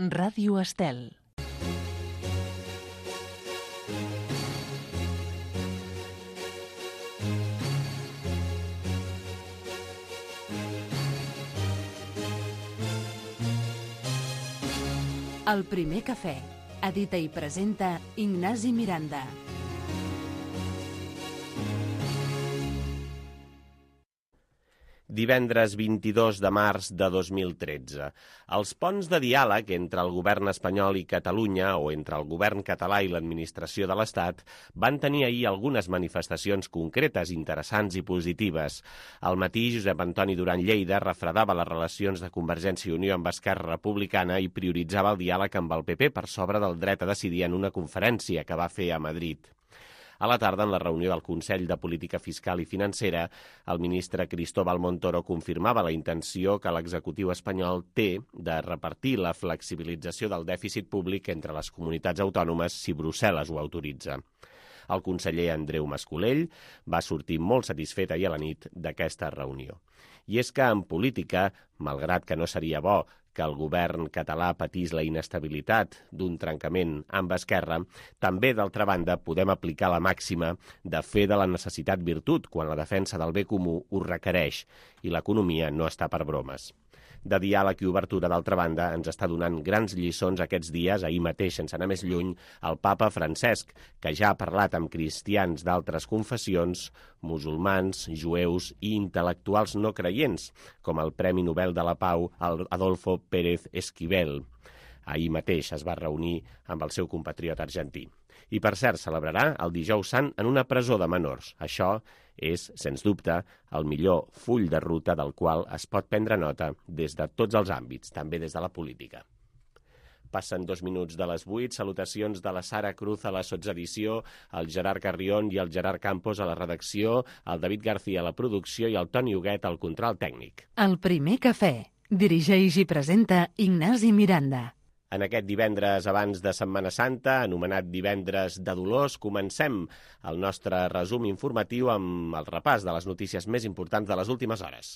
Ràdio Estel. El primer cafè. Edita i presenta Ignasi Miranda. Divendres 22 de març de 2013. Els ponts de diàleg entre el govern espanyol i Catalunya, o entre el govern català i l'administració de l'Estat, van tenir ahir algunes manifestacions concretes, interessants i positives. Al matí, Josep Antoni Duran Lleida refredava les relacions de Convergència i Unió amb Esquerra Republicana i prioritzava el diàleg amb el PP per sobre del dret a decidir en una conferència que va fer a Madrid. A la tarda, en la reunió del Consell de Política Fiscal i Financera, el ministre Cristóbal Montoro confirmava la intenció que l'executiu espanyol té de repartir la flexibilització del dèficit públic entre les comunitats autònomes si Brussel·les ho autoritza. El conseller Andreu Mas-Colell va sortir molt satisfet ahir a la nit d'aquesta reunió. I és que en política, malgrat que no seria bo que el govern català patís la inestabilitat d'un trencament amb Esquerra, també, d'altra banda, podem aplicar la màxima de fer de la necessitat virtut quan la defensa del bé comú ho requereix i l'economia no està per bromes. De diàleg i obertura, d'altra banda, ens està donant grans lliçons aquests dies, ahir mateix, sense anar més lluny, el papa Francesc, que ja ha parlat amb cristians d'altres confessions, musulmans, jueus i intel·lectuals no creients, com el Premi Nobel de la Pau, Adolfo Pérez Esquivel. Ahir mateix es va reunir amb el seu compatriot argentí. I, per cert, celebrarà el Dijous Sant en una presó de menors. Això és, sens dubte, el millor full de ruta del qual es pot prendre nota des de tots els àmbits, també des de la política. Passen 2 minuts de les 8, salutacions de la Sara Cruz a la sotsedició, el Gerard Carrión i el Gerard Campos a la redacció, el David García a la producció i el Toni Huguet al control tècnic. El primer cafè. Dirigeix i presenta Ignasi Miranda. En aquest divendres abans de Setmana Santa, anomenat Divendres de Dolors, comencem el nostre resum informatiu amb el repàs de les notícies més importants de les últimes hores.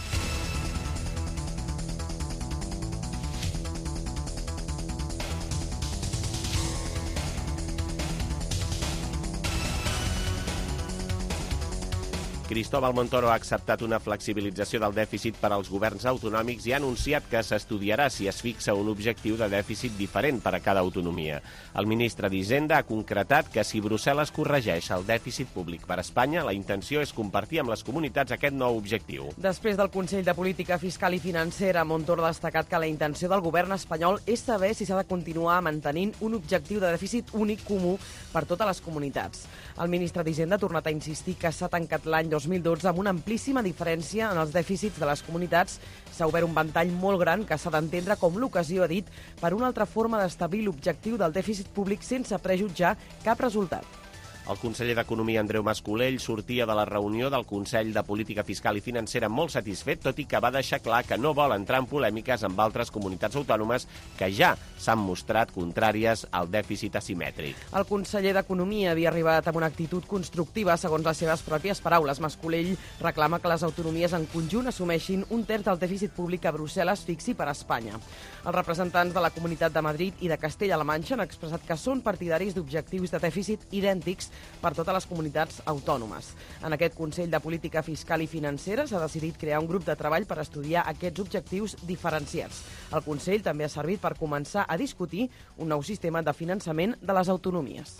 Cristóbal Montoro ha acceptat una flexibilització del dèficit per als governs autonòmics i ha anunciat que s'estudiarà si es fixa un objectiu de dèficit diferent per a cada autonomia. El ministre d'Hisenda ha concretat que si Brussel·les corregeix el dèficit públic per a Espanya, la intenció és compartir amb les comunitats aquest nou objectiu. Després del Consell de Política Fiscal i Financera, Montoro ha destacat que la intenció del govern espanyol és saber si s'ha de continuar mantenint un objectiu de dèficit únic comú per totes les comunitats. El ministre d'Hisenda ha tornat a insistir que s'ha tancat l'any 2012 amb una amplíssima diferència en els dèficits de les comunitats. S'ha obert un ventall molt gran que s'ha d'entendre com l'ocasió, ha dit, per una altra forma d'establir l'objectiu del dèficit públic sense prejutjar cap resultat. El conseller d'Economia, Andreu Mas-Colell, sortia de la reunió del Consell de Política Fiscal i Financera molt satisfet, tot i que va deixar clar que no vol entrar en polèmiques amb altres comunitats autònomes que ja s'han mostrat contràries al dèficit asimètric. El conseller d'Economia havia arribat amb una actitud constructiva, segons les seves pròpies paraules. Mas-Colell reclama que les autonomies en conjunt assumeixin un terç del dèficit públic que Brussel·les fixi per a Espanya. Els representants de la Comunitat de Madrid i de Castella-La Manxa han expressat que són partidaris d'objectius de dèficit idèntics per totes les comunitats autònomes. En aquest Consell de Política Fiscal i Financera s'ha decidit crear un grup de treball per estudiar aquests objectius diferenciats. El Consell també ha servit per començar a discutir un nou sistema de finançament de les autonomies.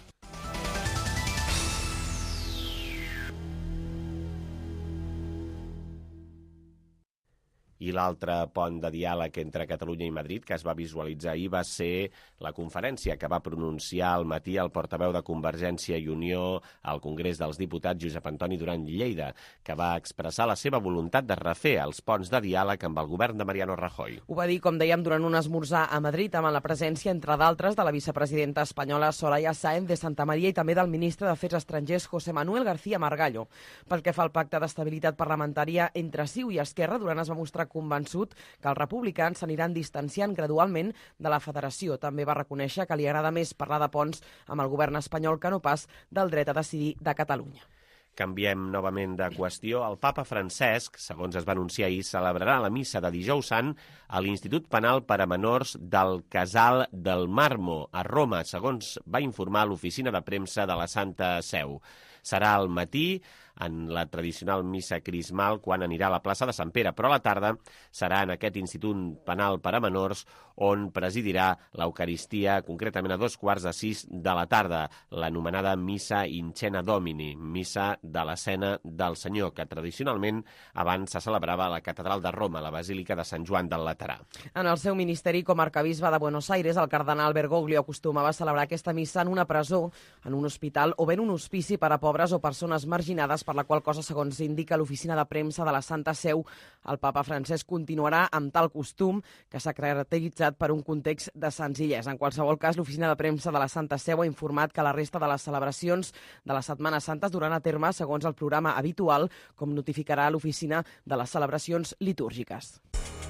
I l'altre pont de diàleg entre Catalunya i Madrid que es va visualitzar ahir va ser la conferència que va pronunciar al matí el portaveu de Convergència i Unió al Congrés dels Diputats, Josep Antoni Duran Lleida, que va expressar la seva voluntat de refer els ponts de diàleg amb el govern de Mariano Rajoy. Ho va dir, com dèiem, durant un esmorzar a Madrid amb la presència, entre d'altres, de la vicepresidenta espanyola Soraya Sáenz de Santa María i també del ministre d'Afers Estrangers José Manuel García Margallo. Pel que fa al pacte d'estabilitat parlamentària entre CiU i Esquerra, Duran es va mostrar convençut que els republicans s'aniran distanciant gradualment de la federació. També va reconèixer que li agrada més parlar de ponts amb el govern espanyol que no pas del dret a decidir de Catalunya. Canviem novament de qüestió. El papa Francesc, segons es va anunciar ahir, celebrarà la missa de Dijous Sant a l'Institut Penal per a Menors del Casal del Marmo, a Roma, segons va informar l'oficina de premsa de la Santa Seu. Serà al matí, en la tradicional missa crismal, quan anirà a la plaça de Sant Pere, però a la tarda serà en aquest Institut Penal per a Menors on presidirà l'Eucaristia, concretament a 5:15 de la tarda, l'anomenada Missa in Cena Domini, missa de la Cena del Senyor, que tradicionalment abans se celebrava a la Catedral de Roma, la Basílica de Sant Joan del Laterà. En el seu ministeri com a arquebisbe de Buenos Aires, el cardenal Bergoglio acostumava a celebrar aquesta missa en una presó, en un hospital o bé en un hospici per a pobres o persones marginades, per la qual cosa, segons indica l'oficina de premsa de la Santa Seu, el papa Francesc continuarà amb tal costum que s'ha caracteritzat per un context de senzillesa. En qualsevol cas, l'oficina de premsa de la Santa Seu ha informat que la resta de les celebracions de la Setmana Santa es duran a terme segons el programa habitual, com notificarà l'oficina de les celebracions litúrgiques.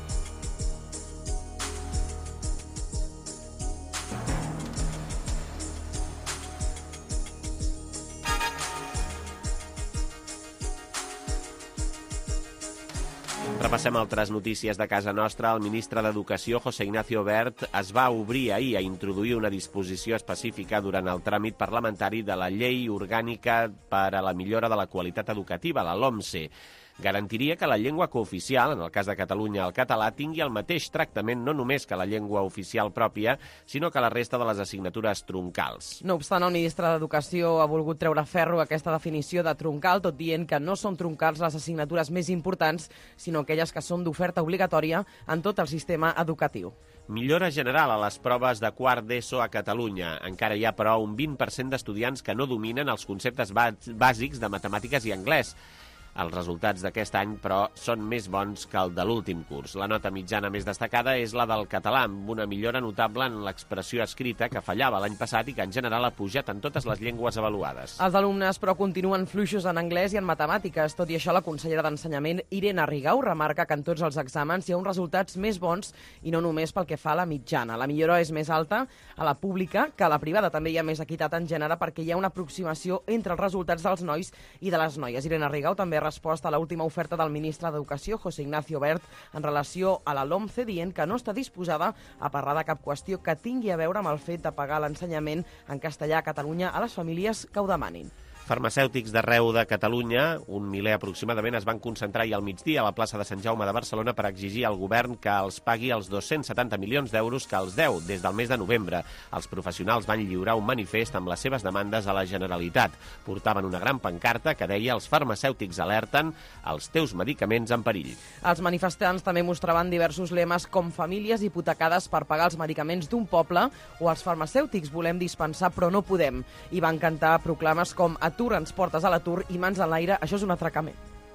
Repassem altres notícies de casa nostra. El ministre d'Educació, José Ignacio Wert, es va obrir ahir a introduir una disposició específica durant el tràmit parlamentari de la Llei Orgànica per a la Millora de la Qualitat Educativa, la LOMSE. Garantiria que la llengua cooficial, en el cas de Catalunya el català, tingui el mateix tractament no només que la llengua oficial pròpia, sinó que la resta de les assignatures troncals. No obstant, el ministre d'Educació ha volgut treure ferro a aquesta definició de troncal, tot dient que no són troncals les assignatures més importants, sinó aquelles que són d'oferta obligatòria en tot el sistema educatiu. Millora general a les proves de quart d'ESO a Catalunya. Encara hi ha, però, un 20% d'estudiants que no dominen els conceptes bàsics de matemàtiques i anglès. Els resultats d'aquest any, però, són més bons que el de l'últim curs. La nota mitjana més destacada és la del català, amb una millora notable en l'expressió escrita que fallava l'any passat i que en general ha pujat en totes les llengües avaluades. Els alumnes, però, continuen fluixos en anglès i en matemàtiques. Tot i això, la consellera d'Ensenyament, Irene Rigau, remarca que en tots els exàmens hi ha uns resultats més bons i no només pel que fa a la mitjana. La millora és més alta a la pública que a la privada. També hi ha més equitat en gènere perquè hi ha una aproximació entre els resultats dels nois i de les noies. Irene Rigau també resposta a l'última oferta del ministre d'Educació, José Ignacio Wert, en relació a la LOMCE, dient que no està disposada a parlar de cap qüestió que tingui a veure amb el fet de pagar l'ensenyament en castellà a Catalunya a les famílies que ho demanin. Farmacèutics d'arreu de Catalunya, un miler aproximadament, es van concentrar ahir al migdia a la plaça de Sant Jaume de Barcelona per exigir al govern que els pagui els 270 milions d'euros que els deu des del mes de novembre. Els professionals van lliurar un manifest amb les seves demandes a la Generalitat. Portaven una gran pancarta que deia «Els farmacèutics alerten, els teus medicaments en perill». Els manifestants també mostraven diversos lemes com famílies hipotecades per pagar els medicaments d'un poble o els farmacèutics volem dispensar però no podem. I van cantar proclames com «Atur, ens portes a l'atur» i «Mans en l'aire, això és un atracament».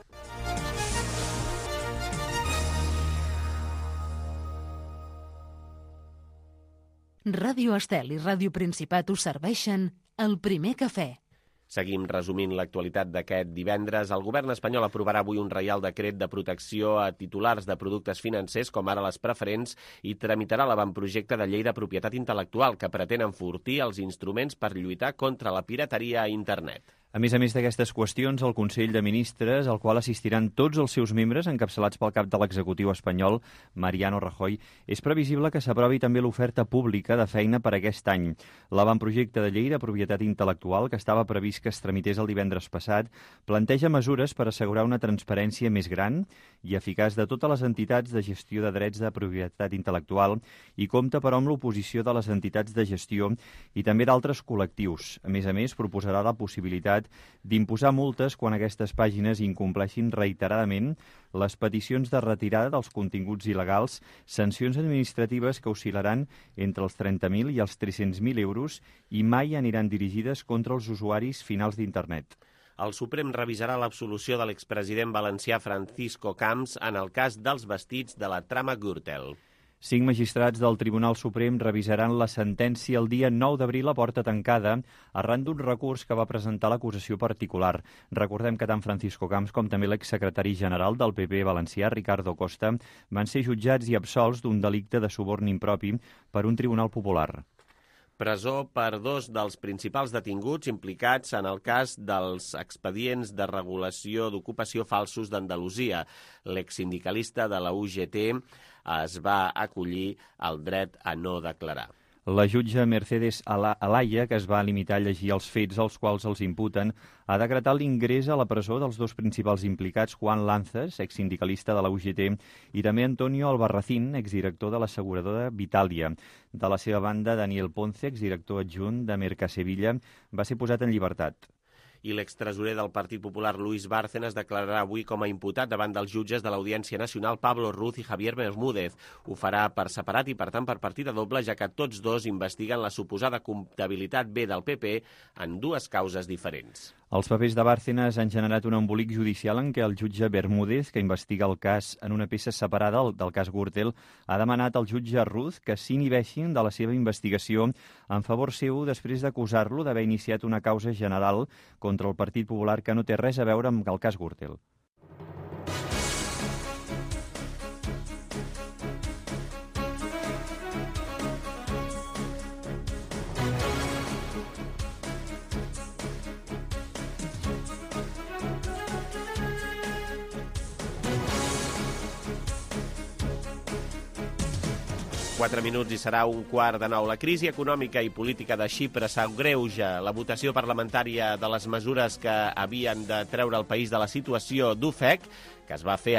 Ràdio Estel i Ràdio Principat us serveixen el primer cafè. Seguim resumint l'actualitat d'aquest divendres. El govern espanyol aprovarà avui un reial decret de protecció a titulars de productes financers, com ara les preferents, i tramitarà l'avantprojecte de llei de propietat intel·lectual que pretén enfortir els instruments per lluitar contra la pirateria a internet. A més d'aquestes qüestions, el Consell de Ministres, al qual assistiran tots els seus membres, encapçalats pel cap de l'executiu espanyol, Mariano Rajoy, és previsible que s'aprovi també l'oferta pública de feina per aquest any. L'avantprojecte de llei de propietat intel·lectual, que estava previst que es tramités el divendres passat, planteja mesures per assegurar una transparència més gran i eficaç de totes les entitats de gestió de drets de propietat intel·lectual i compta, però, amb l'oposició de les entitats de gestió i també d'altres col·lectius. A més, proposarà la possibilitat d'imposar multes quan aquestes pàgines incompleixin reiteradament les peticions de retirada dels continguts il·legals, sancions administratives que oscil·laran entre els 30.000 i els 300.000 euros i mai aniran dirigides contra els usuaris finals d'Internet. El Suprem revisarà l'absolució de l'expresident valencià Francisco Camps en el cas dels vestits de la trama Gürtel. 5 magistrats del Tribunal Suprem revisaran la sentència el dia 9 d'abril a porta tancada arran d'un recurs que va presentar l'acusació particular. Recordem que tant Francisco Camps com també l'exsecretari general del PP valencià, Ricardo Costa, van ser jutjats i absolts d'un delicte de suborn impropi per un tribunal popular. Presó per dos dels principals detinguts implicats en el cas dels expedients de regulació d'ocupació falsos d'Andalusia. L'exsindicalista de la UGT es va acollir al dret a no declarar. La jutge Mercedes Alaya, que es va limitar a llegir els fets als quals els imputen, ha decretat l'ingrés a la presó dels dos principals implicats, Juan Lanzas, exsindicalista de la UGT, i també Antonio Albarracín, exdirector de l'asseguradora Vitalia. De la seva banda, Daniel Ponce, exdirector adjunt de Mercasevilla, va ser posat en llibertat. I l'extresorer del Partit Popular, Luis Bárcenas, declararà avui com a imputat davant dels jutges de l'Audiència Nacional Pablo Ruz i Javier Bermúdez. Ho farà per separat i, per tant, per partida doble, ja que tots dos investiguen la suposada comptabilitat B del PP en dues causes diferents. Els papers de Bárcenas han generat un embolic judicial en què el jutge Bermúdez, que investiga el cas en una peça separada del cas Gürtel, ha demanat al jutge Ruz que s'inhibeixin de la seva investigació en favor seu després d'acusar-lo d'haver iniciat una causa general contra el Partit Popular que no té res a veure amb el cas Gürtel. 4 minuts i serà 1:15. La crisi econòmica i política de Xipre s'agreuja. La votació parlamentària de les mesures que havien de treure el país de la situació d'ofec, que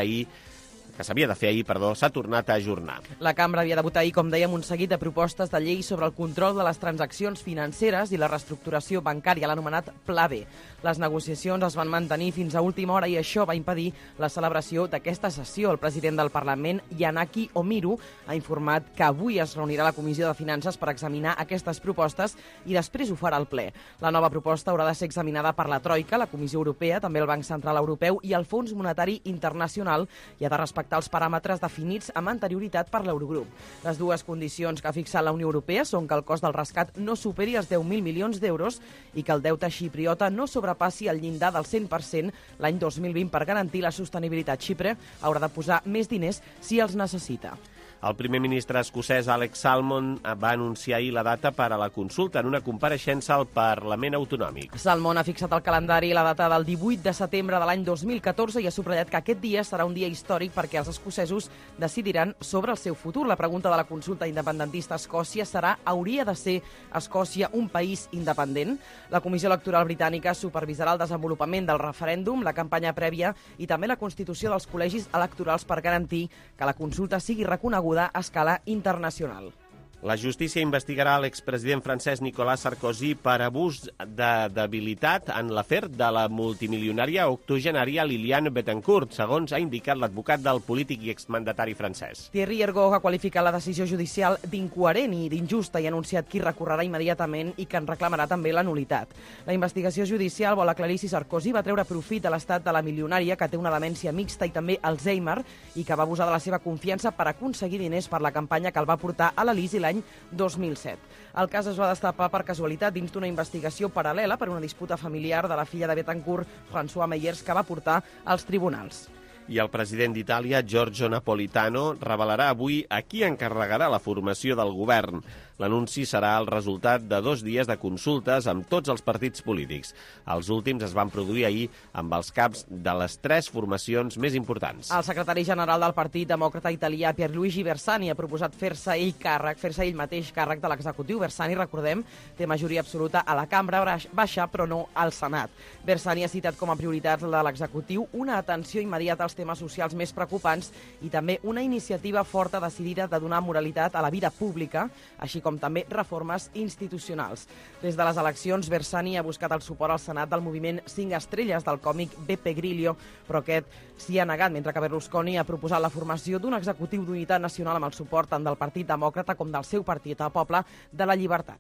s'havia de fer ahir, s'ha tornat a ajornar. La cambra havia de votar ahir, com dèiem, un seguit de propostes de llei sobre el control de les transaccions financeres i la reestructuració bancària, l'anomenat Pla B. Les negociacions es van mantenir fins a última hora i això va impedir la celebració d'aquesta sessió. El president del Parlament, Yanaki Omiru, ha informat que avui es reunirà la Comissió de Finances per examinar aquestes propostes i després ho farà al ple. La nova proposta haurà de ser examinada per la Troika, la Comissió Europea, també el Banc Central Europeu i el Fons Monetari Internacional, i ha de respectar els paràmetres definits amb anterioritat per l'Eurogrup. Les dues condicions que ha fixat la Unió Europea són que el cost del rescat no superi els 10.000 milions d'euros i que el deute xipriota no sobrepassi el llindar del 100% l'any 2020 per garantir la sostenibilitat. Xipre haurà de posar més diners si els necessita. El primer ministre escocès Alex Salmond va anunciar ahir la data per a la consulta en una compareixença al Parlament Autonòmic. Salmond ha fixat al calendari la data del 18 de setembre de l'any 2014 i ha subratllat que aquest dia serà un dia històric perquè els escocesos decidiran sobre el seu futur. La pregunta de la consulta independentista a Escòcia serà: hauria de ser Escòcia un país independent? La Comissió Electoral Britànica supervisarà el desenvolupament del referèndum, la campanya prèvia i també la constitució dels col·legis electorals per garantir que la consulta sigui reconeguda a escala internacional. La justícia investigarà l'expresident francès Nicolas Sarkozy per abús de debilitat en l'afer de la multimilionària octogenària Liliane Bettencourt, segons ha indicat l'advocat del polític i exmandatari francès. Thierry Ergaud ha qualificat la decisió judicial d'incoherent i d'injusta i ha anunciat que hi recorrerà immediatament i que en reclamarà també la nul·litat. La investigació judicial vol aclarir si Sarkozy va treure profit de l'estat de la milionària, que té una demència mixta i també Alzheimer, i que va abusar de la seva confiança per aconseguir diners per la campanya que el va portar a l'Elís l'any 2007. El cas es va destapar per casualitat dins d'una investigació paral·lela per una disputa familiar de la filla de Bettencourt, François Meyers, que va portar als tribunals. I el president d'Itàlia, Giorgio Napolitano, revelarà avui a qui encarregarà la formació del govern. L'anunci serà el resultat de 2 dies de consultes amb tots els partits polítics. Els últims es van produir ahir amb els caps de les 3 formacions més importants. El secretari general del Partit Demòcrata Italià, Pierluigi Bersani, ha proposat fer-se ell mateix càrrec de l'executiu. Bersani, recordem, té majoria absoluta a la Cambra Baixa, però no al Senat. Bersani ha citat com a prioritats de l'executiu una atenció immediata als temes socials més preocupants i també una iniciativa forta decidida de donar moralitat a la vida pública, així com també reformes institucionals. Des de les eleccions, Bersani ha buscat el suport al Senat del moviment 5 estrelles del còmic Beppe Grillo, però aquest s'hi ha negat, mentre que Berlusconi ha proposat la formació d'un executiu d'unitat nacional amb el suport tant del Partit Demòcrata com del seu partit, el Poble de la Llibertat.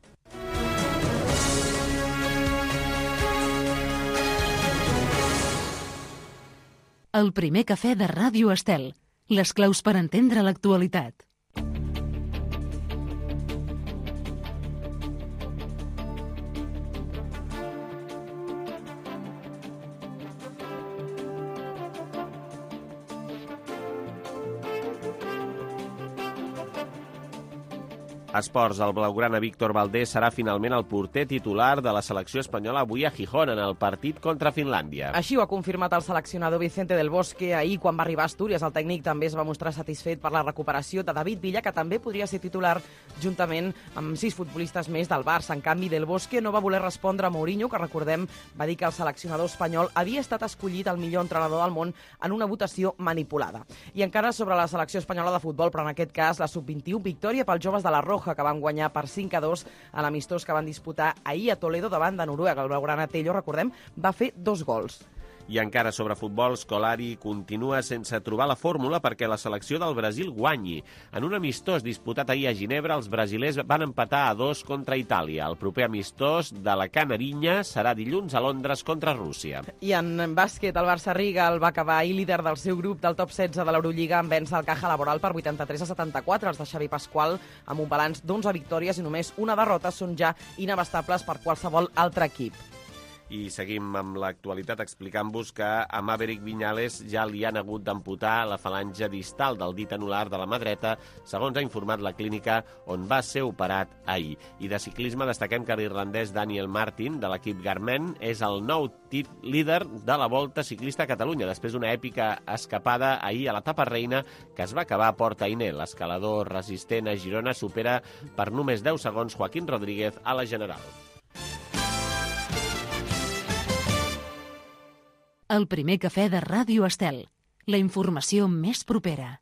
El primer cafè de Ràdio Estel. Les claus per entendre l'actualitat. Esports, el blaugrana Víctor Valdés serà finalment el porter titular de la selecció espanyola avui a Gijón en el partit contra Finlàndia. Així ho ha confirmat el seleccionador Vicente del Bosque. Ahir, quan va arribar a Astúries, el tècnic també es va mostrar satisfet per la recuperació de David Villa, que també podria ser titular juntament amb 6 futbolistes més del Barça. En canvi, del Bosque no va voler respondre a Mourinho, que recordem va dir que el seleccionador espanyol havia estat escollit el millor entrenador del món en una votació manipulada. I encara sobre la selecció espanyola de futbol, però en aquest cas la sub-21 victòria pels joves de la Roja, que van guanyar per 5-2 a l'amistós que van disputar ahir a Toledo davant de Noruega. El blaugrana Tello, recordem, va fer 2 gols. I encara sobre futbol, Scolari continua sense trobar la fórmula perquè la selecció del Brasil guanyi. En un amistós disputat ahir a Ginebra, els brasilers van empatar a 2 contra Itàlia. El proper amistós de la Canarinya serà dilluns a Londres contra Rússia. I en bàsquet, el Barça Riga el va acabar ahir líder del seu grup del top 16 de l'Eurolliga en vèncer el Caja Laboral per 83-74. Els de Xavi Pasqual, amb un balanç d'11 victòries i només una derrota, són ja inabastables per qualsevol altre equip. I seguim amb l'actualitat explicant-vos que a Maverick Viñales ja li han hagut d'amputar la falange distal del dit anular de la mà dreta, segons ha informat la clínica on va ser operat ahir. I de ciclisme destaquem que l'irlandès Daniel Martin, de l'equip Garmin, és el nou líder de la Volta Ciclista a Catalunya, després d'una èpica escapada ahir a l'etapa reina que es va acabar a Port Ainé. L'escalador resistent a Girona supera per només 10 segons Joaquín Rodríguez a la general. El primer cafè de Ràdio Estel. La informació més propera.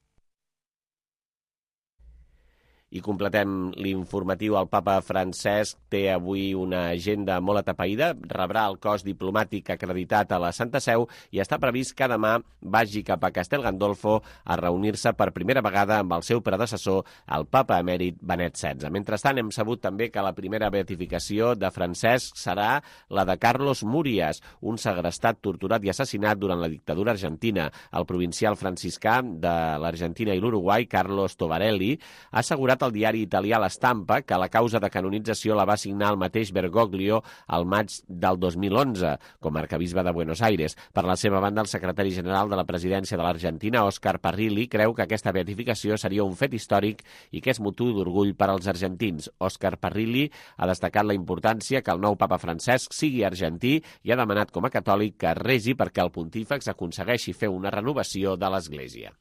I completem l'informatiu. El papa Francesc té avui una agenda molt atapeïda. Rebrà el cos diplomàtic acreditat a la Santa Seu i està previst que demà vagi cap a Castel Gandolfo a reunir-se per primera vegada amb el seu predecessor, el papa emèrit Benet XVI. Mentrestant, hem sabut també que la primera beatificació de Francesc serà la de Carlos Múrias, un segrestat, torturat i assassinat durant la dictadura argentina. El provincial franciscà de l'Argentina i l'Uruguai, Carlos Tovarelli, ha assegurat al diari italià La Stampa que la causa de canonització la va signar el mateix Bergoglio al maig del 2011 com a arquebisbe de Buenos Aires. Per la seva banda, el secretari general de la presidència de l'Argentina, Óscar Parrilli, creu que aquesta beatificació seria un fet històric i que és motiu d'orgull per als argentins. Óscar Parrilli ha destacat la importància que el nou papa Francesc sigui argentí i ha demanat com a catòlic que resi perquè el pontífex aconsegueixi fer una renovació de l'Església.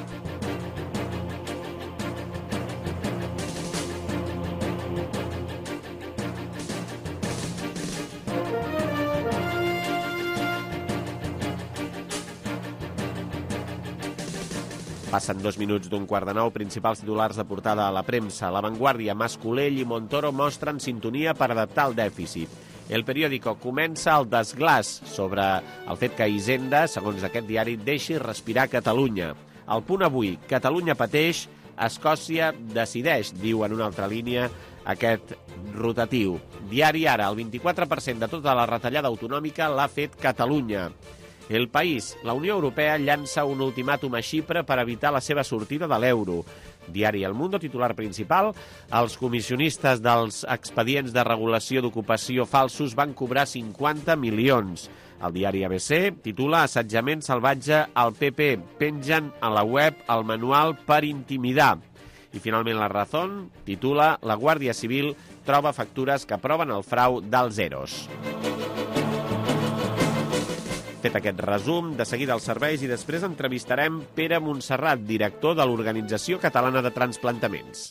Passen 2 minuts d'un 8:15, principals titulars de portada a la premsa. La Vanguardia, Mas-Colell i Montoro mostren sintonia per adaptar el dèficit. El Periódico comença el desglàs sobre el fet que Hisenda, segons aquest diari, deixi respirar Catalunya. El Punt Avui, Catalunya pateix, Escòcia decideix, diu en una altra línia aquest rotatiu. Diari Ara, el 24% de tota la retallada autonòmica l'ha fet Catalunya. El País, la Unió Europea llança un ultimàtum a Xipre per evitar la seva sortida de l'euro. Diari El Mundo, titular principal, els comissionistes dels expedients de regulació d'ocupació falsos van cobrar 50 milions. El diari ABC titula Assetjament salvatge al PP. Pengen a la web el manual per intimidar. I finalment La Razón titula La Guàrdia Civil troba factures que proven el frau dels EROs. Fet aquest resum, de seguida els serveis i després entrevistarem Pere Montserrat, director de l'Organització Catalana de Transplantaments.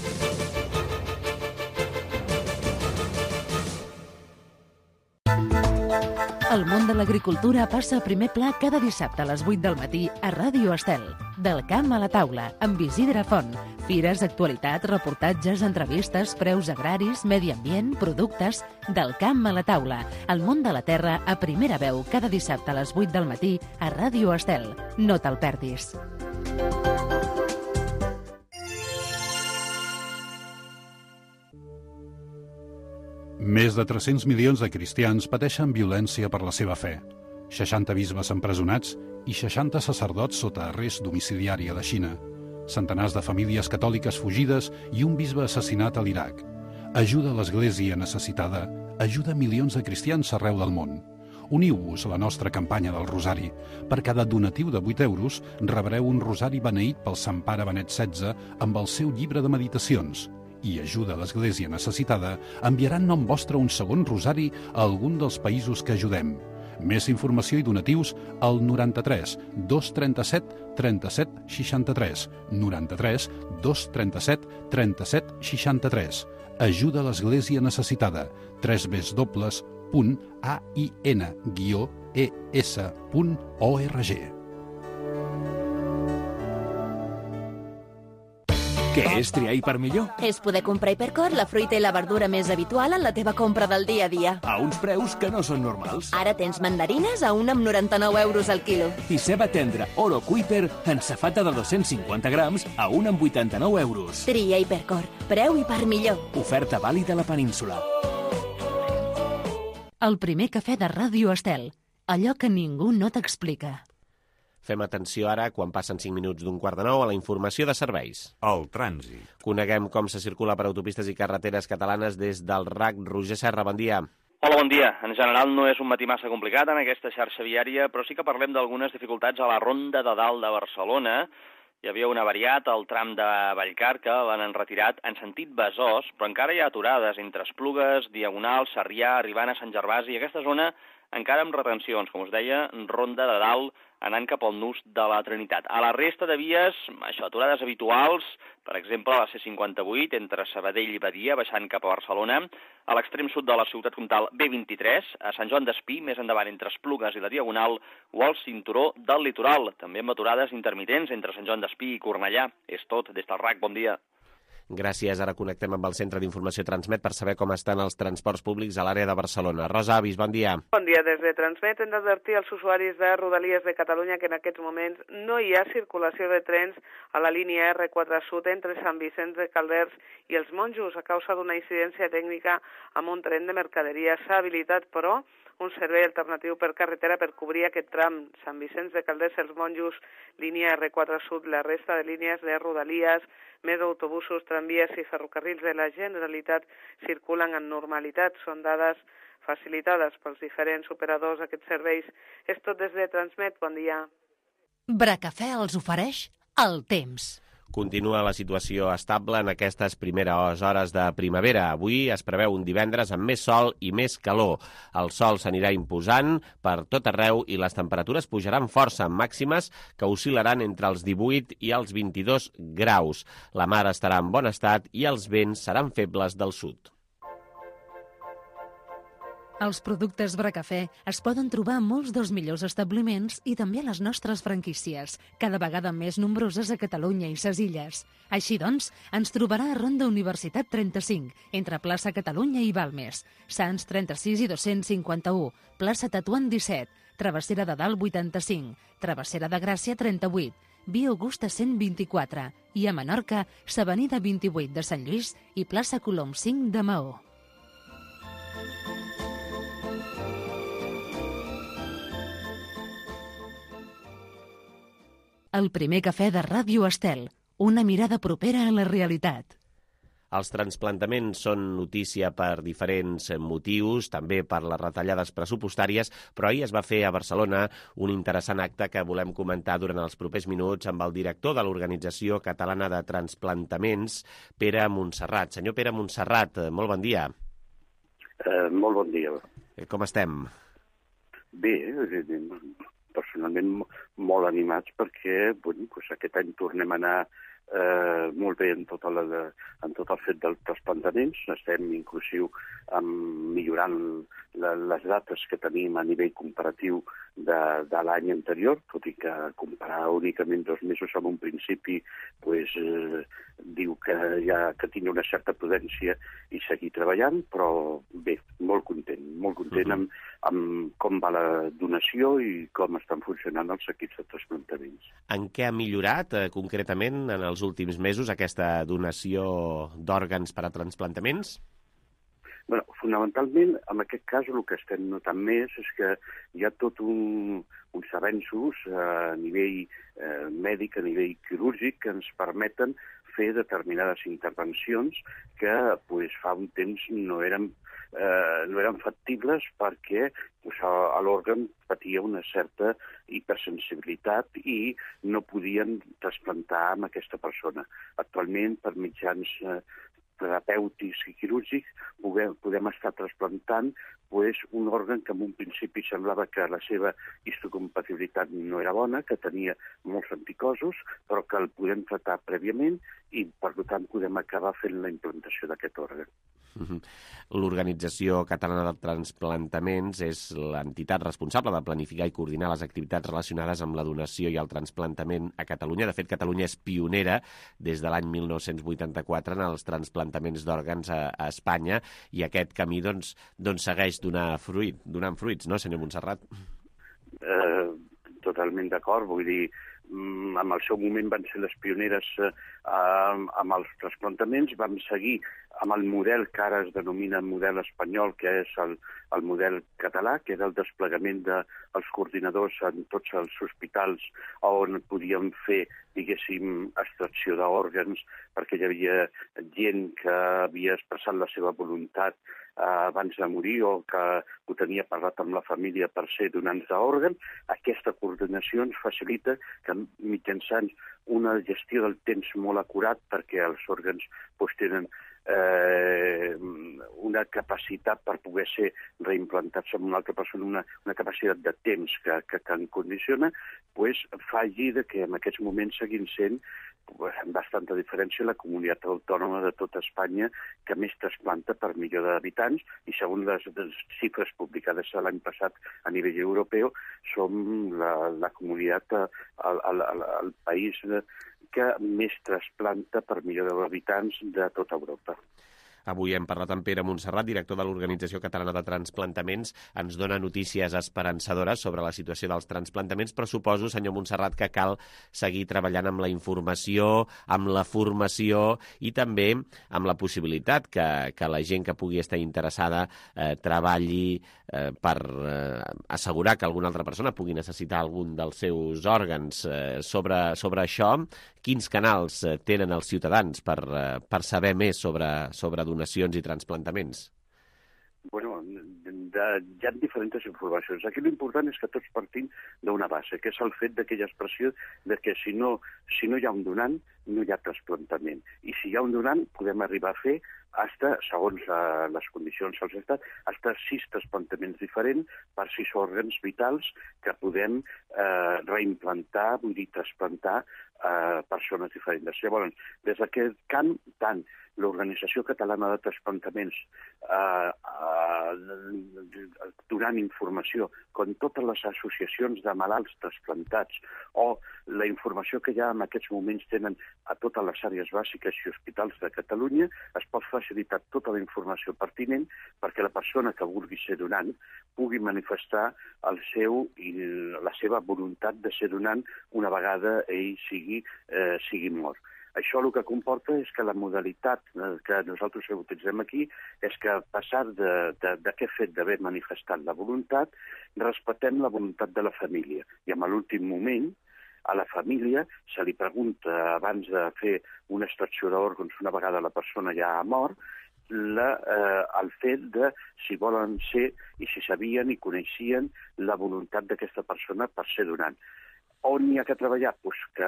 El món de l'agricultura passa a primer pla cada dissabte a les 8 del matí a Ràdio Estel. Del camp a la taula, amb Isidre Font. Fires, actualitat, reportatges, entrevistes, preus agraris, medi ambient, productes... Del camp a la taula. El món de la terra a primera veu cada dissabte a les 8 del matí a Ràdio Estel. No te'l perdis. Més de 300 milions de cristians pateixen violència per la seva fe. 60 bisbes empresonats i 60 sacerdots sota arrest domiciliari a la Xina. Centenars de famílies catòliques fugides i un bisbe assassinat a l'Iraq. Ajuda a l'Església necessitada, ajuda milions de cristians arreu del món. Uniu-vos a la nostra campanya del Rosari. Per cada donatiu de 8 euros rebreu un rosari beneït pel Sant Pare Benet XVI amb el seu llibre de meditacions. i Ajuda a l'Església Necessitada enviaran nom vostre un segon rosari a algun dels països que ajudem. Més informació i donatius al 93 237 37 63. 93 237 37 63. Ajuda a l'Església Necessitada. www.ain-es.org. Què és triar Hipermillor? És poder comprar Hipercor, la fruita i la verdura més habitual en la teva compra del dia a dia. A uns preus que no són normals. Ara tens mandarines a 1 amb 99 euros al quilo. I ceba tendra Oro Kuiper en safata de 250 grams a 1 amb 89 euros. Tria Hipercor. Preu Hipermillor. Oferta vàlida a la península. El primer cafè de Ràdio Estel. Allò que ningú no t'explica. Fem atenció ara, quan passen 5 minuts d'8:45, a la informació de serveis. El trànsit. Coneguem com se circula per autopistes i carreteres catalanes des del RAC. Roger Serra, bon dia. Hola, bon dia. En general no és un matí massa complicat en aquesta xarxa viària, però sí que parlem d'algunes dificultats a la Ronda de Dalt de Barcelona. Hi havia un avariat al tram de Vallcar que l'han retirat en sentit Besòs, però encara hi ha aturades entre Esplugues, Diagonal, Sarrià, arribant a Sant Gervasi, i aquesta zona encara amb retencions, com us deia, Ronda de Dalt, anant cap al nus de la Trinitat. A la resta de vies, aturades habituals, per exemple, a la C58, entre Sabadell i Badia, baixant cap a Barcelona, a l'extrem sud de la ciutat comtal B23, a Sant Joan d'Espí, més endavant entre Esplugues i la Diagonal, o al cinturó del litoral, també amb aturades intermitents entre Sant Joan d'Espí i Cornellà. És tot, des del RAC, bon dia. Gràcies. Ara connectem amb el Centre d'Informació Transmet per saber com estan els transports públics a l'àrea de Barcelona. Rosa Avis, bon dia. Bon dia. Des de Transmet hem d'advertir als usuaris de Rodalies de Catalunya que en aquests moments no hi ha circulació de trens a la línia R4 Sud entre Sant Vicenç de Calders i els Monjos a causa d'una incidència tècnica amb un tren de mercaderia. S'ha habilitat, però, un servei alternatiu per carretera per cobrir aquest tram. Sant Vicenç de Calders, els Monjos, línia R4 Sud, la resta de línies de Rodalies, més autobusos, tramvies i ferrocarrils de la Generalitat circulen en normalitat. Són dades facilitades pels diferents operadors d'aquests serveis. És tot des de Transmet. Bon dia. Bracafè els ofereix el temps. Continua la situació estable en aquestes primeres hores de primavera. Avui es preveu un divendres amb més sol i més calor. El sol s'anirà imposant per tot arreu i les temperatures pujaran força, amb màximes que oscil·laran entre els 18 i els 22 graus. La mar estarà en bon estat i els vents seran febles del sud. Els productes Bracafè es poden trobar a molts dels millors establiments i també a les nostres franquícies, cada vegada més nombroses a Catalunya i ses illes. Així doncs, ens trobarà a Ronda Universitat 35, entre plaça Catalunya i Balmes, Sants 36 i 251, plaça Tatuant 17, Travessera de Dalt 85, Travessera de Gràcia 38, Via Augusta 124 i a Menorca, s'Avenida 28 de Sant Lluís i plaça Colom 5 de Maó. El primer cafè de Ràdio Estel, una mirada propera a la realitat. Els transplantaments són notícia per diferents motius, també per les retallades pressupostàries, però ahir es va fer a Barcelona un interessant acte que volem comentar durant els propers minuts amb el director de l'Organització Catalana de Transplantaments, Pere Montserrat. Senyor Pere Montserrat, molt bon dia. Molt bon dia. Com estem? Bé, personalment molt animats perquè aquest any tornem a anar molt bé en tot el fet dels trasplantaments. Estem inclusiu millorant les dates que tenim a nivell comparatiu de l'any anterior, tot i que comparar únicament 2 mesos en un principi diu que tingui una certa prudència i seguir treballant, però bé, molt content amb com va la donació i com estan funcionant els equips de trasplantaments. En què ha millorat concretament en els últims mesos aquesta donació d'òrgans per a transplantaments? Fonamentalment, en aquest cas, el que estem notant més és que hi ha tot uns avenços a nivell mèdic, a nivell quirúrgic, que ens permeten fer determinades intervencions que fa un temps no eren factibles perquè l'òrgan patia una certa hipersensibilitat i no podien trasplantar amb aquesta persona. Actualment, per mitjans terapèutics i quirúrgics, podem estar trasplantant un òrgan que en un principi semblava que la seva histocompatibilitat no era bona, que tenia molts anticossos, però que el podem tratar prèviament i, per tant, podem acabar fent la implantació d'aquest òrgan. L'Organització Catalana de Transplantaments és l'entitat responsable de planificar i coordinar les activitats relacionades amb la donació i el transplantament a Catalunya. De fet, Catalunya és pionera des de l'any 1984 en els transplantaments d'òrgans a Espanya i aquest camí doncs segueix donant fruits, no, senyor Montserrat? Totalment d'acord, vull dir, en el seu moment van ser les pioneres amb els transplantaments, vam seguir amb el model que ara es denomina model espanyol, que és el model català, que era el desplegament dels coordinadors en tots els hospitals on podíem fer, diguéssim, extracció d'òrgans, perquè hi havia gent que havia expressat la seva voluntat abans de morir o que ho tenia parlat amb la família per ser donants d'òrgans. Aquesta coordinació ens facilita que mitjançant una gestió del temps molt acurat, perquè els òrgans tenen una capacitat per poder ser reimplantats en una altra persona, una capacitat de temps que en condiciona, faci que en aquests moments seguim sent amb bastanta diferència la comunitat autònoma de tota Espanya que més trasplanta per milió d'habitants i segons les xifres publicades l'any passat a nivell europeu som la comunitat, el país que més trasplanta per milió d'habitants de tota Europa. Avui hem parlat amb Pere Montserrat, director de l'Organització Catalana de Transplantaments. Ens dona notícies esperançadores sobre la situació dels transplantaments, però suposo, senyor Montserrat, que cal seguir treballant amb la informació, amb la formació i també amb la possibilitat que la gent que pugui estar interessada treballi per assegurar que alguna altra persona pugui necessitar algun dels seus òrgans. Sobre això, quins canals tenen els ciutadans per saber més sobre donacions i transplantaments? Bueno, hi ha diferents informacions. Aquí l'important és que tots partim d'una base, que és el fet d'aquella expressió de que si no hi ha un donant, no hi ha trasplantament. I si hi ha un donant, podem arribar a fer segons les condicions dels estats, fins 6 trasplantaments diferents per 6 òrgans vitals que podem reimplantar, vull dir, trasplantar persones diferents. Llavors, des d'aquest camp, tant l'Organització Catalana de Transplantaments donant informació, com totes les associacions de malalts trasplantats o la informació que ja en aquests moments tenen a totes les àrees bàsiques i hospitals de Catalunya, es pot facilitar tota la informació pertinent perquè la persona que vulgui ser donant pugui manifestar la seva voluntat de ser donant una vegada ell sigui mort. Això el que comporta és que la modalitat que nosaltres utilitzem aquí és que a passar d'aquest fet d'haver manifestat la voluntat, respectem la voluntat de la família. I en l'últim moment, a la família se li pregunta, abans de fer una extracció d'òrgans una vegada la persona ja ha mort, el fet de si volen ser i si sabien i coneixien la voluntat d'aquesta persona per ser donant. On hi ha que treballar? Doncs que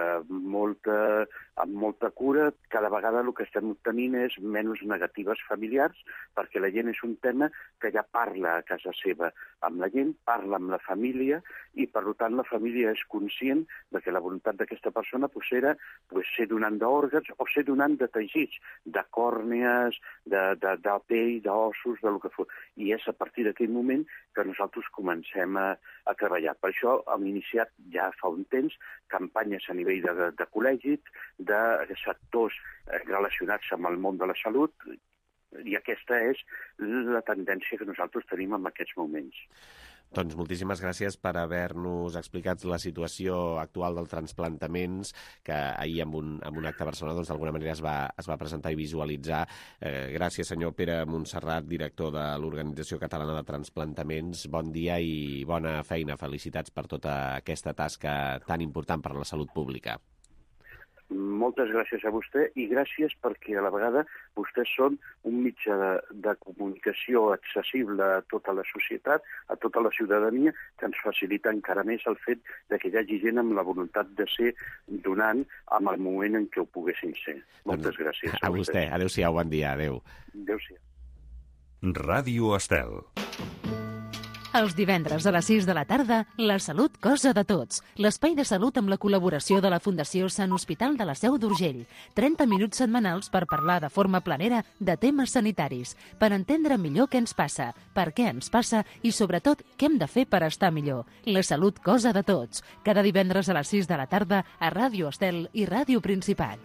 amb molta cura, cada vegada el que estem obtenint és menys negatives familiars, perquè la gent és un tema que ja parla a casa seva amb la gent, parla amb la família, i per tant la família és conscient de que la voluntat d'aquesta persona era ser donant d'òrgans o ser donant de teixits, de còrnees, de pell, d'ossos, del que fos. I és a partir d'aquell moment que nosaltres comencem a treballar. Per això hem iniciat ja fa un temps campanyes a nivell de col·legis, de sectors relacionats amb el món de la salut, i aquesta és la tendència que nosaltres tenim en aquests moments. Doncs moltíssimes gràcies per haver-nos explicat la situació actual dels transplantaments, que ahir en un acte a Barcelona d'alguna manera es va presentar i visualitzar. Gràcies, senyor Pere Montserrat, director de l'Organització Catalana de Transplantaments. Bon dia i bona feina. Felicitats per tota aquesta tasca tan important per a la salut pública. moltes gràcies a vostè i gràcies perquè a la vegada vostès són un mitjà de comunicació accessible a tota la societat, a tota la ciutadania, que ens facilita encara més el fet de que hi hagi gent amb la voluntat de ser donant en el moment en què ho poguessin ser. Moltes gràcies a vostè. Adéu-siau, bon dia. Adéu. Adéu-siau. Ràdio Estel. Els divendres a les 6 de la tarda, La Salut, cosa de tots. L'espai de salut amb la col·laboració de la Fundació Sant Hospital de la Seu d'Urgell. 30 minuts setmanals per parlar de forma planera de temes sanitaris, per entendre millor què ens passa, per què ens passa i, sobretot, què hem de fer per estar millor. La Salut, cosa de tots. Cada divendres a les 6 de la tarda a Ràdio Estel i Ràdio Principat.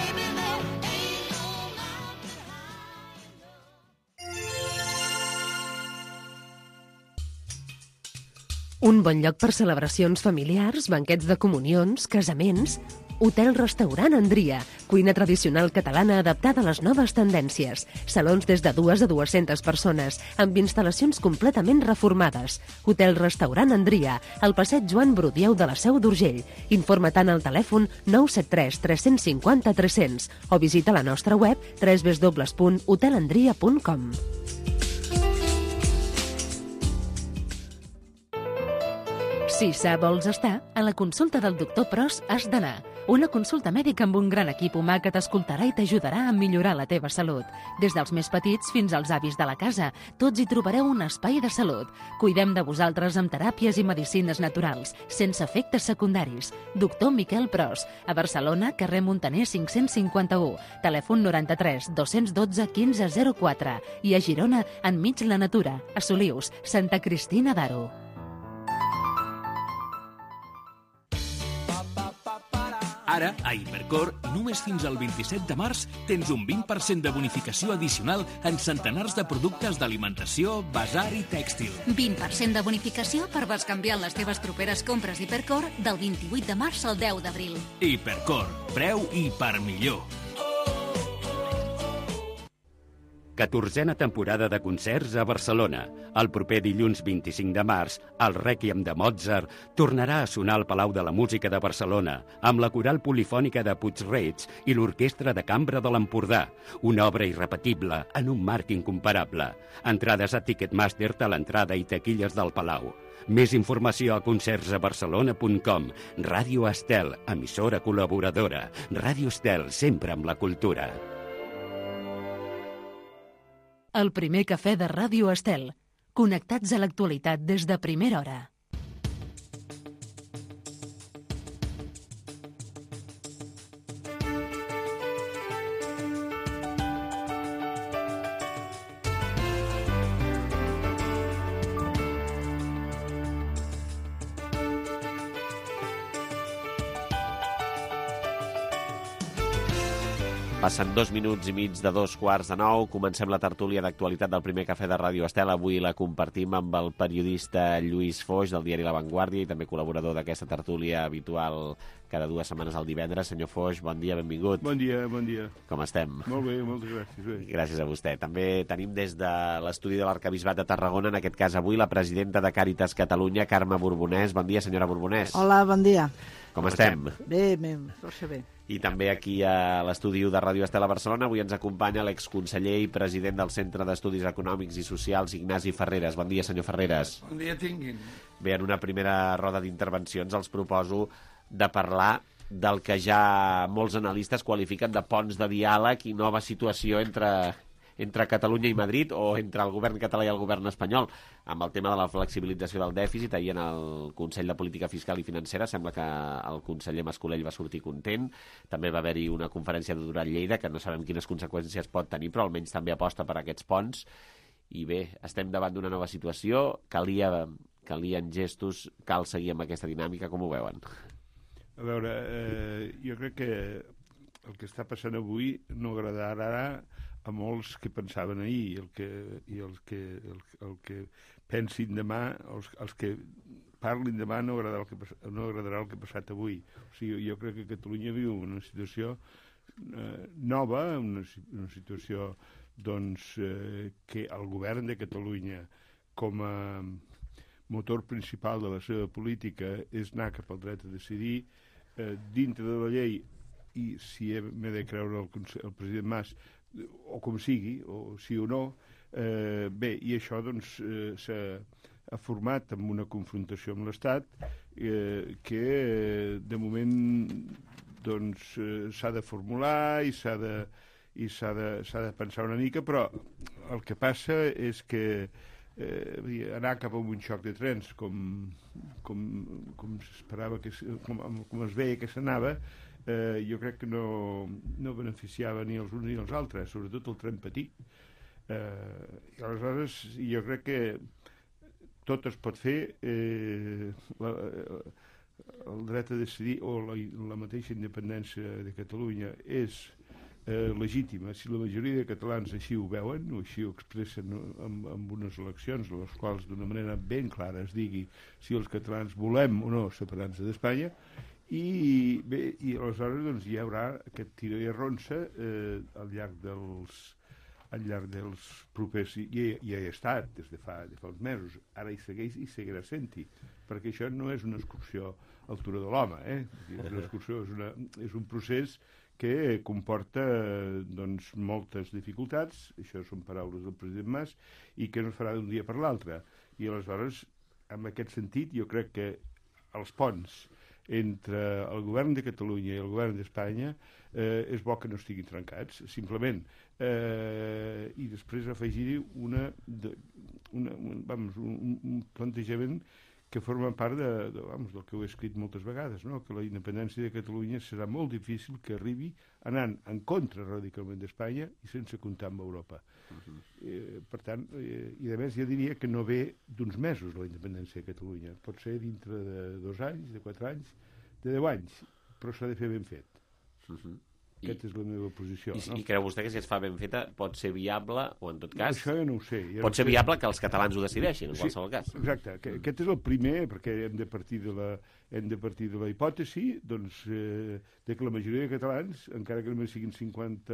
Un bon lloc per celebracions familiars, banquets de comunions, casaments... Hotel-restaurant Andria, cuina tradicional catalana adaptada a les noves tendències. Salons des de 2 a 200 persones, amb instal·lacions completament reformades. Hotel-restaurant Andria, al passeig Joan Brudieu de la Seu d'Urgell. Informa-te'n al telèfon 973 350 300 o visita la nostra web www.hotelandria.com. Si sa vols estar, a la consulta del doctor Pros has d'anar. Una consulta mèdica amb un gran equip humà que t'escoltarà i t'ajudarà a millorar la teva salut. Des dels més petits fins als avis de la casa, tots hi trobareu un espai de salut. Cuidem de vosaltres amb teràpies i medicines naturals, sense efectes secundaris. Doctor Miquel Pros, a Barcelona, carrer Montaner 551, telèfon 93 212 1504 i a Girona, enmig la natura, a Solius, Santa Cristina d'Aro. Ara, a Hipercor, només fins al 27 de març, tens un 20% de bonificació addicional en centenars de productes d'alimentació, basar i tèxtil. 20% de bonificació per bescanviar les teves properes compres Hipercor del 28 de març al 10 d'abril. Hipercor, preu i per millor. 14a temporada de concerts a Barcelona. El proper dilluns 25 de març, el Rèquiem de Mozart tornarà a sonar al Palau de la Música de Barcelona amb la coral polifònica de Puig-reig i l'Orquestra de Cambra de l'Empordà. Una obra irrepetible en un marc incomparable. Entrades a Ticketmaster a l'entrada i taquilles del Palau. Més informació a concertsabarcelona.com. Ràdio Estel, emissora col·laboradora. Ràdio Estel, sempre amb la cultura. El primer cafè de Ràdio Estel. Connectats a l'actualitat des de primera hora. Passen 2 minuts i mig de 2:15. Comencem la tertúlia d'actualitat del primer cafè de Ràdio Estel. Avui la compartim amb el periodista Lluís Foix, del diari La Vanguardia, i també col·laborador d'aquesta tertúlia habitual cada 2 setmanes al divendres. Senyor Foix, bon dia, benvingut. Bon dia, bon dia. Com estem? Molt bé, moltes gràcies. Bé. Gràcies a vostè. També tenim des de l'estudi de l'Arquebisbat de Tarragona, en aquest cas avui, la presidenta de Càritas Catalunya, Carme Borbonès. Bon dia, senyora Borbonès. Hola, bon dia. Com estem? Bé, força bé. I també aquí a l'estudi de Ràdio Estel a Barcelona avui ens acompanya l'exconseller i president del Centre d'Estudis Econòmics i Socials, Ignasi Ferreres. Bon dia, senyor Ferreres. Bon dia, tinguin. Bé, en una primera roda d'intervencions els proposo de parlar del que ja molts analistes qualifiquen de ponts de diàleg i nova situació entre Catalunya i Madrid, o entre el govern català i el govern espanyol, amb el tema de la flexibilització del dèficit. Ahir en el Consell de Política Fiscal i Financera sembla que el conseller Mascolell va sortir content. També va haver-hi una conferència de Duran Lleida, que no sabem quines conseqüències pot tenir, però almenys també aposta per aquests ponts. I bé, estem davant d'una nova situació, calien gestos, cal seguir amb aquesta dinàmica. Com ho veuen? A veure, jo crec que el que està passant avui no agradarà a molts que pensaven ahir, el que pensin demà, els que parlin demà no agradarà el que ha passat avui. O sigui, jo crec que Catalunya viu una situació nova, una situació doncs, que el govern de Catalunya, com a motor principal de la seva política, és anar cap al dret a decidir. Dintre de la llei i si m'he de creure el president Mas, o com sigui, o sí o no, bé, i això doncs s'ha format en una confrontació amb l'Estat que de moment doncs s'ha de formular i s'ha de pensar una mica, però el que passa és que anar cap a un xoc de trens com s'esperava, com es veia que s'anava, jo crec que no beneficiava ni els uns ni els altres, sobretot el tren petit. I aleshores jo crec que tot es pot fer, el dret a decidir o la mateixa independència de Catalunya és legítima si la majoria de catalans així ho veuen o així ho expressen amb unes eleccions en les quals d'una manera ben clara es digui si els catalans volem o no separar-nos d'Espanya, i aleshores doncs, hi haurà aquest tira i arronsa al llarg dels propers... Ja hi ha estat des de fa uns mesos, ara hi segueix i seguirà sent-hi, perquè això no és una excursió a altura de l'home, és una excursió, és un procés que comporta doncs, moltes dificultats, això són paraules del president Mas, i que no es farà d'un dia per l'altre. I aleshores, en aquest sentit, jo crec que els ponts entre el govern de Catalunya i el govern d'Espanya és bo que no estiguin trencats, simplement. I després afegir-hi un plantejament que forma part del que ho he escrit moltes vegades, no? Que la independència de Catalunya serà molt difícil que arribi anant en contra radicalment d'Espanya i sense comptar amb Europa. Per tant, i a més jo diria que no ve d'uns mesos la independència de Catalunya, pot ser dintre de 2 anys, de 4 anys, de 10 anys, però s'ha de fer ben fet. Aquesta és la meva posició. I creu vostè que si es fa ben feta pot ser viable, o en tot cas... Això jo no ho sé. Pot ser viable que els catalans ho decideixin, en qualsevol cas. Exacte. Aquest és el primer, perquè hem de partir de la hipòtesi doncs, de que la majoria de catalans, encara que només siguin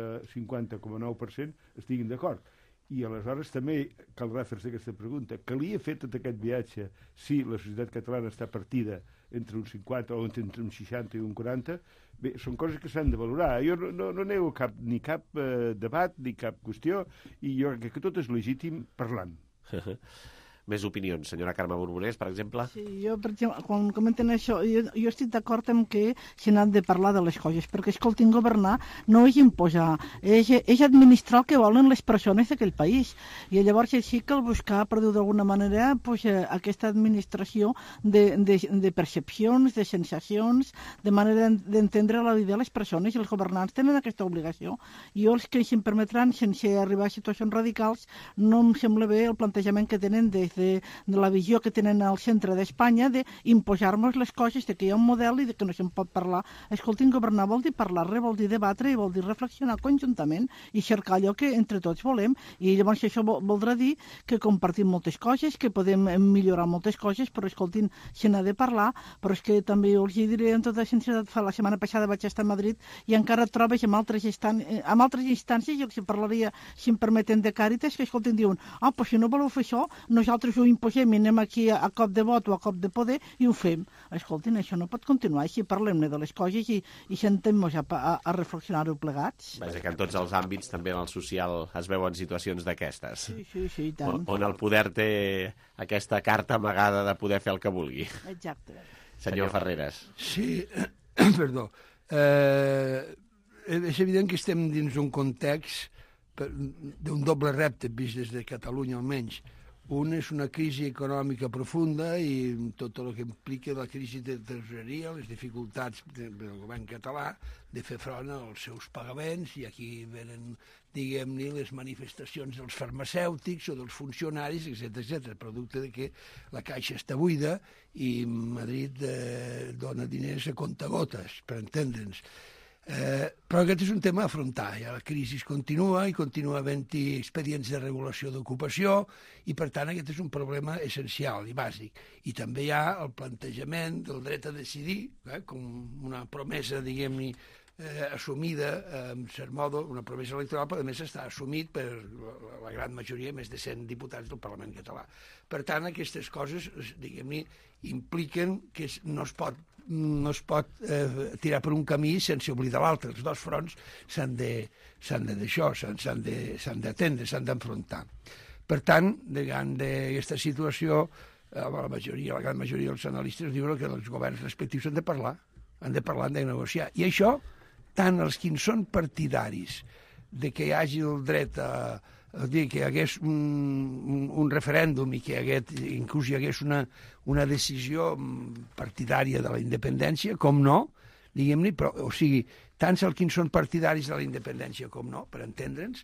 50,9%, estiguin d'acord. I aleshores també caldrà fer-se aquesta pregunta. Calia fer tot aquest viatge si la societat catalana està partida entre un 50 o entre un 60 i un 40? Bé, són coses que s'han de valorar. Jo no nego ni cap debat ni cap qüestió, i jo crec que tot és legítim parlant. Més opinions, senyora Carme Borbonès, per exemple? Sí, jo, per exemple, quan comenten això, jo estic d'acord amb que se n'ha de parlar de les coses, perquè, escoltin, governar no és imposar, és administrar el que volen les persones d'aquell país. I llavors sí cal buscar, per dir d'alguna manera, pues, aquesta administració de percepcions, de sensacions, de manera d'entendre la vida de les persones, i els governants tenen aquesta obligació. I els que, si em permetran, sense arribar a situacions radicals, no em sembla bé el plantejament que tenen des de la visió que tenen al centre d'Espanya d'imposar-nos les coses, de que hi ha un model i de que no se'n pot parlar. Escoltin, governar vol dir parlar, vol dir debatre i vol dir reflexionar conjuntament i cercar allò que entre tots volem. I llavors això voldrà dir que compartim moltes coses, que podem millorar moltes coses, però escoltin, se n'ha de parlar. Però és que també us hi diré amb tota sinceritat, la setmana passada vaig estar a Madrid i encara et trobes amb altres instàncies, i els parlaria, si em permeten, de Càritas, que escoltin, diuen, pues si no voleu fer això, nosaltres ho imposem i anem aquí a cop de vot o a cop de poder i ho fem. Escoltin, això no pot continuar així, parlem-ne de les coses i sentem-nos a reflexionar-ho plegats. Vaja, que en tots els àmbits, també en el social, es veuen situacions d'aquestes. Sí, i tant. On el poder té aquesta carta amagada de poder fer el que vulgui. Exacte. Senyor Ferreres. Sí, perdó. És evident que estem dins un context d'un doble repte, vist des de Catalunya almenys. Un és una crisi econòmica profunda i tot el que implica la crisi de tresoreria, les dificultats del govern català de fer front als seus pagaments, i aquí venen, diguem-ne, les manifestacions dels farmacèutics o dels funcionaris, etc., producte de que la caixa està buida i Madrid dona diners a comptagotes, per entendre'ns. Però aquest és un tema a afrontar. La crisi continua i continua havent-hi expedients de regulació d'ocupació i, per tant, aquest és un problema essencial i bàsic. I també hi ha el plantejament del dret a decidir, com una promesa, diguem-ne, assumida, en cert modo, una promesa electoral, però a més està assumit per la gran majoria, més de 100 diputats del Parlament català. Per tant, aquestes coses, diguem-ne, impliquen que no es pot tirar per un camí sense oblidar l'altre. Els dos fronts s'han d'atendre, s'han d'enfrontar. Per tant, davant d'aquesta situació, la gran majoria dels analistes diuen que els governs respectius han de parlar, han de negociar. I això, tant els que són partidaris de que hi hagi el dret a dir que hi hagués un referèndum i que inclús hi hagués una decisió partidària de la independència, com no, diguem-ne, però, o sigui, tant els que són partidaris de la independència com no, per entendre'ns,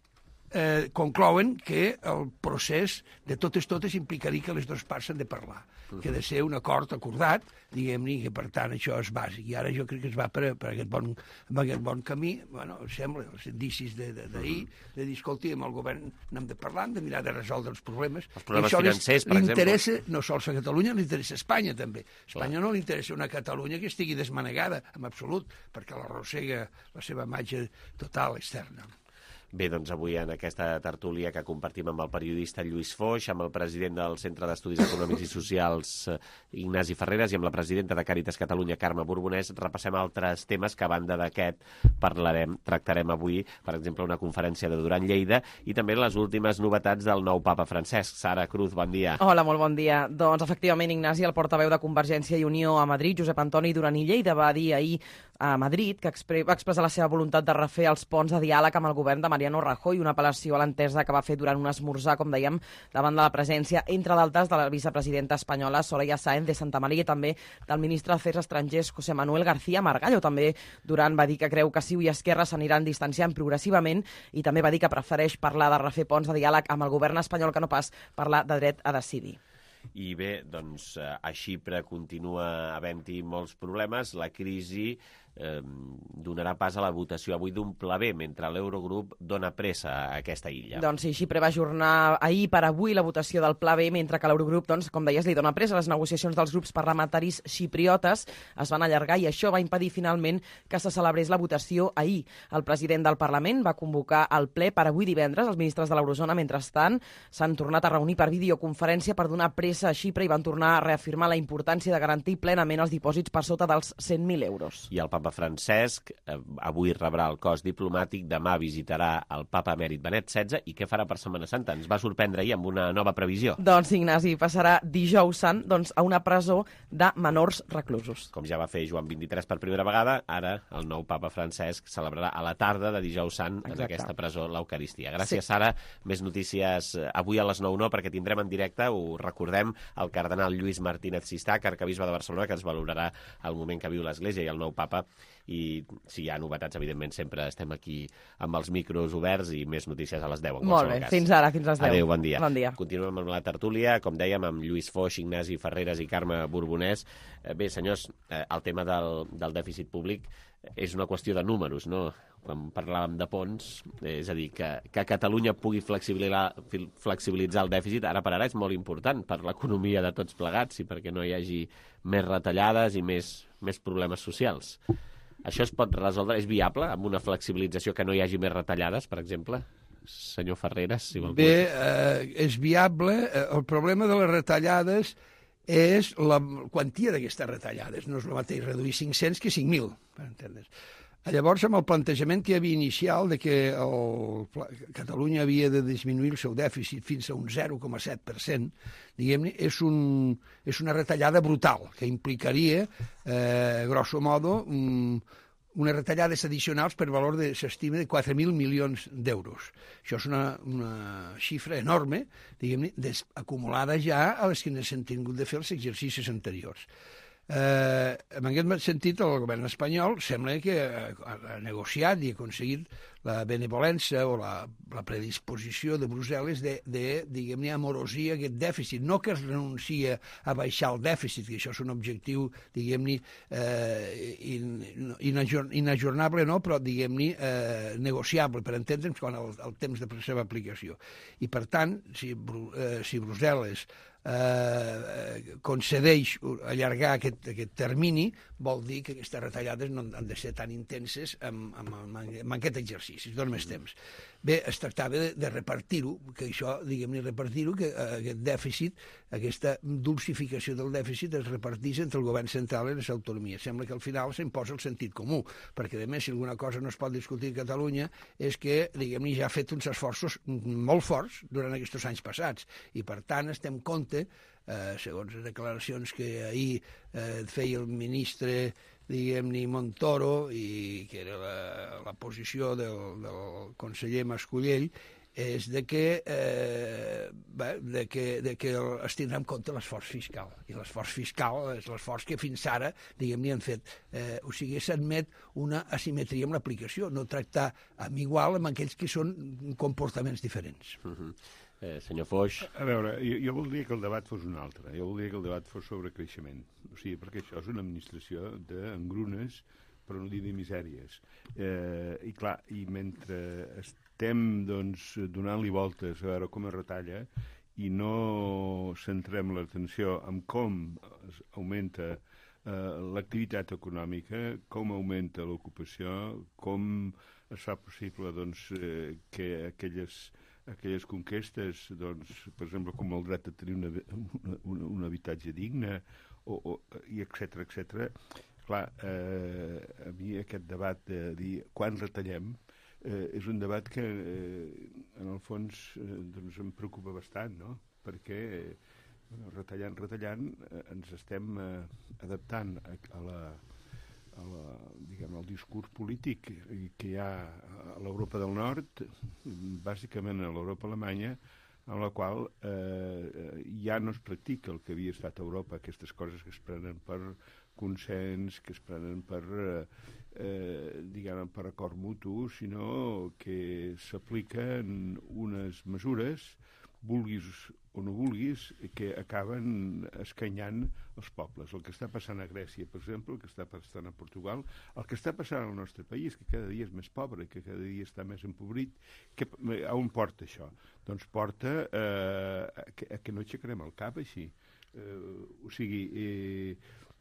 conclouen que el procés de totes implicaria que les dues parts s'han de parlar, que ha de ser un acord acordat, diguem-ne, que per tant això és bàsic. I ara jo crec que es va per aquest bon camí, bueno, sembla, els indicis d'ahir, de dir, escolti, amb el govern n'hem de parlar, hem de mirar de resoldre els problemes. Els problemes financers, per exemple. L'interessa no sols a Catalunya, l'interessa a Espanya també. A Espanya no li interessa una Catalunya que estigui desmanegada, en absolut, perquè l'arrossega la seva imatge total externa. Bé, doncs avui en aquesta tertúlia que compartim amb el periodista Lluís Foix, amb el president del Centre d'Estudis Econòmics i Socials, Ignasi Ferreres, i amb la presidenta de Càritas Catalunya, Carme Borbonès, repassem altres temes que a banda d'aquest tractarem avui, per exemple, una conferència de Duran Lleida i també les últimes novetats del nou papa Francesc. Sara Cruz, bon dia. Hola, molt bon dia. Doncs efectivament, Ignasi, el portaveu de Convergència i Unió a Madrid, Josep Antoni Duran i Lleida, va dir ahir a Madrid que va expressar la seva voluntat de refer els ponts de diàleg amb el govern de Mariano Rajoy, una apel·lació a l'entesa que va fer durant un esmorzar, com dèiem, davant de la presència, entre d'altres, de la vicepresidenta espanyola Soraya Sáenz de Santamaría i també del ministre d'Afers Estrangers José Manuel García Margallo. També Duran va dir que creu que CiU i Esquerra s'aniran distanciant progressivament i també va dir que prefereix parlar de refer ponts de diàleg amb el govern espanyol que no pas parlar de dret a decidir. I bé, doncs a Xipre continua havent-hi molts problemes. La crisi donarà pas a la votació avui d'un pla B, mentre l'Eurogrup dona pressa a aquesta illa. Doncs sí, Xipre va ajornar ahir per avui la votació del pla B, mentre que l'Eurogrup, doncs, com deies, li dona pressa. Les negociacions dels grups parlamentaris xipriotes es van allargar i això va impedir finalment que se celebrés la votació ahir. El president del Parlament va convocar el ple per avui divendres. Els ministres de l'Eurozona, mentrestant, s'han tornat a reunir per videoconferència per donar pressa a Xipre i van tornar a reafirmar la importància de garantir plenament els dipòsits per sota dels 100.000 euros. I el papa Francesc avui rebrà el cos diplomàtic, demà visitarà el papa emèrit Benet XVI i què farà per Setmana Santa? Ens va sorprendre ahir amb una nova previsió. Doncs Ignasi, passarà dijous sant a una presó de menors reclusos. Com ja va fer Joan XXIII per primera vegada, ara el nou papa Francesc celebrarà a la tarda de dijous sant en aquesta presó l'Eucaristia. Gràcies, Sara. Més notícies avui a les 9 no, perquè tindrem en directe, ho recordem, el cardenal Lluís Martínez Sistach, arquebisbe de Barcelona, que ens valorarà el moment que viu l'Església i el nou papa. I si hi ha novetats, evidentment, sempre estem aquí amb els micros oberts i més notícies a les 10. Molt bé, fins ara, fins a les 10. Adéu, bon dia. Bon dia. Continuem amb la tertúlia, com dèiem, amb Lluís Foix, Ignasi Ferreres i Carme Borbonès. Bé, senyors, el tema del dèficit públic és una qüestió de números, no? Quan parlàvem de ponts, és a dir, que Catalunya pugui flexibilitzar el dèficit, ara per ara és molt important per l'economia de tots plegats i perquè no hi hagi més retallades i més problemes socials. Això es pot resoldre? És viable amb una flexibilització que no hi hagi més retallades, per exemple? Senyor Ferreres, si vol. Bé, és viable. El problema de les retallades és la quantia d'aquestes retallades. No és el mateix reduir 500 que 5.000, per entendre's. Llavors, amb el plantejament que hi havia inicial de que Catalunya havia de disminuir el seu dèficit fins a un 0,7%, diguem-ne, és una retallada brutal, que implicaria, grosso modo, unes retallades addicionals per valor, s'estima, de 4.000 milions d'euros. Això és una xifra enorme, diguem-ne, acumulada ja a les que s'han tingut de fer els exercicis anteriors. En aquest sentit, el govern espanyol sembla que ha negociat i ha aconseguit la benevolència o la predisposició de Brussel·les de diguem-ne, amorosir aquest dèficit. No que es renuncia a baixar el dèficit, que això és un objectiu, diguem-ne, inajornable, no? Però, diguem-ne, negociable, per entendre'ns, quan el temps de la seva aplicació. I, per tant, si Brussel·les concedeix allargar aquest termini, vol dir que aquestes retallades no han de ser tan intenses amb aquest exercici, es dona més temps. Bé, es tractava de repartir-ho, que això, diguem-ne, repartir-ho, que aquest dèficit, aquesta dulcificació del dèficit es repartís entre el govern central i les autonomies. Sembla que al final s'imposa el sentit comú, perquè a més, si alguna cosa no es pot discutir a Catalunya és que, diguem-ne, ja ha fet uns esforços molt forts durant aquests anys passats, i per tant estem compte, segons les declaracions que ahir feia el ministre, diguem-ne, Montoro, i que era la posició del conseller Mascolell, és de que es tindrà en compte l'esforç fiscal. I l'esforç fiscal és l'esforç que fins ara, diguem-ne, han fet. O sigui, s'admet una asimetria amb l'aplicació, no tractar amb igual amb aquells que són comportaments diferents. Senyor Foix. A veure, jo voldria que el debat fos un altre. Jo voldria que el debat fos sobre creixement. O sigui, perquè això és una administració d'engrunes, per no dir de misèries. I clar, i mentre estem donant-li voltes a veure com es retalla i no centrem l'atenció en com augmenta l'activitat econòmica, com augmenta l'ocupació, com es fa possible que aquelles conquestes, per exemple, com el dret a tenir un habitatge digne, i etcètera. Clar, a mi aquest debat de dir quan retallem és un debat que, en el fons, em preocupa bastant, no? Perquè retallant, ens estem adaptant al discurs polític que hi ha a l'Europa del Nord, bàsicament a l'Europa alemanya, en la qual ja no es practica el que havia estat a Europa, aquestes coses que es prenen per consens, que es prenen per acord mutu, sinó que s'apliquen unes mesures, vulguis o no vulguis, que acaben escanyant els pobles. El que està passant a Grècia, per exemple, el que està passant a Portugal, el que està passant al nostre país, que cada dia és més pobre, que cada dia està més empobrit, a on porta això? Doncs porta a que no aixecarem el cap així. O sigui,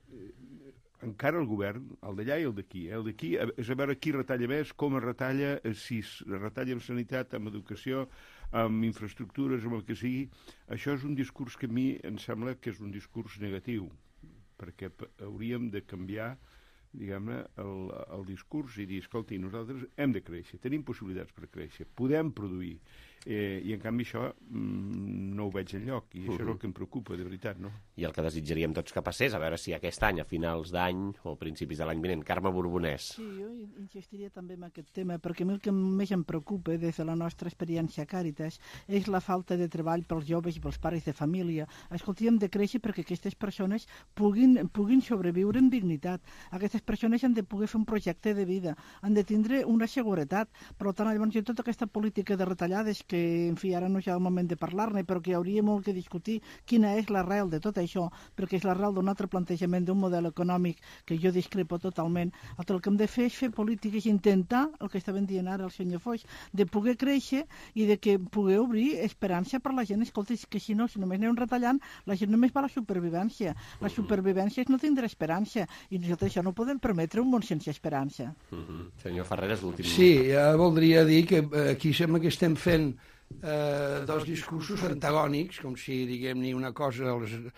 encara el govern, el d'allà i el d'aquí. El d'aquí és a veure qui retalla més, com es retalla, si es retalla en sanitat, en educació, amb infraestructures, amb el que sigui. Això és un discurs que a mi em sembla que és un discurs negatiu, perquè hauríem de canviar, diguem-ne, el discurs i dir, escolti, nosaltres hem de créixer, tenim possibilitats per créixer, podem produir, i en canvi això no ho veig enlloc, i això és el que em preocupa, de veritat, no? I el que desitjaríem tots que passés, a veure si aquest any, a finals d'any o principis de l'any vinent. Carme Borbonès. Sí, jo insistiria també en aquest tema, perquè a mi el que més em preocupa des de la nostra experiència a Càritas és la falta de treball pels joves i pels pares de família. Escolti, hem de créixer perquè aquestes persones puguin sobreviure amb dignitat. Aquestes persones han de poder fer un projecte de vida, han de tindre una seguretat. Per tant, llavors, tota aquesta política de retallades que, en fi, ara no és el moment de parlar-ne, però que hauria molt que discutir quina és l'arrel de tot això, perquè és l'arrel d'un altre plantejament d'un model econòmic que jo discrepo totalment. El que hem de fer és fer polítiques, intentar, el que estaven dient ara el senyor Foix, de poder créixer i de que poder obrir esperança per la gent. Escolta, que si no, si només anem retallant, la gent només va a la supervivència. La supervivència és no tindre esperança, i nosaltres això no podem permetre un món sense esperança. Senyor Ferreras, l'últim... Sí, voldria dir que aquí sembla que estem fent dos discursos antagònics, com si, diguem-ne, una cosa,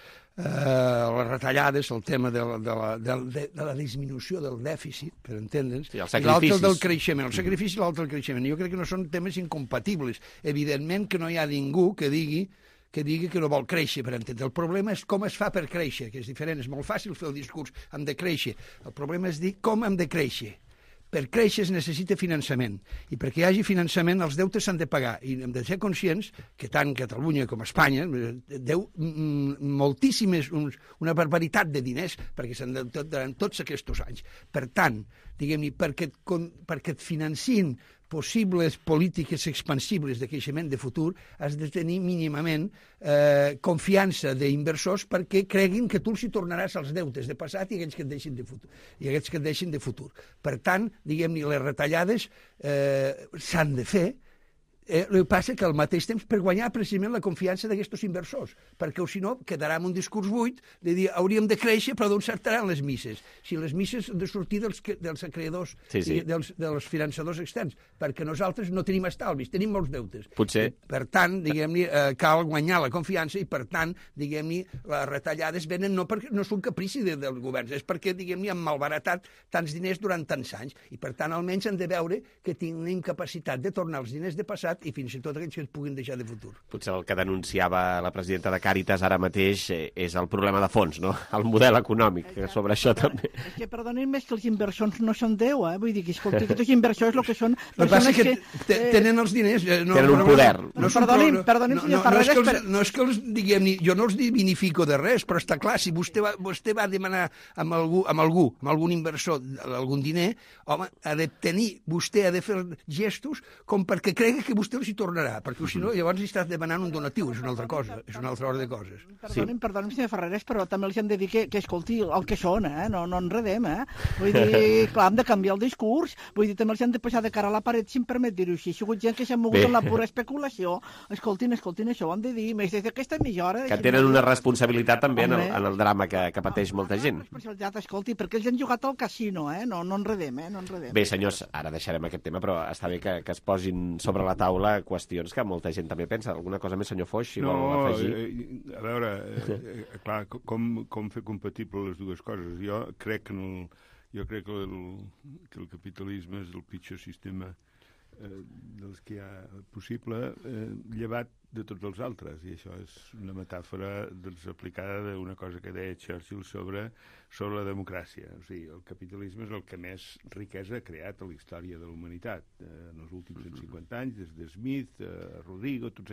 les retallades, el tema de la disminució del dèficit, per entendre'ns, i l'altre del creixement. El sacrifici i l'altre del creixement. Jo crec que no són temes incompatibles. Evidentment que no hi ha ningú que digui que no vol créixer, per entendre. El problema és com es fa per créixer, que és diferent. És molt fàcil fer el discurs, hem de créixer. El problema és dir com hem de créixer. Per créixer es necessita finançament, i perquè hi hagi finançament els deutes s'han de pagar, i hem de ser conscients que tant Catalunya com Espanya deu moltíssimes, una barbaritat de diners perquè s'han endeutat durant tots aquests anys. Per tant, diguem-ne, perquè et financin possibles polítiques expansibles de creixement de futur, has de tenir mínimament confiança d'inversors perquè creguin que tu els hi tornaràs els deutes de passat i aquells que et deixin de futur. Per tant, diguem-ne, les retallades s'han de fer El que passa que al mateix temps per guanyar precisament la confiança d'aquests inversors, perquè si no quedarà amb un discurs buit de dir hauríem de créixer però d'on sortiran les misses. Si les misses han de sortir dels acreedors i dels finançadors externs, perquè nosaltres no tenim estalvis, tenim molts deutes. Potser. Per tant, diguem-ne, cal guanyar la confiança i per tant, diguem-ne, les retallades venen no perquè no són caprici dels governs, és perquè, diguem-ne, han malbaratat tants diners durant tants anys i per tant almenys han de veure que tenim capacitat de tornar els diners de passat i fins i tot aquells que ens puguin deixar de futur. Potser el que denunciava la presidenta de Càritas ara mateix és el problema de fons, no? El model econòmic, que sobre això també... És que, perdonin més, que els inversors no són Déu, Vull dir que, escolta, aquests inversors el que són... El que passa és que tenen els diners... Tenen un poder. Perdonin, senyor Ferreres... No és que els, diguem-ne, jo no els divinifico de res, però està clar, si vostè va demanar amb algun inversor, algun diner, home, vostè ha de fer gestos com perquè cregui que vostè els hi tornarà, perquè si no, llavors li estàs demanant un donatiu, és una altra cosa, és una altra ordre de coses. Perdonin, senyor Ferreres, però també els hem de dir que escolti, el que són, no enredem, Vull dir, clar, hem de canviar el discurs, vull dir, també els hem de posar de cara a la paret, si em permet dir-ho així. Ha sigut gent que s'ha mogut en la pura especulació. Escoltin, això ho han de dir, més des d'aquesta mitja hora... Que tenen una responsabilitat també en el drama que pateix molta gent. Escolti, perquè ells han jugat al casino, no enredem, no enredem. Bé, senyors, ara deixarem aquest tema, però està bé que es posin sobre la taula qüestions que molta gent també pensa. Alguna cosa més, senyor Foix, si vol afegir? A veure, clar, com fer compatible les dues coses? Jo crec que el capitalisme és el pitjor sistema dels que hi ha possible, llevat de tots els altres, i això és una metàfora aplicada d'una cosa que deia Churchill sobre la democràcia. O sigui, el capitalisme és el que més riquesa ha creat a la història de la humanitat en els últims 150 anys, des de Smith, Rodrigo, tots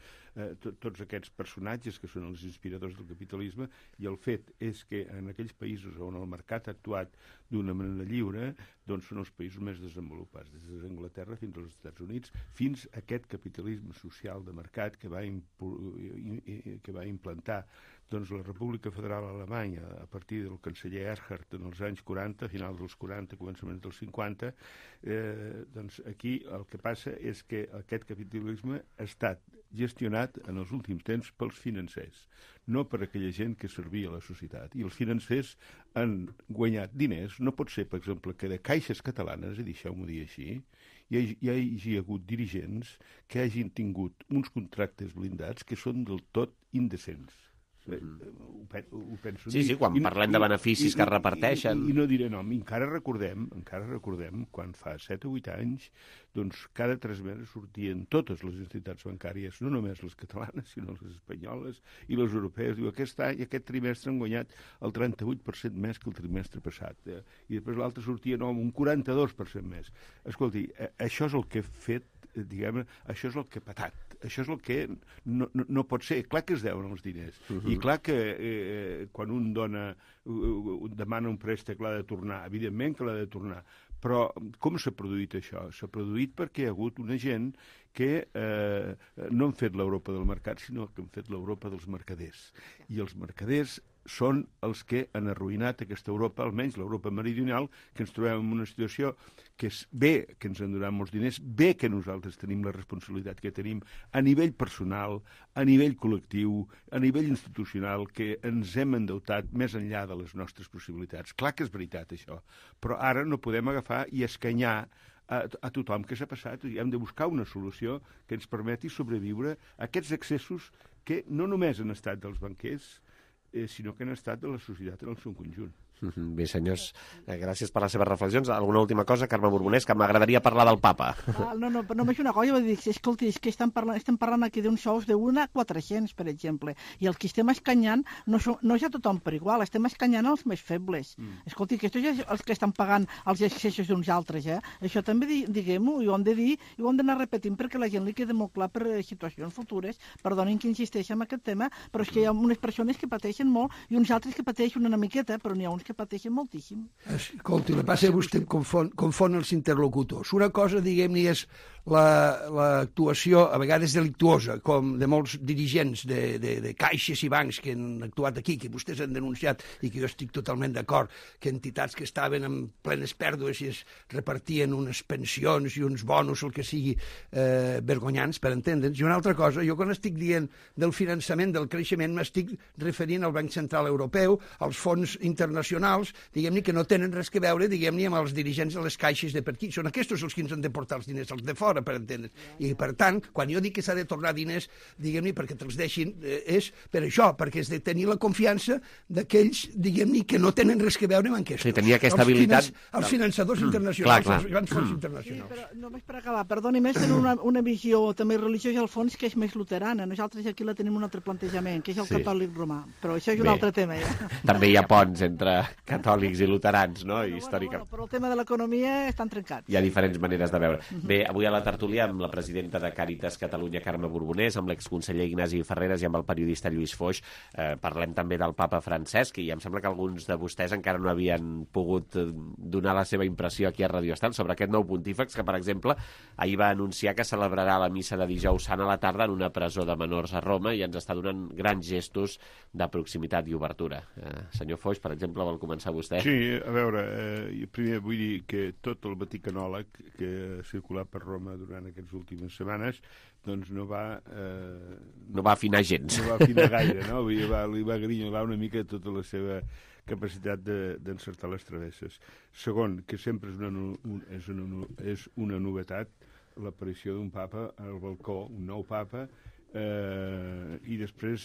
aquests personatges que són els inspiradors del capitalisme, i el fet és que en aquells països on el mercat ha actuat d'una manera lliure, doncs són els països més desenvolupats, des d'Anglaterra fins als Estats Units, fins a aquest capitalisme social de mercat que va implantar la República Federal Alemanya a partir del canceller Erhard en els anys 40, final dels 40, començament dels 50. Doncs aquí el que passa és que aquest capitalisme ha estat gestionat en els últims temps pels financers, no per aquella gent que servia a la societat. I els financers han guanyat diners. No pot ser, per exemple, que de caixes catalanes, i deixeu-m'ho dir així, hi hagi hagut dirigents que hagin tingut uns contractes blindats que són del tot indecents. Ho penso dir. Sí, quan parlem de beneficis que es reparteixen. I no diré nom. Encara recordem quan fa 7 o 8 anys, doncs cada 3 mesos sortien totes les entitats bancàries, no només les catalanes, sinó les espanyoles i les europees. Diu, aquest trimestre han guanyat el 38% més que el trimestre passat. I després l'altre sortia un 42% més. Escolti, això és el que ha fet, diguem-ne, això és el que ha patat. Això és el que no pot ser. Clar que es deuen els diners. I clar que quan un demana un préstec l'ha de tornar. Evidentment que l'ha de tornar. Però com s'ha produït això? S'ha produït perquè hi ha hagut una gent que no han fet l'Europa del mercat, sinó que han fet l'Europa dels mercaders. I els mercaders són els que han arruïnat aquesta Europa, almenys l'Europa meridional, que ens trobem en una situació que és bé que ens han donat molts diners, bé que nosaltres tenim la responsabilitat que tenim a nivell personal, a nivell col·lectiu, a nivell institucional, que ens hem endeutat més enllà de les nostres possibilitats. Clar que és veritat això, però ara no podem agafar i escanyar a tothom que s'ha passat, i hem de buscar una solució que ens permeti sobreviure a aquests excessos que no només han estat dels banquers, sinó que han estat de la societat en el seu conjunt. Bé, senyors, gràcies per les seves reflexions. Alguna última cosa, Carme Borbonès, que m'agradaria parlar del papa. No, només una cosa, vull dir, escolti, és que estem parlant aquí d'uns sous de 1 a 400, per exemple, i el que estem escanyant no és a tothom per igual, estem escanyant els més febles. Escolti, que estos ja els que estan pagant els excessos d'uns altres, Això també diguem-ho, i ho hem de dir, i ho hem d'anar repetint perquè la gent li queda molt clar per situacions futures. Perdonin que insisteixi en aquest tema, però és que hi ha unes persones que pateixen molt i uns altres que pateixen una miqueta, però n'hi ha uns que pateixen moltíssim. Escolti, el que passa és que vostè confon els interlocutors. Una cosa, diguem-ne, és l'actuació a vegades delictuosa, com de molts dirigents de caixes i bancs que han actuat aquí, que vostès han denunciat i que jo estic totalment d'acord, que entitats que estaven en plenes pèrdues i es repartien unes pensions i uns bonus, el que sigui, vergonyants, per entendre'ns. I una altra cosa, jo quan estic dient del finançament, del creixement, m'estic referint al Banc Central Europeu, als fons internacionals, diguem-ne, que no tenen res que veure, diguem-ne, amb els dirigents de les caixes de per aquí. Són aquests els que ens han de portar els diners, els de fora, per entendre's. I, per tant, quan jo dic que s'ha de tornar diners, diguem-ne, perquè te'ls deixin, és per això, perquè és de tenir la confiança d'aquells, diguem-ne, que no tenen res que veure amb aquests. Sí, tenia aquesta habilitat... Els finançadors internacionals, els grans fons internacionals. Sí, però només per acabar, perdoni, més tenen una visió també religiosa al fons que és més luterana. Nosaltres aquí la tenim un altre plantejament, que és el catòlic romà. Però això és un altre tema, ja. També hi ha ponts entre catòlics i luterans, no? Històricament. Però el tema de l'economia estan trencats. Hi ha diferents maneres de veure. Bé, avui a la tertúlia amb la presidenta de Càritas Catalunya, Carme Borbonès, amb l'exconseller Ignasi Ferreres i amb el periodista Lluís Foix. Parlem també del papa Francesc, i em sembla que alguns de vostès encara no havien pogut donar la seva impressió aquí a Radio Estel sobre aquest nou pontífex que, per exemple, ahir va anunciar que celebrarà la missa de dijous sant a la tarda en una presó de menors a Roma i ens està donant grans gestos de proximitat i obertura. Senyor Foix, per exemple, vol començar vostè? Sí, a veure, primer vull dir que tot el vaticanòleg que ha circulat per Roma durant aquestes últimes setmanes doncs no va... no va afinar gens. No va afinar gaire, no? Li va grinyolar una mica tota la seva capacitat d'encertar les travesses. Segon, que sempre és una novetat l'aparició d'un papa al balcó, un nou papa, i després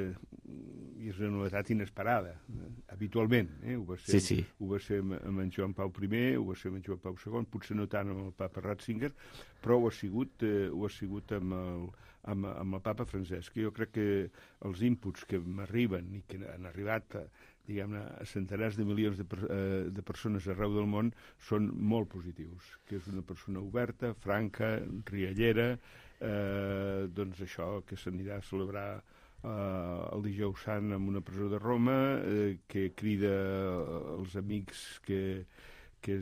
és una novetat inesperada, habitualment. Ho va ser amb en Joan Pau I, ho va ser amb en Joan Pau II, potser no tant amb el papa Ratzinger, però ho ha sigut amb el papa Francesc. Jo crec que els inputs que m'arriben i que han arribat diguem-ne, a centenars de milions de persones arreu del món són molt positius, que és una persona oberta, franca, riallera, doncs això, que s'anirà a celebrar el dijous sant en una presó de Roma, que crida els amics que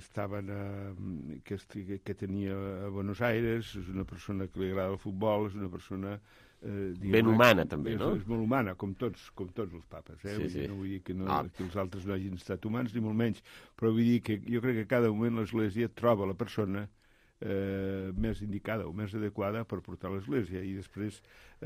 tenia a Buenos Aires, és una persona que li agrada el futbol, és una persona ben humana, també, no? És molt humana, com tots els papes. No vull dir que els altres no hagin estat humans, ni molt menys, però vull dir que jo crec que a cada moment l'Església troba la persona més indicada o més adequada per portar l'Església. I després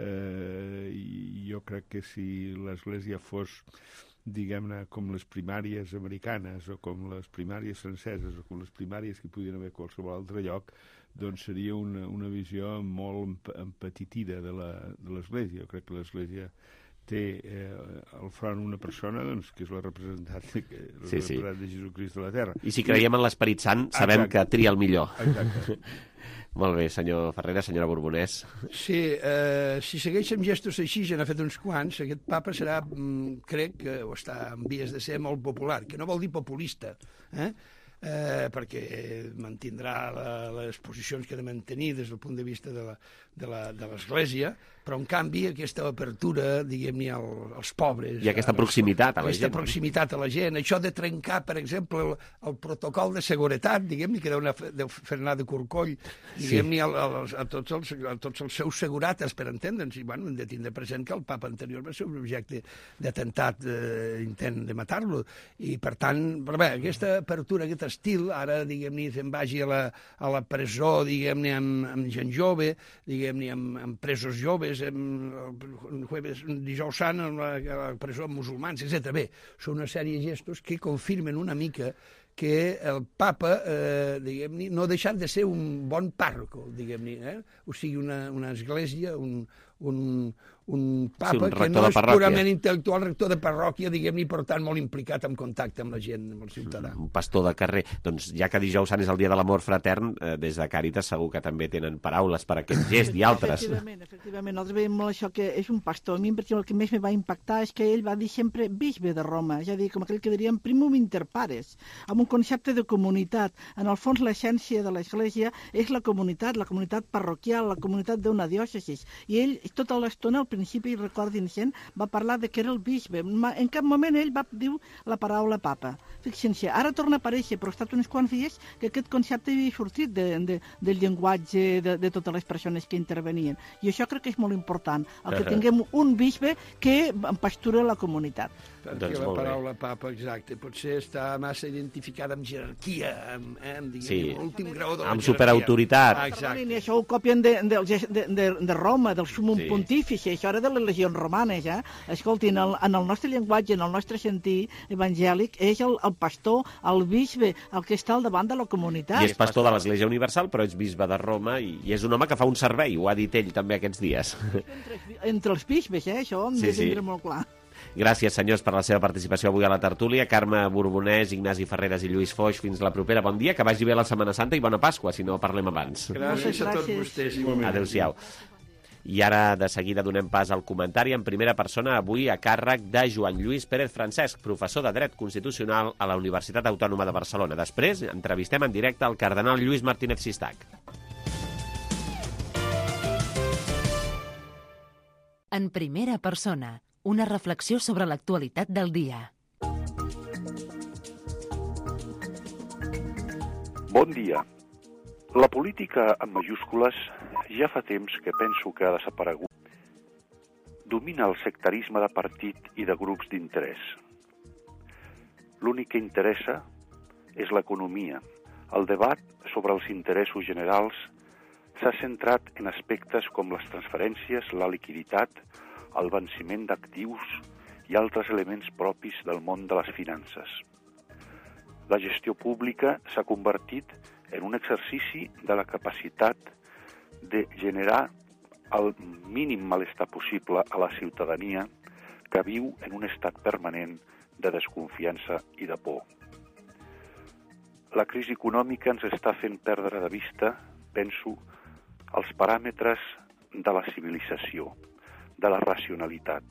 jo crec que si l'Església fos, diguem-ne, com les primàries americanes o com les primàries franceses o com les primàries que podien haver a qualsevol altre lloc, doncs seria una visió molt empetitida de l'Església. Jo crec que l'Església té al front una persona que és la representant de Jesucrist de la Terra. I si creiem en l'Esperit Sant, sabem que tria el millor. Exacte. Molt bé, senyor Ferreres, senyora Borbonès. Sí, si segueix amb gestos així, ja n'ha fet uns quants, aquest papa serà, crec, o està en vies de ser molt popular, que no vol dir populista, perquè mantindrà les posicions que ha de mantenir des del punt de vista de l'Església, però en canvi aquesta apertura, diguem-ne, als pobres... I aquesta proximitat a la gent. Aquesta proximitat a la gent, això de trencar, per exemple, el protocol de seguretat, diguem-ne, que deu fer anar de corcoll, diguem-ne, a tots els seus segurates, per entendre'ns, i bueno, hem de tindre present que el papa anterior va ser un objecte d'atemptat, intent de matar-lo, i per tant, però bé, aquesta apertura, aquest estil, ara, diguem-ne, se'n vagi a la presó, diguem-ne, amb gent jove, diguem-ne, amb presos joves, dijous sant, a la presó amb musulmans, etc. Bé, són una sèrie de gestos que confirmen una mica que el papa, diguem-ne, no ha deixat de ser un bon pàrroco, diguem-ne, o sigui, una església, un papa que no és purament intel·lectual, rector de parròquia, diguem-ne, per tant, molt implicat en contacte amb la gent, amb el ciutadà. Un pastor de carrer. Doncs ja que dijous sant és el dia de l'amor fratern, des de Càritas segur que també tenen paraules per a aquest gest i altres. Efectivament. Nosaltres veiem molt això que és un pastor. A mi, per exemple, el que més me va impactar és que ell va dir sempre bisbe de Roma, és a dir, com aquell que diríem primum inter pares, amb un concepte de comunitat. En el fons, l'essència de l'Església és la comunitat parroquial, la comunitat d'una diòcesi. I ell, tota l'estona, al principi, recordin gent, va parlar de que era el bisbe. En cap moment ell va dir la paraula papa. Fixin-se, ara torna a aparèixer, però ha estat uns quants dies que aquest concepte havia sortit del llenguatge de totes les persones que intervenien. I això crec que és molt important, el que tinguem un bisbe que pastura la comunitat. Perquè la paraula papa, exacte, potser està massa identificada amb jerarquia, amb l'últim grau de la jerarquia. Amb superautoritat. Exacte. I això ho copien de Roma, del sumum pontífice, això era de les legions romanes, Escoltin, en el nostre llenguatge, en el nostre sentit evangèlic, és el pastor, el bisbe, el que està al davant de la comunitat. I és pastor de l'Església Universal, però és bisbe de Roma i és un home que fa un servei, ho ha dit ell també aquests dies. Entre els bisbes, això hem de tindre molt clar. Gràcies, senyors, per la seva participació avui a la tertúlia. Carme Borbonès, Ignasi Ferreres i Lluís Foix, fins la propera. Bon dia, que vagi bé la Setmana Santa i bona Pasqua, si no parlem abans. Gràcies a tots vostès. Adéu-siau. I ara, de seguida, donem pas al comentari en primera persona, avui a càrrec de Joan Lluís Pérez Francesc, professor de Dret Constitucional a la Universitat Autònoma de Barcelona. Després, entrevistem en directe al cardenal Lluís Martínez Sistac. En primera persona, una reflexió sobre l'actualitat del dia. Bon dia. La política en majúscules ja fa temps que penso que ha desaparegut. Domina el sectarisme de partit i de grups d'interès. L'únic que interessa és l'economia. El debat sobre els interessos generals s'ha centrat en aspectes com les transferències, la liquiditat, el venciment d'actius i altres elements propis del món de les finances. La gestió pública s'ha convertit en un exercici de la capacitat de generar el mínim malestar possible a la ciutadania que viu en un estat permanent de desconfiança i de por. La crisi econòmica ens està fent perdre de vista, penso, els paràmetres de la civilització, de la racionalitat.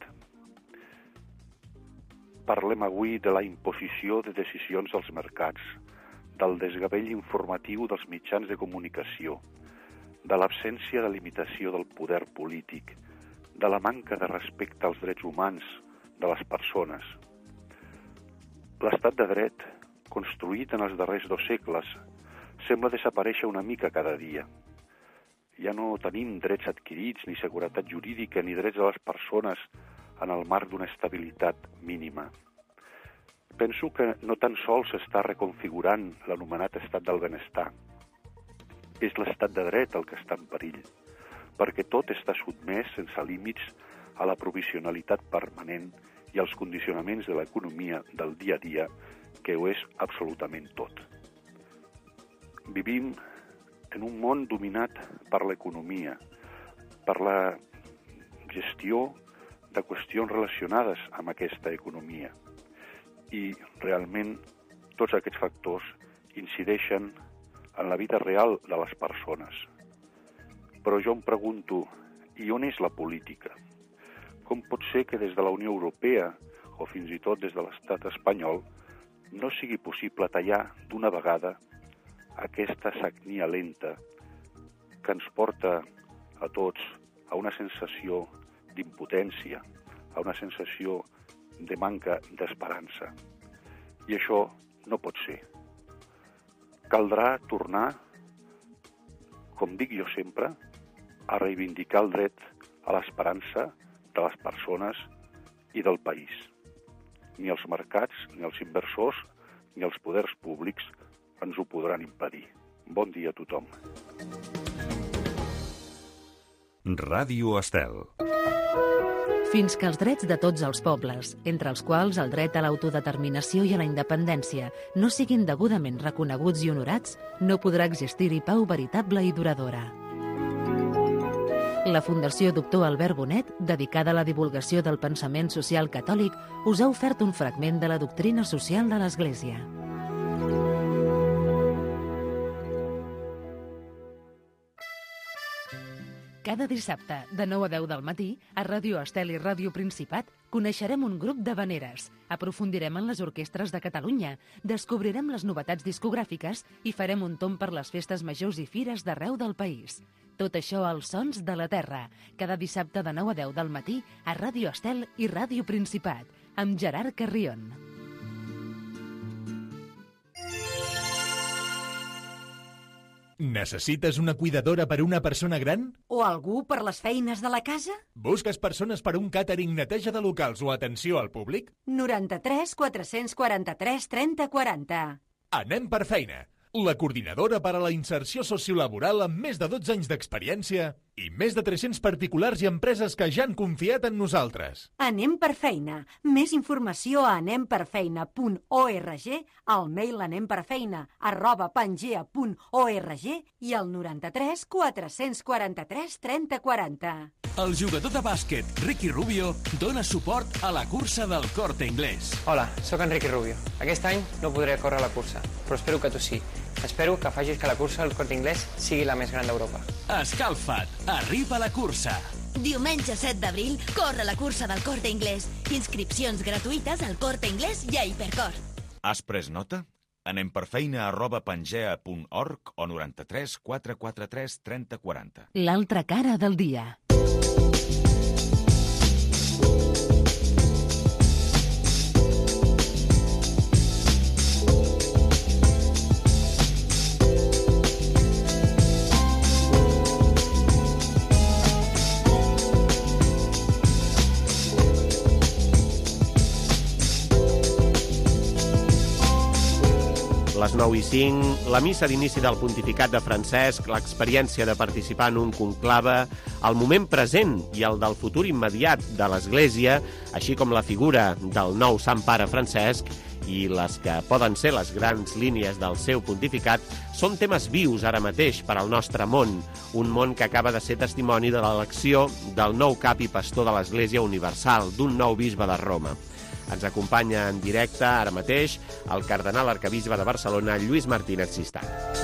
Parlem avui de la imposició de decisions dels mercats, del desgavell informatiu dels mitjans de comunicació, de l'absència de limitació del poder polític, de la manca de respecte als drets humans de les persones. L'estat de dret, construït en els darrers 2 segles, sembla desaparèixer una mica cada dia. Ja no tenim drets adquirits, ni seguretat jurídica, ni drets de les persones en el marc d'una estabilitat mínima. Penso que no tan sols s'està reconfigurant l'anomenat estat del benestar. És l'estat de dret el que està en perill, perquè tot està sotmès sense límits a la provisionalitat permanent i als condicionaments de l'economia del dia a dia, que ho és absolutament tot. Vivim en un món dominat per l'economia, per la gestió de qüestions relacionades amb aquesta economia. I realment tots aquests factors incideixen en la vida real de les persones. Però jo em pregunto, i on és la política? Com pot ser que des de la Unió Europea, o fins i tot des de l'estat espanyol, no sigui possible tallar d'una vegada aquesta sagnia lenta que ens porta a tots a una sensació d'impotència, a una sensació de manca d'esperança. I això no pot ser. Caldrà tornar, com dic jo sempre, a reivindicar el dret a l'esperança de les persones i del país. Ni els mercats, ni els inversors, ni els poders públics ens ho podran impedir. Bon dia a tothom. Ràdio Estel. Fins que els drets de tots els pobles, entre els quals el dret a l'autodeterminació i a la independència, no siguin degudament reconeguts i honorats, no podrà existir-hi pau veritable i duradora. La Fundació Doctor Albert Bonet, dedicada a la divulgació del pensament social catòlic, us ha ofert un fragment de la doctrina social de l'Església. Cada dissabte, de 9 a 10 del matí, a Ràdio Estel i Ràdio Principat, coneixerem un grup d'havaneres, aprofundirem en les orquestres de Catalunya, descobrirem les novetats discogràfiques i farem un tomb per les festes majors i fires d'arreu del país. Tot això als Sons de la Terra, cada dissabte de 9 a 10 del matí a Ràdio Estel i Ràdio Principat, amb Gerard Carrion. Necessites una cuidadora per una persona gran? O algú per les feines de la casa? Busques persones per un càtering, neteja de locals o atenció al públic? 93 443 30 40. Anem per feina. La coordinadora per a la inserció sociolaboral amb més de 12 anys d'experiència i més de 300 particulars i empreses que ja han confiat en nosaltres. Anem per feina. Més informació a anemperfeina.org, al mail anemperfeina@pangea.org i al 93 443 30 40. El jugador de bàsquet Ricky Rubio dona suport a la cursa del Corte Inglés. Hola, sóc en Ricky Rubio. Aquest any no podré córrer la cursa, però espero que tu sí. Espero que facis que la cursa del Corte Inglés sigui la més gran d'Europa. Escalfa't, arriba a la cursa. Diumenge 7 d'abril, corre la cursa del Corte Inglés. Inscripcions gratuïtes al Corte Inglés i a Hipercor. Has pres nota? Anem per feina@pangea.org o 93 443 30 40. L'altra cara del dia. Les 9:05, la missa d'inici del pontificat de Francesc, l'experiència de participar en un conclave, el moment present i el del futur immediat de l'Església, així com la figura del nou Sant Pare Francesc i les que poden ser les grans línies del seu pontificat, són temes vius ara mateix per al nostre món, un món que acaba de ser testimoni de l'elecció del nou cap i pastor de l'Església Universal, d'un nou bisbe de Roma. Ens acompanya en directe, ara mateix, el cardenal arquebisbe de Barcelona, Lluís Martínez Sistach.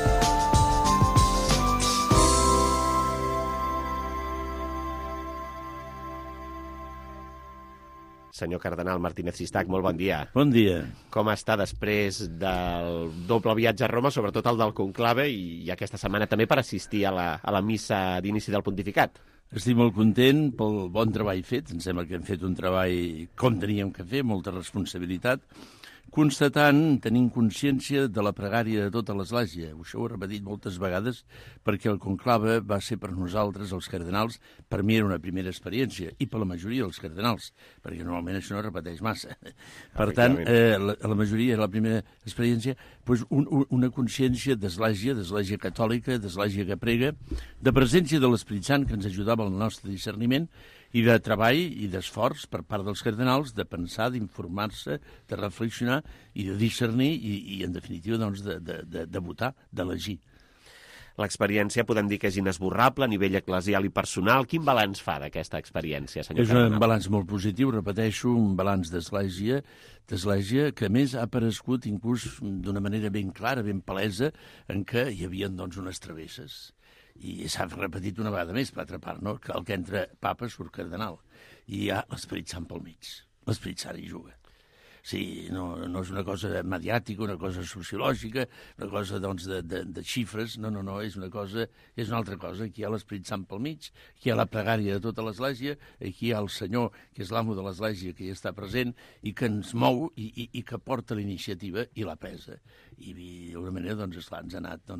Senyor cardenal Martínez Sistach, molt bon dia. Bon dia. Com està després del doble viatge a Roma, sobretot el del conclave, i aquesta setmana també per assistir a la missa d'inici del pontificat? Estic molt content pel bon treball fet. Em sembla que hem fet un treball com teníem que fer, molta responsabilitat, constatant, tenint consciència de la pregària de tota l'Església. Això ho he repetit moltes vegades perquè el conclave va ser per nosaltres, els cardenals, per mi era una primera experiència, i per la majoria dels cardenals, perquè normalment això no es repeteix massa. Per tant, la majoria era la primera experiència, doncs una consciència d'Església catòlica, d'Església que prega, de presència de l'Esperit Sant que ens ajudava al nostre discerniment, i de treball i d'esforç per part dels cardenals de pensar, d'informar-se, de reflexionar i de discernir i en definitiva, doncs, de votar, d'elegir. L'experiència podem dir que és inesborrable a nivell eclesial i personal. Quin balanç fa d'aquesta experiència, senyor cardenal? És un balanç molt positiu, repeteixo, un balanç d'Església que a més ha aparegut inclús d'una manera ben clara, ben palesa, en què hi havia, doncs, unes travesses. I s'ha repetit una vegada més, per altra part, no? Que el que entra papa surt cardenal. I hi ha l'Esperit Sant pel mig. L'Esperit Sant hi juga. Sí, no és una cosa mediàtica, una cosa sociològica, una cosa, doncs, de xifres. No, és una altra cosa. Aquí hi ha l'Esperit Sant pel mig, aquí hi ha la pregària de tota l'Església, aquí hi ha el Senyor, que és l'amo de l'Església, que hi està present i que ens mou i que porta la iniciativa i la pesa. I d'alguna manera, doncs, esclar, ens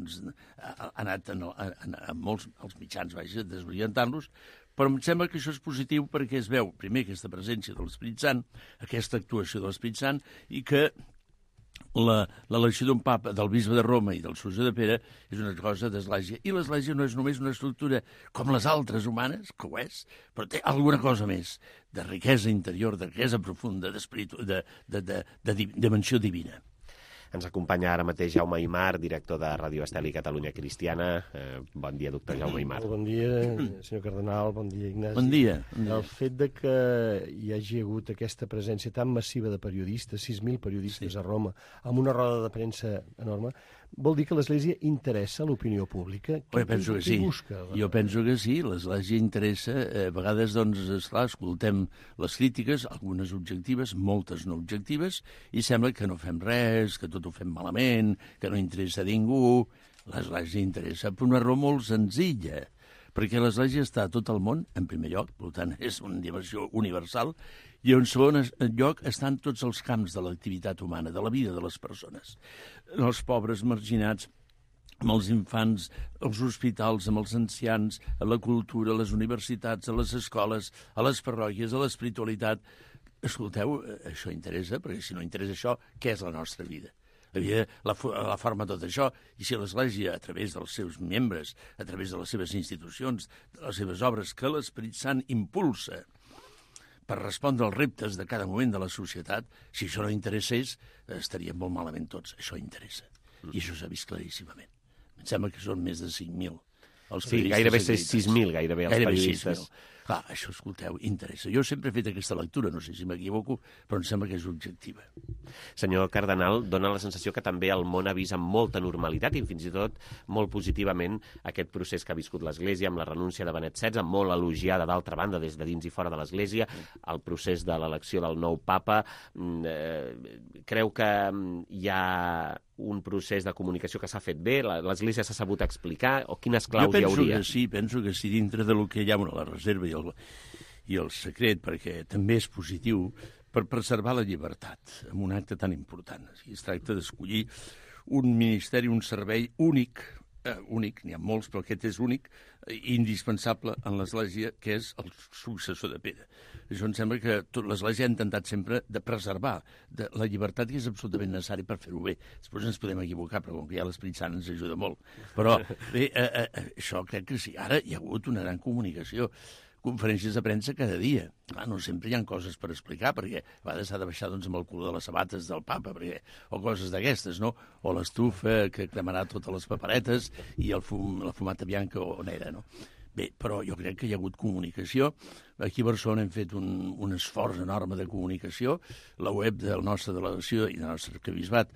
ha anat a molts els mitjans, desorientant-los, però em sembla que això és positiu perquè es veu, primer, aquesta presència de l'Esperit Sant, aquesta actuació de l'Esperit Sant, i que l'elecció d'un papa, del bisbe de Roma i del sucessor de Pere, és una cosa d'Església. I l'Església no és només una estructura com les altres humanes, que ho és, però té alguna cosa més, de riquesa interior, de riquesa profunda, d'espíritu, de dimensió divina. Ens acompanya ara mateix Jaume Aymar, director de Ràdio Estel i Catalunya Cristiana. Bon dia, doctor Jaume Aymar. Bon dia, senyor cardenal, bon dia, Ignasi. Bon dia. El fet de que hi hagi hagut aquesta presència tan massiva de periodistes, 6.000 periodistes a Roma, amb una roda de premsa enorme, vol dir que l'Església interessa l'opinió pública? Jo penso que sí. Jo penso que sí. L'Església interessa. A vegades, doncs, esclar, escoltem les crítiques, algunes objectives, moltes no objectives, i sembla que no fem res, que tot ho fem malament, que no interessa a ningú. L'Església interessa per una raó molt senzilla, perquè l'Església està a tot el món, en primer lloc, per tant, és una dimensió universal, i en segon lloc estan tots els camps de l'activitat humana, de la vida de les persones. Els pobres, marginats, amb els infants, als hospitals, amb els ancians, a la cultura, a les universitats, a les escoles, a les parròquies, a l'espiritualitat. Escolteu, això interessa, perquè si no interessa això, què és la nostra vida? La vida la forma tot això, i si l'Església, a través dels seus membres, a través de les seves institucions, de les seves obres, que l'Esperit Sant impulsa per respondre als reptes de cada moment de la societat, si això no interessés, estaríem molt malament tots. Això interessa. I això s'ha vist claríssimament. Em sembla que són més de 5.000. Sí, gairebé 6.000, gairebé, els periodistes. Clar, això, escolteu, interessa. Jo sempre he fet aquesta lectura, no sé si m'equivoco, però em sembla que és objectiva. Senyor cardenal, dona la sensació que també el món ha vist amb molta normalitat i fins i tot molt positivament aquest procés que ha viscut l'Església amb la renúncia de Benet XVI, molt elogiada d'altra banda des de dins i fora de l'Església, el procés de l'elecció del nou papa. Creu que hi ha un procés de comunicació que s'ha fet bé? L'Església s'ha sabut explicar? O quines claus hi hauria? Penso que sí, dintre del que hi ha la reserva i el secret, perquè també és positiu per preservar la llibertat en un acte tan important. Es tracta d'escollir un ministeri, un servei únic, n'hi ha molts, però aquest és únic, indispensable en l'Església, que és el successor de Pere. Això em sembla que l'Església ha intentat sempre de preservar la llibertat, que és absolutament necessari per fer-ho bé. Després ens podem equivocar, però com que ja l'Esperit Sant ens ajuda molt. Però bé, això crec que sí. Ara hi ha hagut una gran comunicació, conferències de premsa cada dia. Clar, no sempre hi ha coses per explicar, perquè a vegades s'ha de baixar amb el color de les sabates del papa, o coses d'aquestes, no? O l'estufa que cremarà totes les paperetes i la fumata bianca o negra, no? Bé, però jo crec que hi ha hagut comunicació. Aquí a Barcelona hem fet un esforç enorme de comunicació. La web de la nostra delegació i del nostre arquebisbat,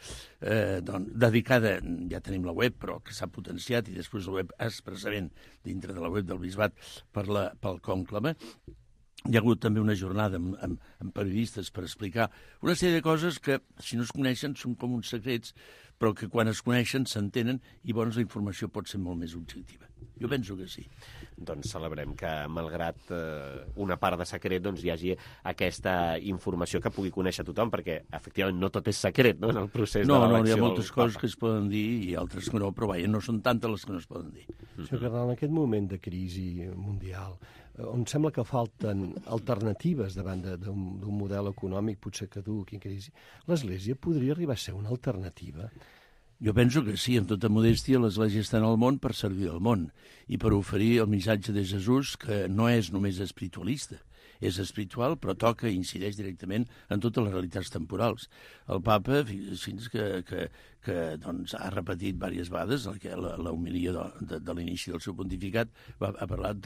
dedicada, ja tenim la web, però que s'ha potenciat, i després la web expressament dintre de la web del bisbat pel conclave. Hi ha hagut també una jornada amb periodistes per explicar una sèrie de coses que, si no es coneixen, són com uns secrets, però que quan es coneixen s'entenen i llavors la informació pot ser molt més objectiva. Jo penso que sí. Doncs celebrem que, malgrat una part de secret, doncs hi hagi aquesta informació que pugui conèixer tothom, perquè, efectivament, no tot és secret, no?, en el procés de l'elecció. No, hi ha moltes coses que es poden dir i altres que no, però vaja, no són tantes les que no es poden dir. Senyor cardenal, en aquest moment de crisi mundial, on sembla que falten alternatives davant d'un model econòmic potser caduc i crisi, l'Església podria arribar a ser una alternativa? Jo penso que sí, amb tota modèstia, l'Església està en el món per servir al món i per oferir el missatge de Jesús, que no és només espiritualista, és espiritual, però toca i incideix directament en totes les realitats temporals. El papa, fins que doncs, ha repetit diverses vegades la homilia de l'inici del seu pontificat, ha parlat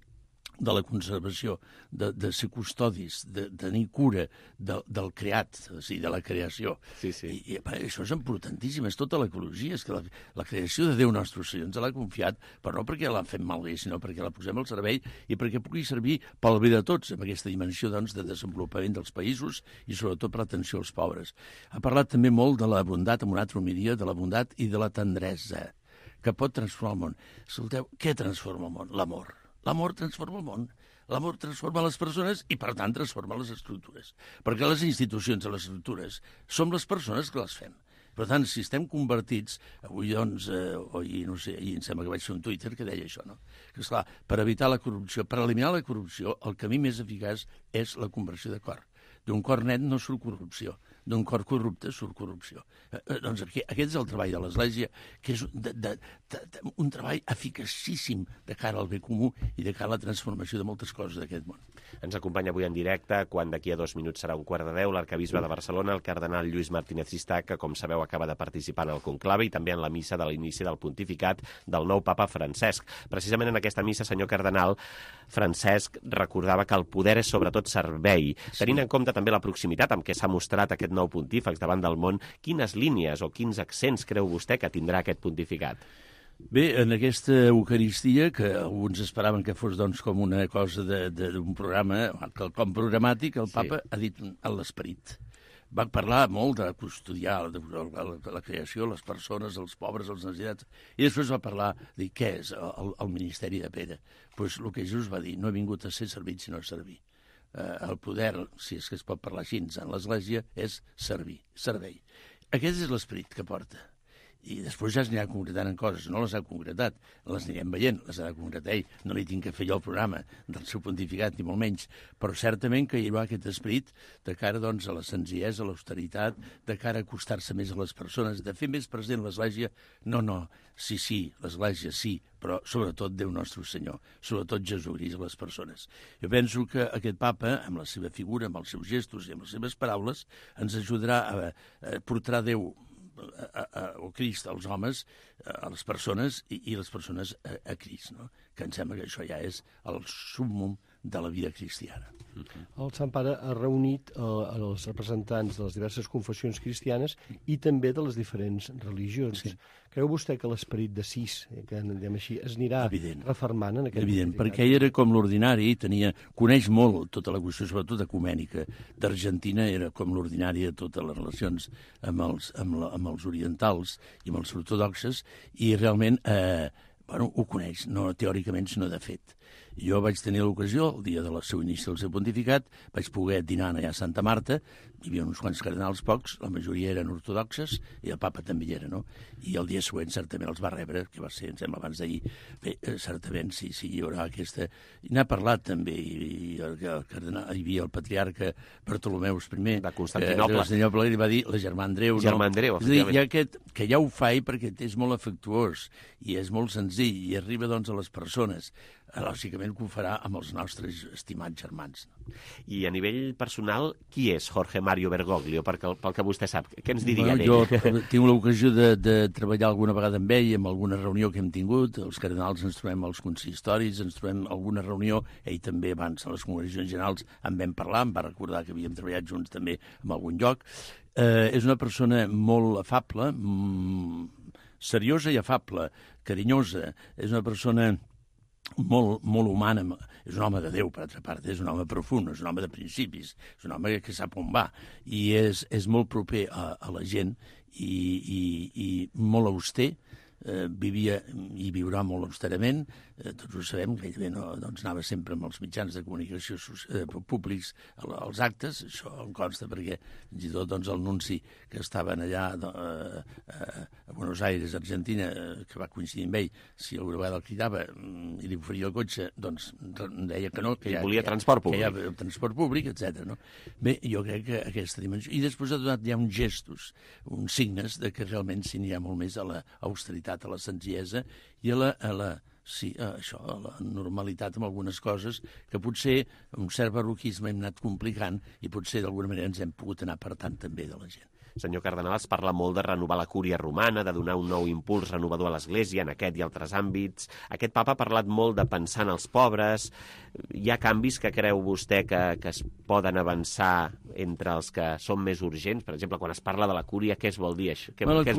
de la conservació, de ser custodis, de tenir cura del creat, o sigui, de la creació. Sí, sí. I això és importantíssim, és tota l'ecologia, és que la creació de Déu nostre Senyor ens l'ha confiat, però no perquè la fem malbé, sinó perquè la posem al servei i perquè pugui servir pel bé de tots, amb aquesta dimensió doncs, de desenvolupament dels països i sobretot per l'atenció als pobres. Ha parlat també molt de la bondat, amb una altra homilia, de la bondat i de la tendresa, que pot transformar el món. Escolteu, què transforma el món? L'amor. L'amor transforma el món, l'amor transforma les persones i, per tant, transforma les estructures. Perquè les institucions i les estructures som les persones que les fem. Per tant, si estem convertits, avui, doncs, no sé, ahir em sembla que vaig fer un Twitter que deia això, no? Que, esclar, per evitar la corrupció, per eliminar la corrupció, el camí més eficaç és la conversió de cor. D'un cor net no surt corrupció, d'un cor corrupte surt corrupció. Doncs aquest és el treball de l'Església, que és un treball eficacíssim de cara al bé comú i de cara a la transformació de moltes coses d'aquest món. Ens acompanya avui en directe, quan d'aquí a 2 minuts serà 11:45, l'arquebisbe de Barcelona, el cardenal Lluís Martínez Cistà, que, com sabeu, acaba de participar en el conclave i també en la missa de l'inici del pontificat del nou papa Francesc. Precisament en aquesta missa, senyor cardenal, Francesc recordava que el poder és sobretot servei. Sí. Tenint en compte també la proximitat amb què s'ha mostrat aquest nou pontífex davant del món, quines línies o quins accents creu vostè que tindrà aquest pontificat? Bé, en aquesta Eucaristia, que alguns esperaven que fos doncs, com una cosa d'un programa, com programàtic, el papa ha dit l'Esperit. Va parlar molt de custodiar la creació, les persones, els pobres, els necessitats, i després va parlar de què és el Ministeri de Pere. Doncs el que Jesús va dir, no he vingut a ser servit sinó a servir. El poder, si és que es pot parlar així, en l'Església, és servir, servei. Aquest és l'esperit que porta. I després ja s'anirà concretant en coses. No les ha concretat, les anirem veient, les ha de concretar ell. No li tinc que fer jo el programa del seu pontificat, ni molt menys. Però certament que hi haurà aquest esperit de cara doncs, a la senzillesa, a l'austeritat, de cara a acostar-se més a les persones, de fer més present l'Església. No, sí, l'Església sí, però sobretot Déu nostre Senyor, sobretot Jesucrist a les persones. Jo penso que aquest papa, amb la seva figura, amb els seus gestos i amb les seves paraules, ens ajudarà a portar Déu o Crist als homes, a les persones, i les persones a Crist, no? Que em sembla que això ja és el súmmum de la vida cristiana. El Sant Pare ha reunit els representants de les diverses confessions cristianes i també de les diferents religions. Sí. Creu vostè que l'esperit de sis, que diguem així, es anirà refermant en aquest... Evident, perquè ell era com l'ordinari, coneix molt tota la qüestió, sobretot ecumènica, d'Argentina, era com l'ordinari de totes les relacions amb els orientals i amb els ortodoxes, i realment ho coneix, no teòricament, sinó de fet. Jo vaig tenir l'ocasió, el dia del seu inici del seu pontificat, vaig poder dinar allà a Santa Marta, hi havia uns quants cardenals pocs, la majoria eren ortodoxes, i el papa també hi era, no? I el dia següent certament els va rebre, que va ser, em sembla, abans d'ahir. Bé, certament, sí, hi haurà aquesta... I n'ha parlat també, hi havia el patriarca Bartolomeus I, de Constantinoble, i va dir la Germà Andreu. Germà Andreu, efectivament. És a dir, que ja ho fa perquè és molt afectuós, i és molt senzill, i arriba doncs a les persones. Lògicament que ho farà amb els nostres estimats germans. I a nivell personal, qui és Jorge Mario Bergoglio, pel que vostè sap? Què ens diria d'ell? Jo tinc l'ocasió de treballar alguna vegada amb ell, amb alguna reunió que hem tingut. Els cardenals ens trobem als consistoris, ens trobem alguna reunió. Ell també, abans, a les congregacions generals, en vam parlar, em va recordar que havíem treballat junts també en algun lloc. És una persona molt afable, seriosa i afable, carinyosa. És una persona molt humana, és un home de Déu, per altra part, és un home profund, és un home de principis, és un home que sap on va, i és molt proper a la gent i molt auster, vivia i viurà molt austerament, tots ho sabem, gairebé doncs anava sempre amb els mitjans de comunicació públics als actes, això em consta perquè fins i tot el nunci que estaven allà a Buenos Aires, Argentina, que va coincidir amb ell, si alguna vegada el cridava i li oferia el cotxe, doncs deia que no, que volia transport públic. Que hi ha transport públic, etc. No? Bé, jo crec que aquesta dimensió... I després ha donat ja uns gestos, uns signes de que realment s'hi anirà molt més a l'austeritat, a la senzillesa i a la normalitat amb algunes coses que potser amb un cert barroquisme hem anat complicant i potser d'alguna manera ens hem pogut anar apartant també de la gent. Senyor cardenal, es parla molt de renovar la cúria romana, de donar un nou impuls renovador a l'Església en aquest i altres àmbits. Aquest papa ha parlat molt de pensar en els pobres. Hi ha canvis que creu vostè que es poden avançar entre els que són més urgents? Per exemple, quan es parla de la cúria, què es vol dir això?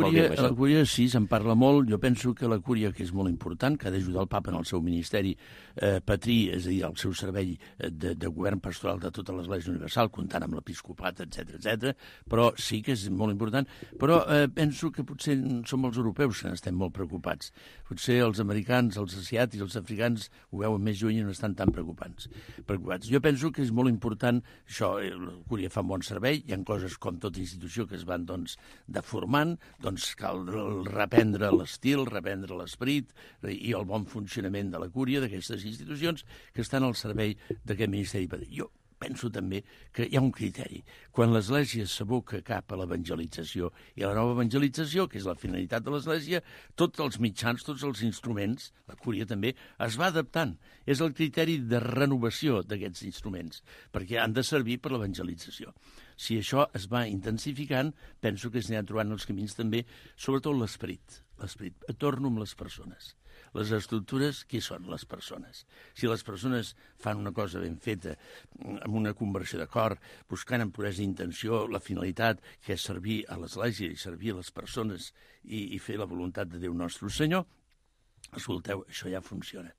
La cúria sí, se'n parla molt. Jo penso que la cúria, que és molt important, que ha d'ajudar el papa en el seu ministeri patrí, és a dir, el seu servei de govern pastoral de tota l'Església Universal, comptant amb l'episcopat, etc. Però sí que és molt important, però penso que potser som els europeus que n'estem molt preocupats. Potser els americans, els asiàtics, els africans ho veuen més lluny i no estan tan preocupats. Jo penso que és molt important això, la cúria fa un bon servei, hi ha coses com tota institució que es van deformant, doncs cal reprendre l'estil, reprendre l'esperit i el bon funcionament de la cúria d'aquestes institucions que estan al servei d'aquest ministeri. Jo penso també que hi ha un criteri. Quan l'Església s'aboca cap a l'evangelització i a la nova evangelització, que és la finalitat de l'Església, tots els mitjans, tots els instruments, la cúria també, es va adaptant. És el criteri de renovació d'aquests instruments, perquè han de servir per l'evangelització. Si això es va intensificant, penso que s'aniran trobant els camins també, sobretot l'esperit. Torno amb les persones. Les estructures, qui són les persones? Si les persones fan una cosa ben feta, amb una conversió de cor, buscant amb puresa d'intenció la finalitat que és servir a l'Església i servir a les persones i fer la voluntat de Déu nostre Senyor, escolteu, això ja funciona.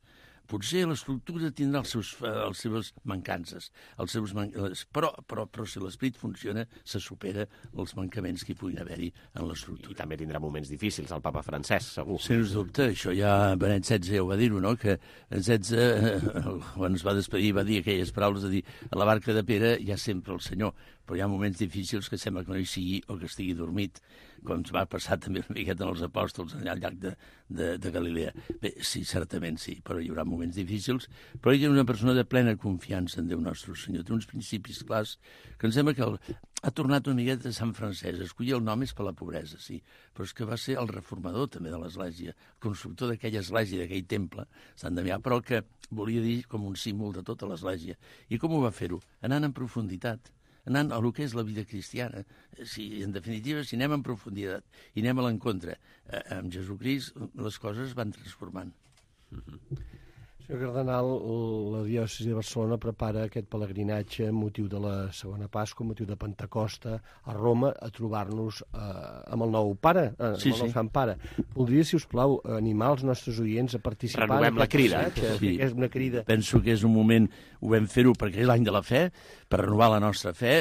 Potser l'estructura tindrà les seves mancances, però si l'esperit funciona, se supera els mancaments que hi puguin haver-hi en l'estructura. I també tindrà moments difícils, el papa Francesc, segur. Sens dubte, això ja Benet XVI ja ho va dir-ho, no?, que XVI, quan es va despedir, va dir aquelles paraules de dir a la barca de Pere hi ha sempre el Senyor, però hi ha moments difícils que sembla que no hi sigui o que estigui dormit, com es va passar també una miqueta en els apòstols allà al llac de Galilea. Bé, sí, certament sí, però hi haurà moments difícils, però ell és una persona de plena confiança en Déu nostre Senyor, té uns principis clars que em sembla que ha tornat una miqueta a Sant Francesc. Escollir el nom és per la pobresa, sí, però és que va ser el reformador també de l'Església, el constructor d'aquella església, d'aquell temple, Sant Damià, però que volia dir com un símbol de tota l'Església. I com ho va fer-ho? Anant en profunditat, anant a lo que és la vida cristiana. En definitiva, si anem en profunditat i anem a l'encontre amb Jesucrist, les coses van transformant. Senyor Cardenal, la diòcesi de Barcelona prepara aquest pelegrinatge amb motiu de la segona Pasqua, amb motiu de Pentecosta, a Roma, a trobar-nos amb el nou pare, amb el nou Sant Pare. Voldria, si us plau, animar els nostres oients a participar. Renovem la crida. Sí. És una crida. Penso que és un moment, ho vam fer-ho perquè és l'any de la fe, per renovar la nostra fe,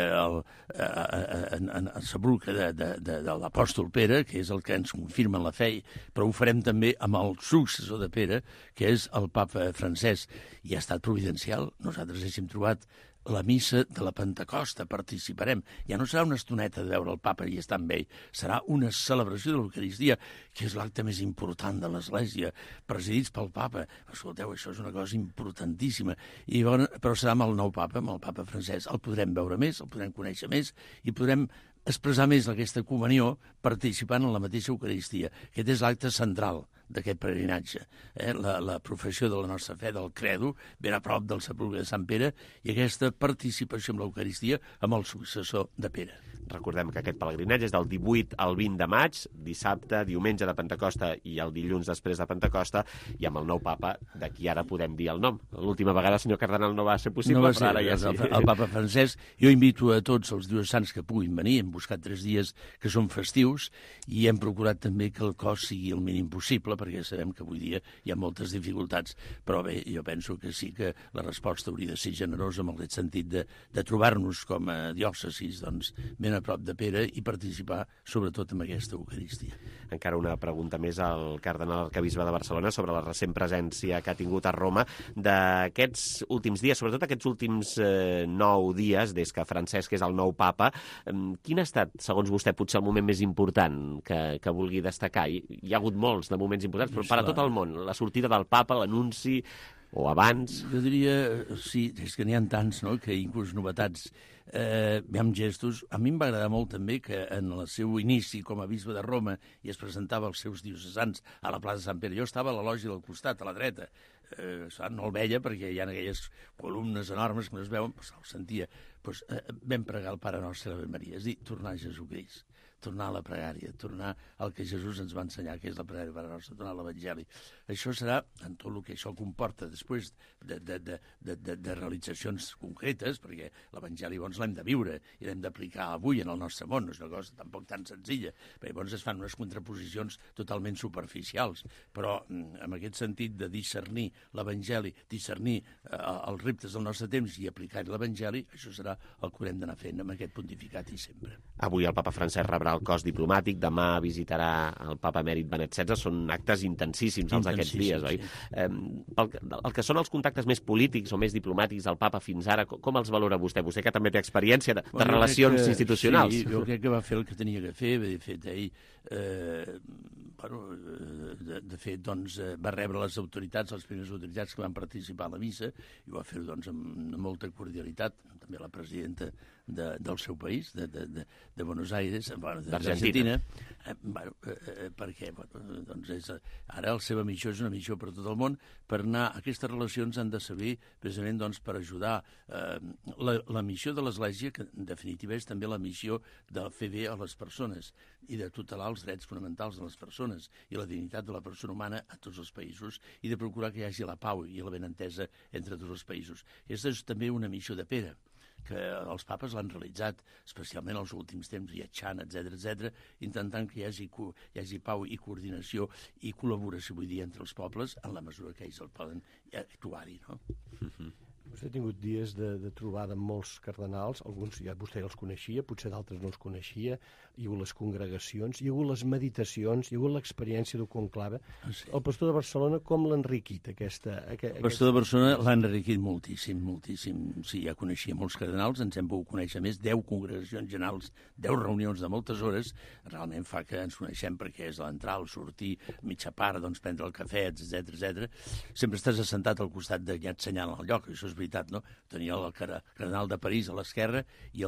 en el sepulcre de l'apòstol Pere, que és el que ens confirma en la fe, però ho farem també amb el successor de Pere, que és el papa Francesc, i ha estat providencial. Nosaltres hem trobat la missa de la Pentecosta, participarem. Ja no serà una estoneta de veure el papa i estar amb ell, serà una celebració de l'Eucaristia, que és l'acte més important de l'Església, presidits pel papa. Escolteu, això és una cosa importantíssima. Però serà amb el nou papa, amb el papa Francesc. El podrem veure més, el podrem conèixer més i podrem expressar més aquesta comunió participant en la mateixa Eucaristia. Aquest és l'acte central d'aquest peregrinatge. La professió de la nostra fe, del credo, ben a prop del sepulcre de Sant Pere, i aquesta participació amb l'Eucaristia amb el successor de Pere. Recordem que aquest pelegrinatge és del 18 al 20 de maig, dissabte, diumenge de Pentecosta i el dilluns després de Pentecosta, i amb el nou papa, d'aquí ara podem dir el nom. L'última vegada, senyor Cardenal, no va ser possible, no va ser, però ara ja sí. El papa Francesc, jo invito a tots els diocesans que puguin venir, hem buscat 3 dies que són festius, i hem procurat també que el cost sigui el mínim possible, perquè sabem que avui dia hi ha moltes dificultats, però bé, jo penso que sí que la resposta hauria de ser generosa en aquest sentit de trobar-nos com a diòcesis, doncs, ben a prop de Pere i participar sobretot en aquesta Eucaristia. Encara una pregunta més al cardenal arquebisbe de Barcelona sobre la recent presència que ha tingut a Roma d'aquests últims dies, sobretot aquests últims 9 dies, des que Francesc és el nou papa. Quin ha estat, segons vostè, potser el moment més important que vulgui destacar? Hi ha hagut molts de moments importants, però per a tot el món. La sortida del papa, l'anunci, o abans... Jo diria, sí, és que n'hi ha tants, no?, que inclús novetats, hi ha gestos. A mi em va agradar molt també que en el seu inici com a bisbe de Roma i es presentava als seus diocesans a la plaça Sant Pere. Jo estava a la lògia del costat, a la dreta. No el veia perquè hi ha aquelles columnes enormes que no es veuen, però se'l sentia. Vam pregar el Pare Nostre i l'Ave Maria, és a dir, tornar a Jesucrist, tornar a la pregària, tornar al que Jesús ens va ensenyar, que és la pregària Pare Nostre, tornar a l'Evangeli. Això serà, en tot el que això comporta després de realitzacions concretes, perquè l'Evangeli llavors l'hem de viure i l'hem d'aplicar avui en el nostre món, no és una cosa tampoc tan senzilla, perquè llavors es fan unes contraposicions totalment superficials, però en aquest sentit de discernir l'Evangeli, discernir els reptes del nostre temps i aplicar-hi l'Evangeli, això serà el que haurem d'anar fent amb aquest pontificat i sempre. Avui el papa Francesc rebrà el cos diplomàtic, demà visitarà el papa emèrit Benet XVI, són actes intensíssims els aquests dies, oi? Sí. El que són els contactes més polítics o més diplomàtics del papa fins ara, com els valora vostè? Vostè que també té experiència de relacions institucionals. Sí, jo crec que va fer el que tenia que fer, de fet, ell de fet, doncs, va rebre les autoritats, les primeres autoritats que van participar a la missa, i ho va fer doncs, amb molta cordialitat, també la presidenta del seu país, de Buenos Aires, d'Argentina, perquè doncs ara la seva missió és una missió per tot el món. Per anar a aquestes relacions han de servir precisament doncs, per ajudar la missió de l'Església, que en definitiva és també la missió de fer bé a les persones i de tutelar els drets fonamentals de les persones i la dignitat de la persona humana a tots els països i de procurar que hi hagi la pau i la benentesa entre tots els països. Aquesta és també una missió de Pere. que els papes l'han realitzat, especialment els últims temps, viatjant, etc, intentant que hi hagi pau i coordinació i col·laboració, vull dir, entre els pobles, en la mesura que ells el poden actuar-hi, no? Vostè ha tingut dies de trobada amb molts cardenals, alguns ja vostè els coneixia, potser d'altres no els coneixia, hi ha hagut les congregacions, hi ha hagut les meditacions, hi ha hagut l'experiència d'un conclave. Sí. El pastor de Barcelona com l'ha enriquit, El pastor de Barcelona l'ha enriquit moltíssim. Sí, ja coneixia molts cardenals, ens hem pogut conèixer més, 10 congregacions generals, 10 reunions de moltes hores, realment fa que ens coneixem perquè és l'entrar, el sortir, mitja part, doncs prendre el cafè, etc. Sempre estàs assentat al costat de qui et assenyalen el lloc, això és veritat, no? Tenia el cardenal de París a l'esquerra i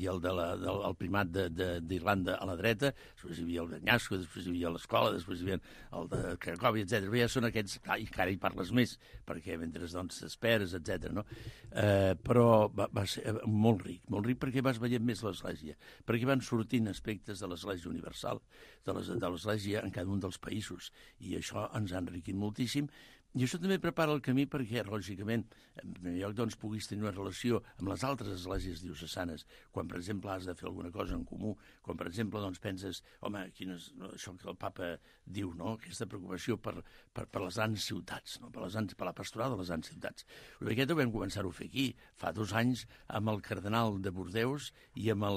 el primat d'Irlanda a la dreta, després hi havia el d'Anyasco, després hi havia l'escola, després hi havia el de Cracòvia, etc. Ja són aquests, i encara hi parles més, perquè mentre doncs t'esperes, etc. No? Però va ser molt ric perquè vas veient més l'Església, perquè van sortint aspectes de l'Església universal, de l'Església en cada un dels països, i això ens ha enriquit moltíssim. I això també prepara el camí perquè, lògicament, en primer lloc, doncs, puguis tenir una relació amb les altres esglésies diocesanes, quan, per exemple, has de fer alguna cosa en comú, quan, per exemple, doncs, penses, home, això que el papa diu, no?, aquesta preocupació per les grans ciutats, no?, per la pastoral de les grans ciutats. Aquest ho vam començar-ho a fer aquí, fa 2 anys, amb el cardenal de Bordeus i amb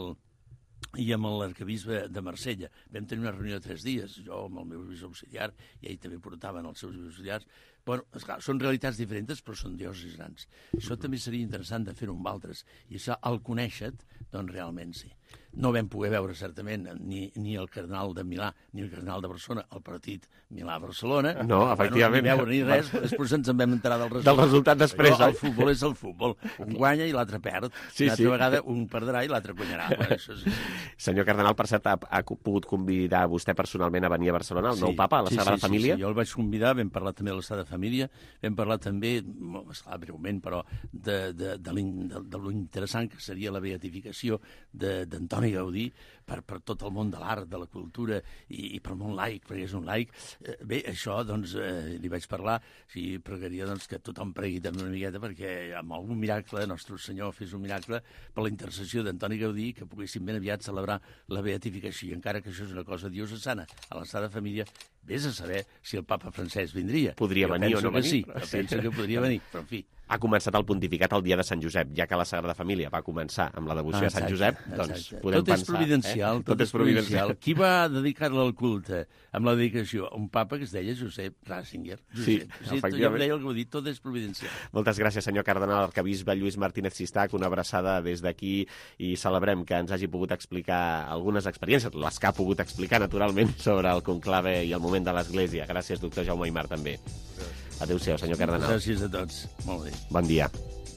l'arquebisbe de Marsella. Vam tenir una reunió de 3 dies, jo amb el meu bisbe auxiliar, i ell també portaven els seus bisbes auxiliars. Bueno, esclar, són realitats diferents, però són diòcesis grans. Això també seria interessant de fer-ho amb altres. I això, al conèixer-te, doncs realment sí. No vam poder veure, certament, ni el cardenal de Milà ni el cardenal de Barcelona, el partit Milà-Barcelona. No, efectivament. No veure ni res, després ens en vam enterar del resultat. Del resultat després. Però el futbol és el futbol. Un guanya i l'altre perd. Una altra vegada un perdrà i l'altre guanyarà. Això sí. Senyor cardenal, per cert, ha pogut convidar vostè personalment a venir a Barcelona, el nou papa, a la Sagrada Família? Sí, jo el vaig convidar, vam parlar també de la Sagrada Família, vam parlar també, breument, però, de lo interessant que seria la beatificació d'Antoni Gaudí per tot el món de l'art, de la cultura i pel món laic, perquè és un laic. Bé, això, doncs, li vaig parlar, i pregaria doncs, que tothom pregui també una miqueta perquè amb algun miracle, Nostre Senyor fes un miracle per la intercessió d'Antoni Gaudí, que poguéssim ben aviat celebrar la beatificació, i encara que això és una cosa diocesana a la Sagrada Família, vés a saber si el papa Francesc vindria. Podria venir o no venir. Sí, penso que podria venir, però en fi. Ha començat el pontificat el dia de Sant Josep, ja que la Sagrada Família va començar amb la devoció a Sant Josep, doncs podem pensar... Tot és providencial, tot és providencial. Qui va dedicar-la al culte amb la dedicació? Un papa que es deia Josep Ratzinger. Sí, efectivament. Jo em deia el que ho dit, tot és providencial. Moltes gràcies, senyor cardenal, arquebisbe Lluís Martínez Sistac, una abraçada des d'aquí i celebrem que ens hagi pogut explicar algunes experiències, les que ha pogut explicar, naturalment, sobre el conclave i el moment de l'Església. Gràcies, doctor Jaume Aymar, també. Adéu-siau, senyor cardenal. Gràcies a tots. Molt bé. Bon dia.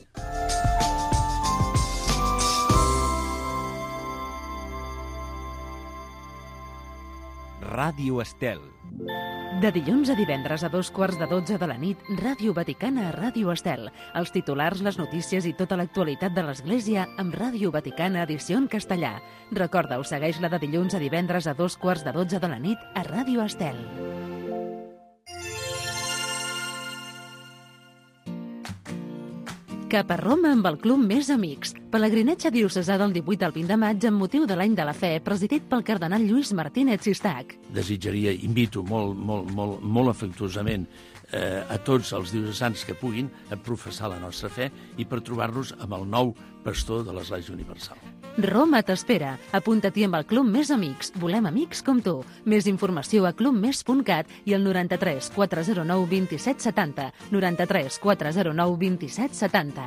Ràdio Estel. De dilluns a divendres a 2:15 de la nit, Ràdio Vaticana a Ràdio Estel. Els titulars, les notícies i tota l'actualitat de l'Església amb Ràdio Vaticana edició en castellà. Recorda-ho, segueix-la de dilluns a divendres a 2:15 de la nit a Ràdio Estel. Cap a Roma amb el Club Més Amics. Pelegrinatge diocesà del 18 al 20 de maig amb motiu de l'Any de la Fe, presidit pel cardenal Lluís Martínez Sistac. Desitjaria, invito molt afectuosament a tots els diocesans que puguin a professar la nostra fe i per trobar-nos amb el nou pastor de l'Església Universal. Roma t'espera. Apunta-t'hi amb el Club Més Amics. Volem amics com tu. Més informació a clubmes.cat i al 93 409 27 70. 93 409 27 70.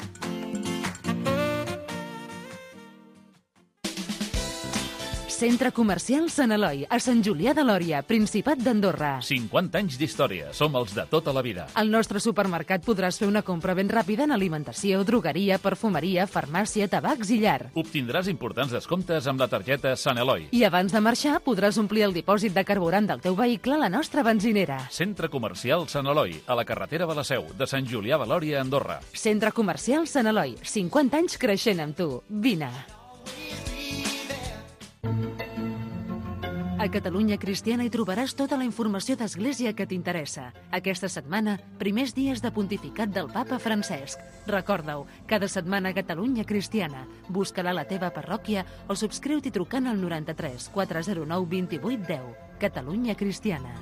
Centre Comercial Sant Eloi, a Sant Julià de Lòria, Principat d'Andorra. 50 anys d'història, som els de tota la vida. Al nostre supermercat podràs fer una compra ben ràpida en alimentació, drogueria, perfumeria, farmàcia, tabacs i llar. Obtindràs importants descomptes amb la targeta Sant Eloi. I abans de marxar podràs omplir el dipòsit de carburant del teu vehicle a la nostra benzinera. Centre Comercial Sant Eloi, a la carretera de la Seu, de Sant Julià de Lòria, Andorra. Centre Comercial Sant Eloi, 50 anys creixent amb tu. Vine. A Catalunya Cristiana hi trobaràs tota la informació d'Església que t'interessa. Aquesta setmana, primers dies de pontificat del papa Francesc. Recorda-ho, cada setmana a Catalunya Cristiana. Busca-la a la teva parròquia o subscriu-t'hi trucant al 93 409 28 10. Catalunya Cristiana.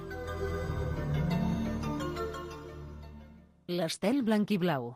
L'Estel Blanquiblau.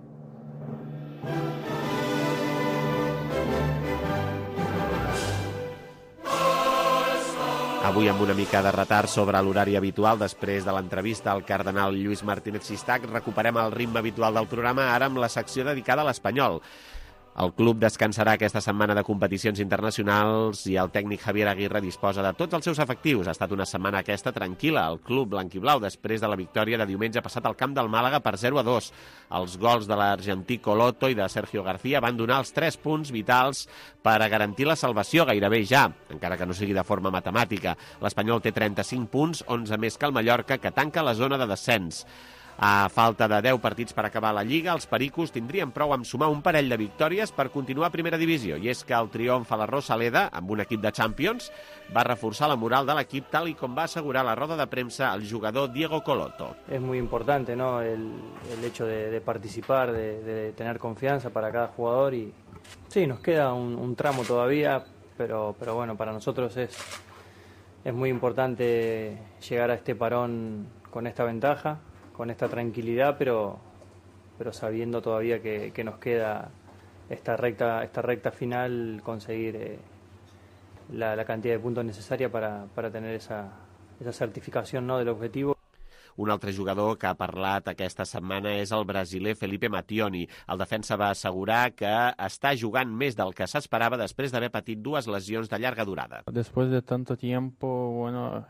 Avui amb una mica de retard sobre l'horari habitual, després de l'entrevista al cardenal Lluís Martínez Sistac, recuperem el ritme habitual del programa, ara amb la secció dedicada a l'Espanyol. El club descansarà aquesta setmana de competicions internacionals i el tècnic Javier Aguirre disposa de tots els seus efectius. Ha estat una setmana aquesta tranquil·la al club blanquiblau després de la victòria de diumenge passat al camp del Màlaga per 0-2. Els gols de l'argentí Coloto i de Sergio García van donar els 3 punts vitals per a garantir la salvació gairebé ja, encara que no sigui de forma matemàtica. L'Espanyol té 35 punts, 11 més que el Mallorca, que tanca la zona de descens. A falta de 10 partits per acabar la Lliga, els pericos tindrien prou amb sumar un parell de victòries per continuar a primera divisió. I és que el triomf a la Rosaleda, amb un equip de Champions, va reforçar la moral de l'equip tal i com va assegurar a la roda de premsa el jugador Diego Coloto. Es muy importante, ¿no? el hecho de participar, de tener confianza para cada jugador y sí, nos queda un tramo todavía, pero bueno, para nosotros es muy importante llegar a este parón con esta ventaja, con esta tranquilidad, pero sabiendo todavía que nos queda esta recta final, conseguir la cantidad de puntos necesaria para tener esa certificación, ¿no?, del objetivo. Un altre jugador que ha parlat aquesta setmana és el brasiler Felipe Mattioni. El defensa va assegurar que està jugant més del que s'esperava després d'haver patit 2 lesions de llarga durada. Después de tanto tiempo, bueno,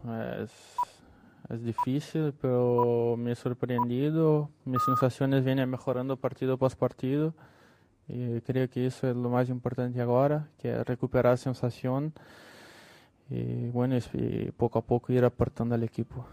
es difícil, pero me he sorprendido. Mis sensaciones vienen mejorando partido tras partido y creo que eso es lo más importante ahora, que es recuperar sensación y bueno, y poco a poco ir aportando al equipo.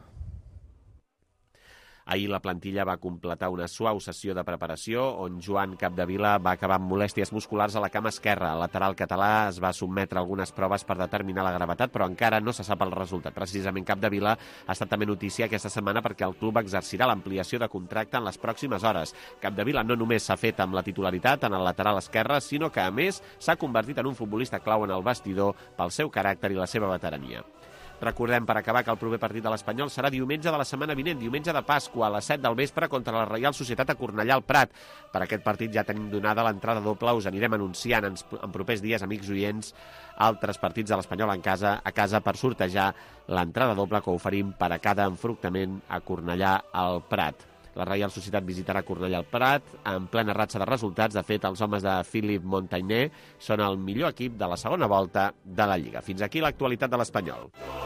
Ahir la plantilla va completar una suau sessió de preparació on Joan Capdevila va acabar amb molèsties musculars a la cama esquerra. El lateral català es va sotmetre a algunes proves per determinar la gravetat, però encara no se sap el resultat. Precisament Capdevila ha estat també notícia aquesta setmana perquè el club exercirà l'ampliació de contracte en les pròximes hores. Capdevila no només s'ha fet amb la titularitat en el lateral esquerre, sinó que, a més, s'ha convertit en un futbolista clau en el vestidor pel seu caràcter i la seva veterania. Recordem, per acabar, que el proper partit de l'Espanyol serà diumenge de la setmana vinent, diumenge de Pasqua, a les 7 del vespre contra la Reial Societat a Cornellà al Prat. Per aquest partit ja tenim donada l'entrada doble, us anirem anunciant en propers dies, amics oients, altres partits de l'Espanyol a casa per sortejar l'entrada doble que oferim per a cada enfrontament a Cornellà al Prat. La Reial Societat visitarà Cornellà al Prat en plena ratxa de resultats. De fet, els homes de Philippe Montagné són el millor equip de la segona volta de la Lliga. Fins aquí l'actualitat de l'Espanyol.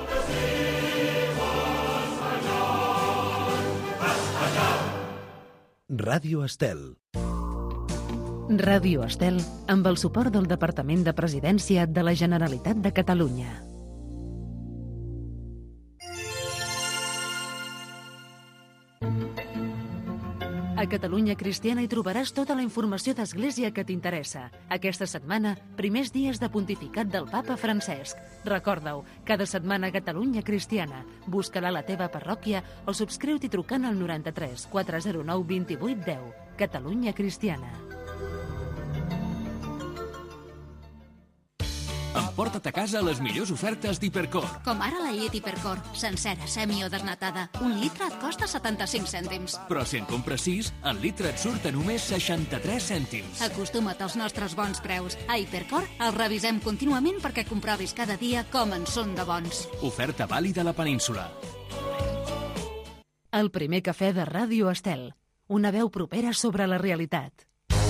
Ràdio Estel. Ràdio Estel, amb el suport del Departament de Presidència de la Generalitat de Catalunya. A Catalunya Cristiana hi trobaràs tota la informació d'Església que t'interessa. Aquesta setmana, primers dies de pontificat del papa Francesc. Recorda-ho, cada setmana a Catalunya Cristiana. Busca-la a la teva parròquia o subscriu-t'hi trucant al 93 409 28 10. Catalunya Cristiana. Emporta't a casa les millors ofertes d'Hipercor. Com ara la llet Hipercor, sencera, semi o desnatada. 1 litre et costa 75 cèntims. Però si en compres 6, el litre et surt a només 63 cèntims. Acostuma't als nostres bons preus. A Hipercor els revisem contínuament perquè comprovis cada dia com en són de bons. Oferta vàlida a la península. El primer cafè de Ràdio Estel. Una veu propera sobre la realitat.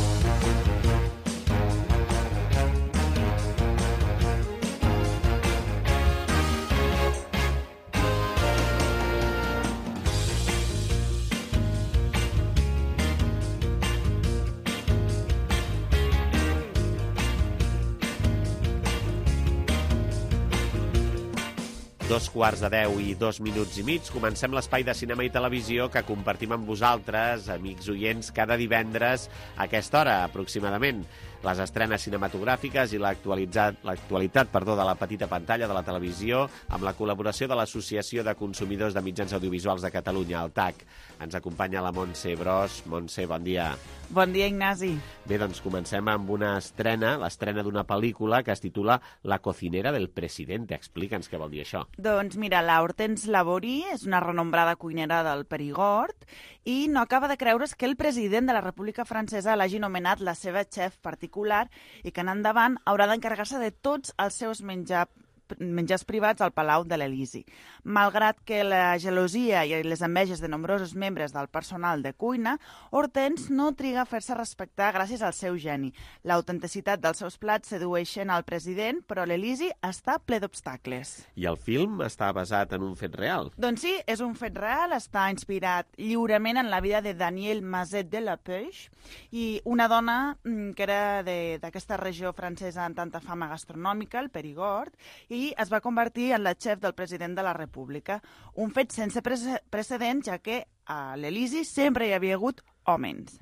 Dos quarts de 10 i 2 minuts i mig. Comencem l'espai de cinema i televisió que compartim amb vosaltres, amics oients, cada divendres a aquesta hora, aproximadament. les estrenes cinematogràfiques i l'actualitat de la petita pantalla de la televisió amb la col·laboració de l'Associació de Consumidors de Mitjans Audiovisuals de Catalunya, el TAC. Ens acompanya la Montse Bros. Montse, bon dia. Bon dia, Ignasi. Bé, doncs comencem amb una estrena, l'estrena d'una pel·lícula que es titula La cocinera del presidente. Explica'ns què vol dir això. Doncs mira, la Hortense Laborie és una renombrada cuinera del Perigord i no acaba de creure's que el president de la República Francesa l'hagi nomenat la seva xef particular i que en endavant haurà d'encarregar-se de tots els seus menjars privats al Palau de l'Elisi. Malgrat que la gelosia i les enveges de nombrosos membres del personal de cuina, Hortense no triga a fer-se respectar gràcies al seu geni. L'autenticitat dels seus plats sedueixen al president, però l'Elisi està ple d'obstacles. I el film està basat en un fet real? Doncs sí, és un fet real, està inspirat lliurement en la vida de Danielle Mazet de la Peuche i una dona que era d'aquesta regió francesa amb tanta fama gastronòmica, el Perigord, i es va convertir en la xef del president de la República. Un fet sense precedents, ja que a l'Elisi sempre hi havia hagut homes.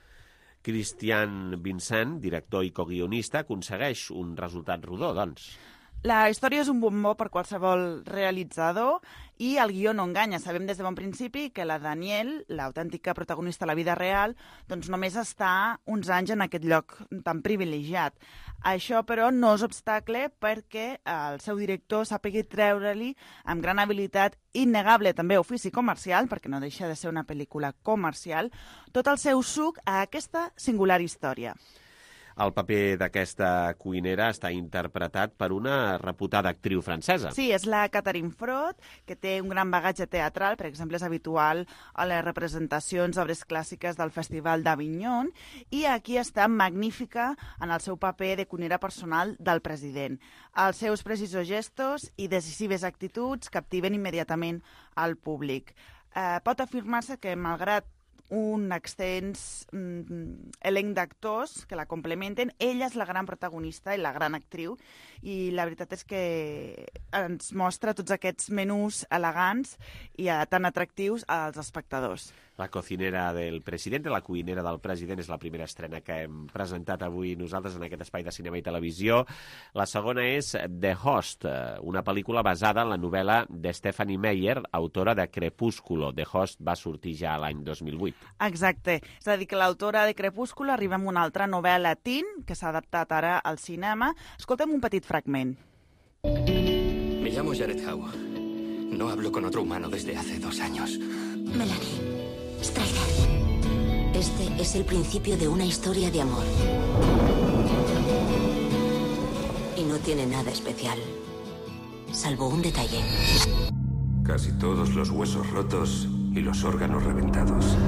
Christian Vincent, director i coguionista, aconsegueix un resultat rodó, doncs. La història és un bombó per qualsevol realitzador i el guió no enganya. Sabem des de bon principi que la Danielle, l'autèntica protagonista de la vida real, doncs només està uns anys en aquest lloc tan privilegiat. Això, però, no és obstacle perquè el seu director sàpiga treure-li amb gran habilitat, innegable també ofici comercial, perquè no deixa de ser una pel·lícula comercial, tot el seu suc a aquesta singular història. El paper d'aquesta cuinera està interpretat per una reputada actriu francesa. Sí, és la Catherine Frot, que té un gran bagatge teatral. Per exemple, és habitual a les representacions d'obres clàssiques del Festival d'Avignon i aquí està magnífica en el seu paper de cuinera personal del president. Els seus precisos gestos i decisives actituds captiven immediatament al públic. Pot afirmar-se que, malgrat un extens elenc d'actors que la complementen, ella és la gran protagonista i la gran actriu, i la veritat és que ens mostra tots aquests menús elegants i tan atractius als espectadors. La cocinera del president, la cuinera del president, és la primera estrena que hem presentat avui nosaltres en aquest espai de cinema i televisió. La segona és The Host, una pel·lícula basada en la novel·la de Stephenie Meyer, autora de Crepúsculo. The Host va sortir ja l'any 2008. Exacte. És a dir, que l'autora de Crepúsculo arriba amb una altra novel·la teen que s'ha adaptat ara al cinema. Escolta'm un petit fragment. Me llamo Jared Howe. No hablo con otro humano desde hace 2 años. Melanie. Strider. Este es el principio de una historia de amor. Y no tiene nada especial, salvo un detalle. Casi todos los huesos rotos y los órganos reventados.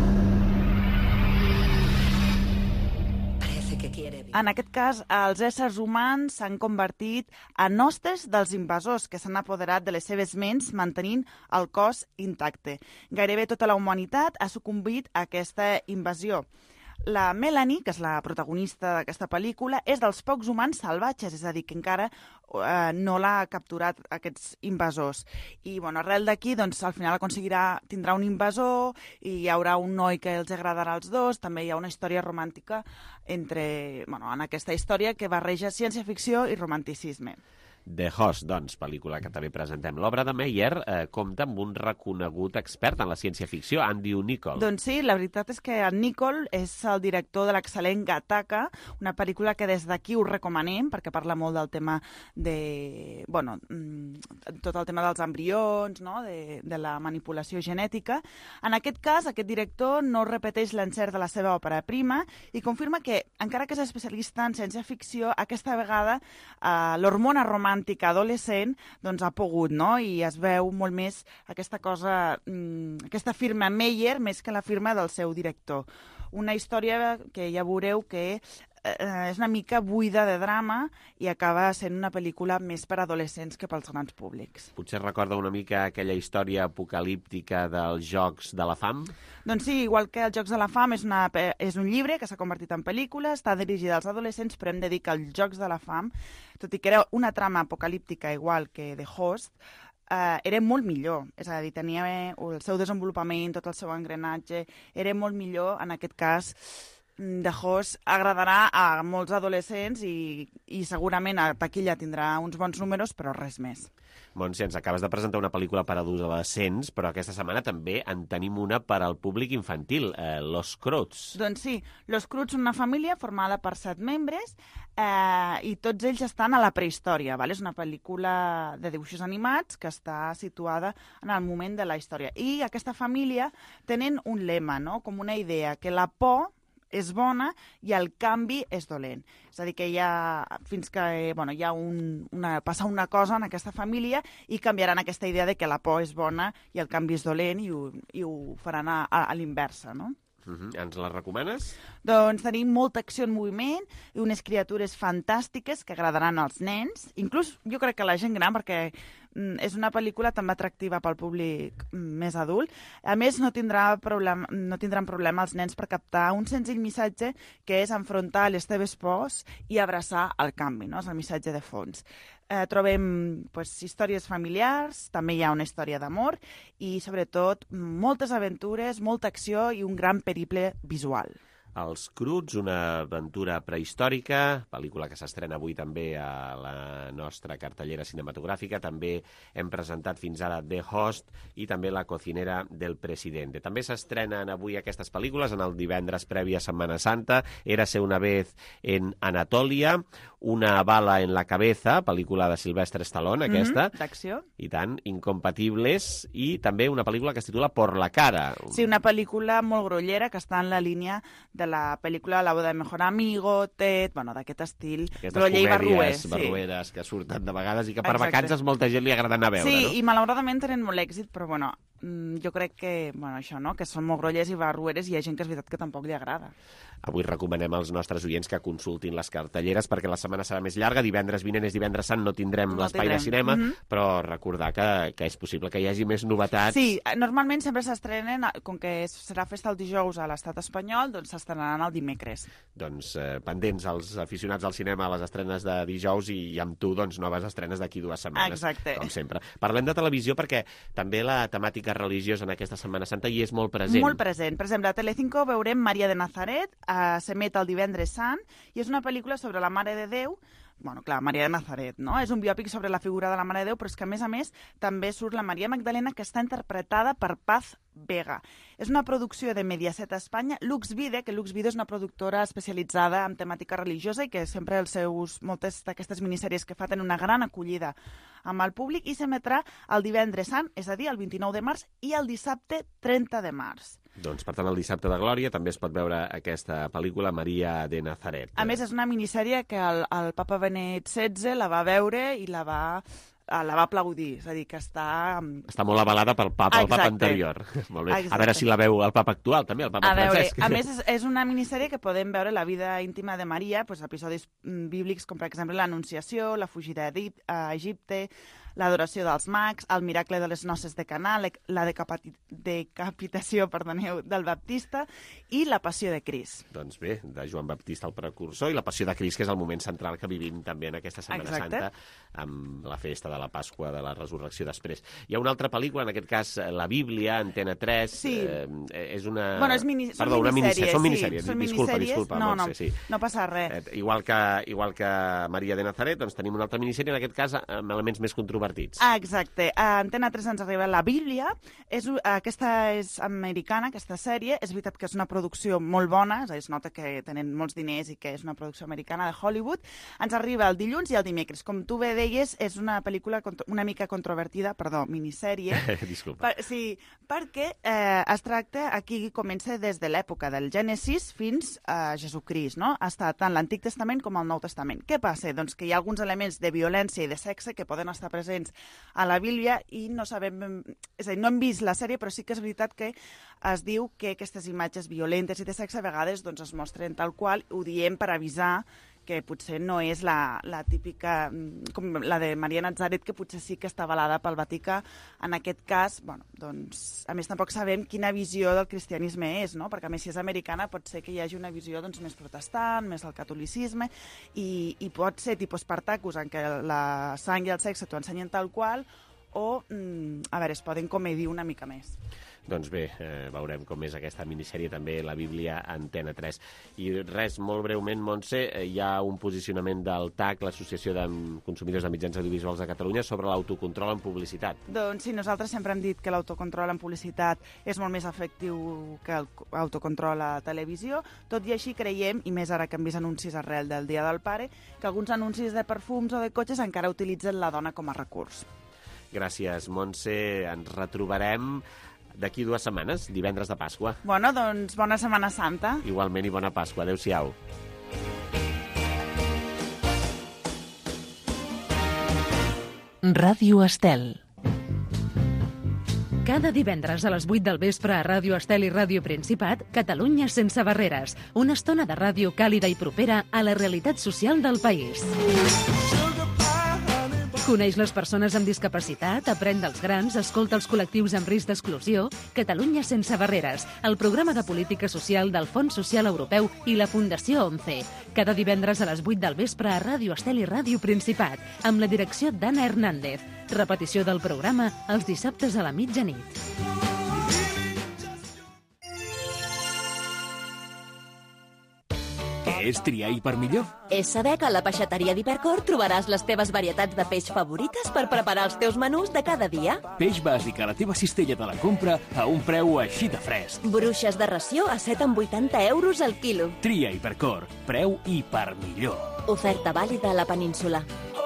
En aquest cas, els éssers humans s'han convertit en hostes dels invasors que s'han apoderat de les seves ments mantenint el cos intacte. Gairebé tota la humanitat ha sucumbit a aquesta invasió. La Melanie, que és la protagonista d'aquesta pel·lícula, és dels pocs humans salvatges, és a dir, que encara no l'ha capturat aquests invasors. I, bueno, arrel d'aquí, doncs, al final tindrà un invasor i hi haurà un noi que els agradarà als dos. També hi ha una història romàntica en aquesta història que barreja ciència-ficció i romanticisme. The Host, doncs, pel·lícula que també presentem. L'obra de Meyer compta amb un reconegut expert en la ciència-ficció, Andrew Niccol. Doncs sí, la veritat és que en Niccol és el director de l'excel·lent Gattaca, una pel·lícula que des d'aquí us recomanem, perquè parla molt del tema de... tot el tema dels embrions, no? de la manipulació genètica. En aquest cas, aquest director no repeteix l'encert de la seva òpera prima i confirma que, encara que és especialista en ciència-ficció, aquesta vegada l'hormona romàntica adolescent doncs ha pogut, no? I es veu molt més aquesta cosa, aquesta firma Meyer més que la firma del seu director. Una història que ja veureu que és una mica buida de drama i acaba sent una pel·lícula més per adolescents que pels grans públics. Potser recorda una mica aquella història apocalíptica dels Jocs de la Fam? Doncs sí, igual que els Jocs de la Fam és un llibre que s'ha convertit en pel·lícula, està dirigida als adolescents, però hem de dir que els Jocs de la Fam, tot i que era una trama apocalíptica igual que The Host, era molt millor, és a dir, tenia el seu desenvolupament, tot el seu engranatge, era molt millor, en aquest cas The Host agradarà a molts adolescents i segurament a taquilla tindrà uns bons números, però res més. Montse, ens acabes de presentar una pel·lícula per adolescents, però aquesta setmana també en tenim una per al públic infantil, Los Croats. Doncs sí, Los Croats, una família formada per 7 membres i tots ells estan a la prehistòria. És una pel·lícula de dibuixos animats que està situada en el moment de la història. I aquesta família tenen un lema, no? Com una idea, que la por és bona i el canvi és dolent. És a dir, que fins que hi ha passa una cosa en aquesta família i canviaran aquesta idea de que la por és bona i el canvi és dolent i ho faran a l'inversa, no? Ens la recomanes? Doncs tenim molta acció en moviment i unes criatures fantàstiques que agradaran als nens, inclús jo crec que a la gent gran, perquè és una pel·lícula també atractiva pel públic més adult. A més, no tindran problema els nens per captar un senzill missatge que és enfrontar les teves pors i abraçar el canvi, no? És el missatge de fons. Trobem històries familiars, també hi ha una història d'amor i, sobretot, moltes aventures, molta acció i un gran periple visual. Els Croats, una aventura prehistòrica, pel·lícula que s'estrena avui també a la nostra cartellera cinematogràfica. També hem presentat fins ara The Host i també La cocinera del presidente. També s'estrenen avui aquestes pel·lícules en el divendres previ a Setmana Santa. Érase una vez en Anatolia, Una bala en la cabeza, pel·lícula de Sylvester Stallone, aquesta. D'acció. I tant, Incompatibles, i també una pel·lícula que es titula Por la cara. Sí, una pel·lícula molt grollera que està en la línia de la pel·lícula La boda del mejor amigo, Ted, d'aquest estil. Aquestes comèdies barrueres que surten de vegades i que per vacances molta gent li agrada anar a veure, no? Sí, i malauradament tenen molt èxit, però jo crec que, això, no?, que són molt grollers i barrueres i hi ha gent que és veritat que tampoc li agrada. Avui recomanem als nostres oients que consultin les cartelleres perquè la setmana serà més llarga. Divendres vinent és divendres sant, no tindrem l'espai de cinema, però recordar que és possible que hi hagi més novetats. Sí, normalment sempre s'estrenen, com que serà festa el dijous a l'estat espanyol, doncs s'estrenaran el dimecres. Doncs pendents els aficionats al cinema a les estrenes de dijous i amb tu, doncs, noves estrenes d'aquí 2 setmanes. Exacte. Com sempre. Parlem de televisió perquè també la temàtica religiosa en aquesta Setmana Santa hi és molt present. Molt present. Per exemple, a Telecinco veurem Maria de Nazaret, s'emet el divendres sant, i és una pel·lícula sobre la Mare de Déu. Maria de Nazaret, no? És un biòpic sobre la figura de la Mare de Déu, però és que, a més, també surt la Maria Magdalena, que està interpretada per Paz Vega. És una producció de Mediaset a Espanya. Lux Vide, que Lux Vide és una productora especialitzada en temàtica religiosa i que sempre moltes d'aquestes minissèries que fa tenen una gran acollida amb el públic, i s'emetrà el divendres sant, és a dir, el 29 de març, i el dissabte 30 de març. Doncs, per tant, el dissabte de Glòria també es pot veure aquesta pel·lícula, Maria de Nazaret. A més, és una minissèrie que el papa Benet XVI la va veure i la va aplaudir, és a dir, que està... Està molt avalada pel papa, el papa anterior. Molt bé. A veure si la veu el papa actual, també, el papa Francesc. A més, és una minissèrie que podem veure la vida íntima de Maria, episodis bíblics com, per exemple, l'Anunciació, la fugida a Egipte, l'adoració dels mags, el miracle de les noces de Canà, la decapitació del Baptista i la passió de Crist. Doncs bé, de Joan Baptista el precursor, i la passió de Crist, que és el moment central que vivim també en aquesta Setmana Santa, amb la festa de la Pasqua, de la resurrecció després. Hi ha una altra pel·lícula, en aquest cas la Bíblia, Antena 3, és una... Són minissèries. Disculpa, Montse, sí. No passa res. Igual que Maria de Nazaret, doncs tenim una altra minissèrie, en aquest cas amb elements més controvertits. Exacte. A Antena 3 ens arriba la Bíblia. Aquesta és americana, aquesta sèrie. És veritat que és una producció molt bona, és a dir, es nota que tenen molts diners i que és una producció americana de Hollywood. Ens arriba el dilluns i el dimecres. Com tu bé deies, és una pel·lícula una mica controvertida, minissèrie. Disculpa. Sí, perquè es tracta, aquí comença des de l'època del Gènesis fins a Jesucrist, no? Ha estat tant l'Antic Testament com el Nou Testament. Què passa? Doncs que hi ha alguns elements de violència i de sexe que poden estar presents a la Bíblia i no sabem... És a dir, no hem vist la sèrie, però sí que és veritat que es diu que aquestes imatges violentes i de sexe a vegades es mostren tal qual. Ho diem per avisar que potser no és la típica, com la de Maria Nazaret, que potser sí que està avalada pel Vaticà. En aquest cas, a més tampoc sabem quina visió del cristianisme és, no? Perquè a més si és americana pot ser que hi hagi una visió més protestant, més del catolicisme, i pot ser tipus Spartacus, en què la sang i el sexe t'ho ensenyen tal qual, o, es poden comedir una mica més. Doncs bé, veurem com és aquesta minissèrie, també la Bíblia Antena 3. I res, molt breument, Montse, hi ha un posicionament del TAC, l'Associació de Consumidors de Mitjans Audiovisuals de Catalunya, sobre l'autocontrol en publicitat. Doncs sí, nosaltres sempre hem dit que l'autocontrol en publicitat és molt més efectiu que l'autocontrol a televisió. Tot i així creiem, i més ara que hem vist anuncis arrel del Dia del Pare, que alguns anuncis de perfums o de cotxes encara utilitzen la dona com a recurs. Gràcies, Montse. Ens retrobarem d'aquí 2 setmanes, divendres de Pasqua. Bueno, doncs bona Setmana Santa. Igualment i bona Pasqua. Adéu-siau. Ràdio Estel. Cada divendres a les 8 del vespre a Ràdio Estel i Ràdio Principat, Catalunya sense barreres. Una estona de ràdio càlida i propera a la realitat social del país. Coneix les persones amb discapacitat, aprèn dels grans, escolta els col·lectius amb risc d'exclusió. Catalunya sense barreres, el programa de política social del Fons Social Europeu i la Fundació ONCE. Cada divendres a les 8 del vespre a Ràdio Estel i Ràdio Principat, amb la direcció d'Anna Hernández. Repetició del programa els dissabtes a la mitjanit. Què és triar i per millor? És saber que a la peixateria d'Hipercor trobaràs les teves varietats de peix favorites per preparar els teus menús de cada dia. Peix bàsic a la teva cistella de la compra a un preu així de fresc. Bruixes de ració a 7,80 euros al quilo. Tria Hipercor, preu i per millor. Oferta vàlida a la península.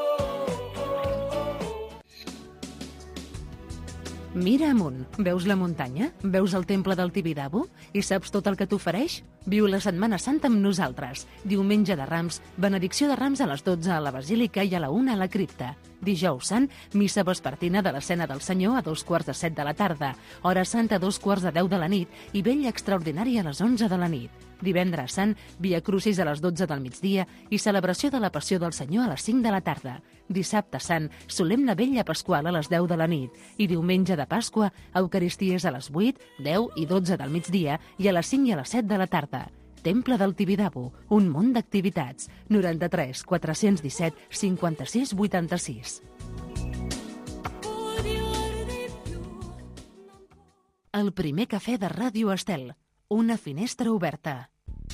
Mira amunt. Veus la muntanya? Veus el temple del Tibidabo? I saps tot el que t'ofereix? Viu la Setmana Santa amb nosaltres. Diumenge de Rams, benedicció de Rams a les 12 a la Basílica i a la 1 a la cripta. Dijous Sant, missa vespertina de l'Escena del Senyor a 2:45 de la tarda. Hora Santa a 2:10 de la nit i vella extraordinària a les 11 de la nit. Divendres Sant, Via Crucis a les 12 del migdia i celebració de la Passió del Senyor a les 5 de la tarda. Dissabte Sant, solemne vella pasqual a les 10 de la nit. I diumenge de Pasqua, Eucaristies a les 8, 10 i 12 del migdia i a les 5 i a les 7 de la tarda. Temple del Tibidabo, un munt d'activitats. 93 417 56 86. El primer cafè de Ràdio Estel. Una finestra oberta.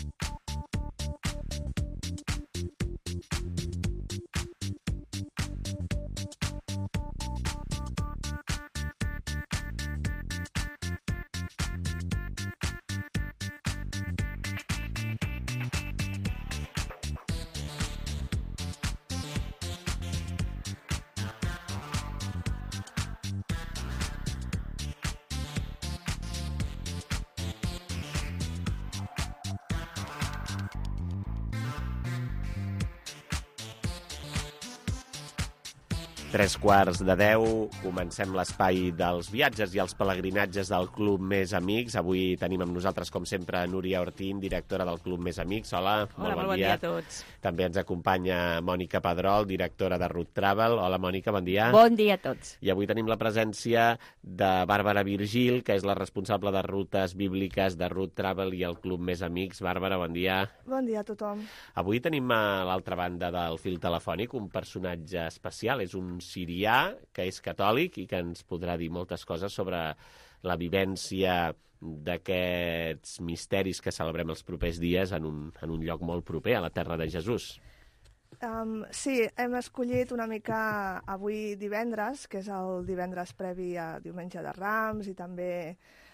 Tres quarts de 10, comencem l'espai dels viatges i els pelegrinatges del Club Més Amics. Avui tenim amb nosaltres, com sempre, Núria Ortín, directora del Club Més Amics. Hola, molt bon dia a tots. També ens acompanya Mònica Pedrol, directora de Route Travel. Hola, Mònica, bon dia. Bon dia a tots. I avui tenim la presència de Bàrbara Virgil, que és la responsable de rutes bíbliques de Route Travel i el Club Més Amics. Bàrbara, bon dia. Bon dia a tothom. Avui tenim a l'altra banda del fil telefònic un personatge especial. És un sirià que és catòlic i que ens podrà dir moltes coses sobre la vivència d'aquests misteris que celebrem els propers dies en un lloc molt proper, a la terra de Jesús. Sí, hem escollit una mica avui divendres, que és el divendres previ a Diumenge de Rams i també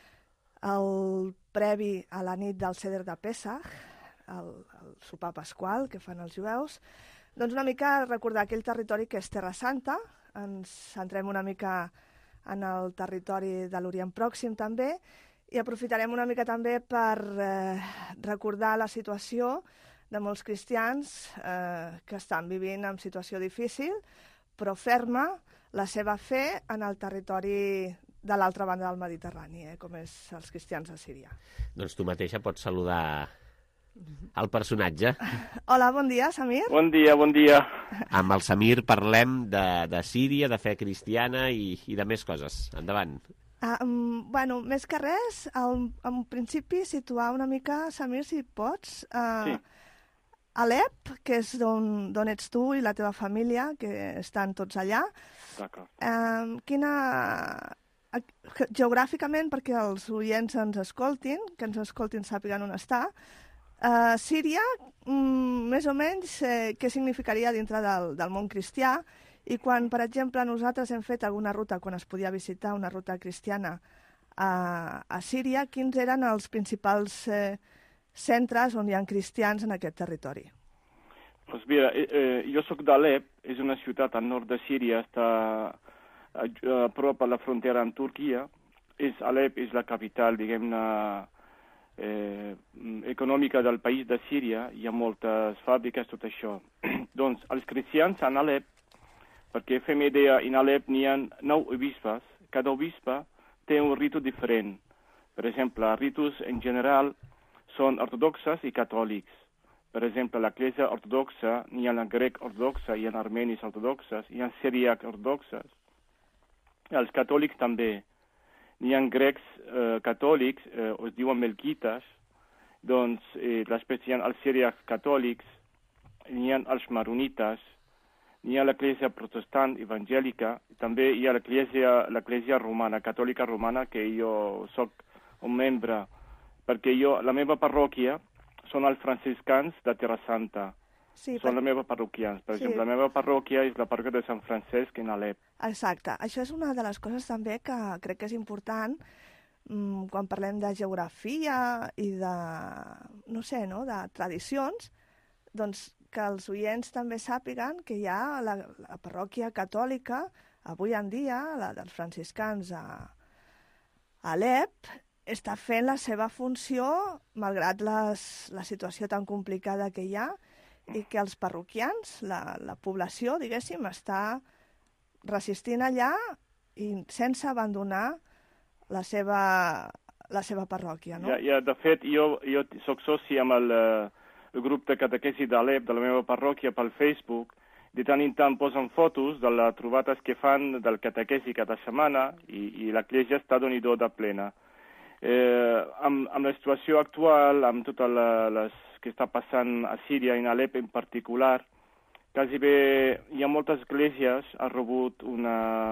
el previ a la nit del Seder de Pessach, el sopar pasqual que fan els jueus. Doncs una mica recordar aquell territori que és Terra Santa, ens centrem una mica en el territori de l'Orient Pròxim també, i aprofitarem una mica també per recordar la situació de molts cristians que estan vivint en situació difícil, però ferma la seva fe en el territori de l'altra banda del Mediterrani, com és els cristians de Síria. Doncs tu mateixa pots saludar el personatge. Hola, bon dia, Samir. Bon dia, bon dia. Amb el Samir parlem de Síria, de fe cristiana i de més coses. Endavant. Bueno, més que res, en principi situar una mica, Samir, si pots, sí. Alep, que és d'on ets tu i la teva família, que estan tots allà. D'acord. Quina geogràficament, perquè els oients ens escoltin, sàpiguen on està, Síria, més o menys, què significaria dintre del món cristià, i quan, per exemple, nosaltres hem fet alguna ruta, quan es podia visitar una ruta cristiana a Síria, quins eren els principals centres on hi ha cristians en aquest territori? Pues mira, jo soc d'Alep, és una ciutat al nord de Síria, està a prop a la frontera amb Turquia. Alep és la capital, diguem-ne, econòmica del país de Síria, hi ha moltes fàbriques, tot això. Doncs els cristians en Alep, perquè fem idea, en Alep n'hi ha 9 obispes, cada obispe té un ritu diferent. Per exemple, els ritus en general són ortodoxes i catòlics. Per exemple, l'Església ortodoxa, n'hi ha la grec ortodoxa, hi ha armenis ortodoxes, hi ha siriacs ortodoxes. Els catòlics també. N'hi ha grecs catòlics, es diuen melquites, doncs després hi ha els siriacs catòlics, n'hi ha els maronites, n'hi ha l'Església protestant evangèlica, també hi ha l'Església romana, catòlica romana, que jo soc un membre, perquè la meva parròquia són els franciscans de Terra Santa. Sí, són la meva parroquians. Per exemple, la meva parròquia és la parròquia de Sant Francesc en Alep. Exacte. Això és una de les coses també que crec que és important quan parlem de geografia i de, no sé, no?, de tradicions, doncs que els oients també sàpiguen que hi ha la parròquia catòlica, avui en dia, la dels franciscans a Alep, està fent la seva funció, malgrat la situació tan complicada que hi ha, i que els parroquians, la població, diguéssim, està resistint allà i sense abandonar la seva parròquia, no? De fet, jo soc soci amb el grup de catequesi d'Alep, de la meva parròquia, pel Facebook. De tant en tant posen fotos de les trobades que fan del catequesi cada setmana i l'Església està donidor de plena. Amb la situació actual, amb totes les que està passant a Síria i en Alep en particular, quasi bé hi ha moltes esglésies ha rebut un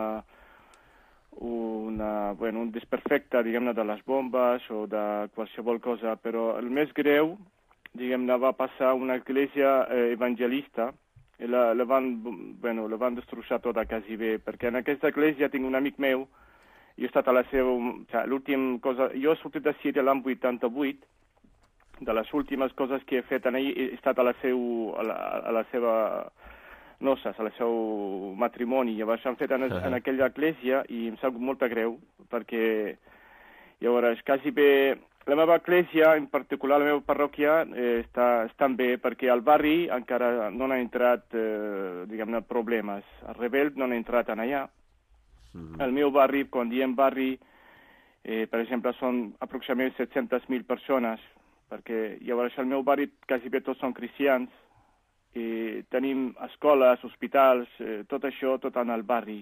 desperfecte, diguem-ne, de les bombes o de qualsevol cosa, però el més greu, diguem-ne, va passar una església evangelista i la van destrossar tota quasi bé, perquè en aquesta església tinc un amic meu, jo he estat a la seva, l'última cosa, jo he sortit de Síria l'any 88, de les últimes coses que he fet en ell he estat a la seva noces, a la seu matrimoni. Llavors han fet en aquella església i em sap molt greu, perquè llavors quasi bé la meva església, en particular la meva parròquia, estan bé, perquè al barri encara no han entrat, diguem-ne, problemes. Els rebels no han entrat en allà. El meu barri, quan diem barri, per exemple, són aproximadament 700.000 persones, perquè llavors al meu barri quasi bé tots són cristians, i tenim escoles, hospitals, tot això, tot en el barri.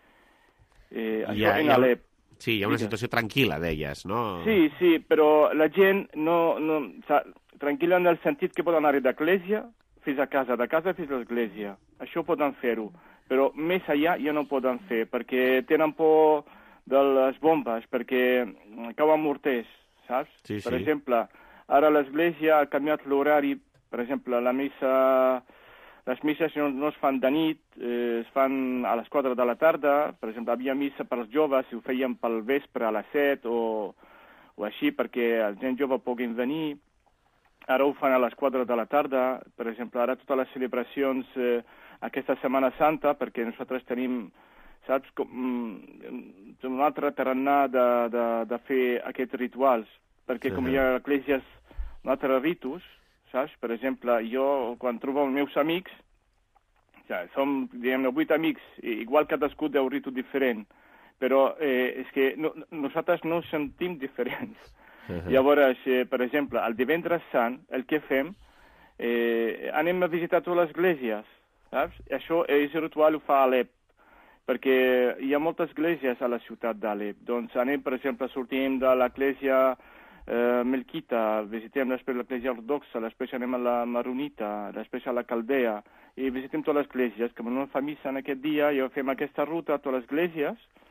Això en Alep. Sí, hi ha una situació tranquil·la, deies, no? Sí, però la gent tranquil·la en el sentit que poden anar d'església fins a casa, de casa fins a l'església. Això poden fer-ho, però més allà ja no poden fer, perquè tenen por de les bombes, perquè cauen morters, saps? Sí. Per exemple, ara l'església ha canviat l'horari, per exemple, les misses no es fan de nit, es fan a les 4 de la tarda, per exemple, havia missa per als joves, i ho feien pel vespre a les 7 o així, perquè la gent jove puguin venir. Ara ho fan a les 4 de la tarda, per exemple, ara totes les celebracions aquesta Setmana Santa, perquè nosaltres tenim, saps, un altre tarannà de fer aquests rituals, perquè com hi ha esglésies, un altre ritus, saps? Per exemple, jo, quan trobo els meus amics, som, diguem-ne, 8 amics, igual cadascú té un ritu diferent, però és que nosaltres no ens sentim diferents. Llavors, per exemple, el divendres sant, el que fem, anem a visitar totes les esglésies, saps? Això és ritual, ho fa Alep, perquè hi ha moltes esglésies a la ciutat d'Alep. Doncs anem, per exemple, sortim de l'església melquita, visitem després l'església ortodoxa, després anem a la maronita, després a la caldea, i visitem totes les esglésies. Com no fa missa en aquest dia, fem aquesta ruta a totes les esglésies,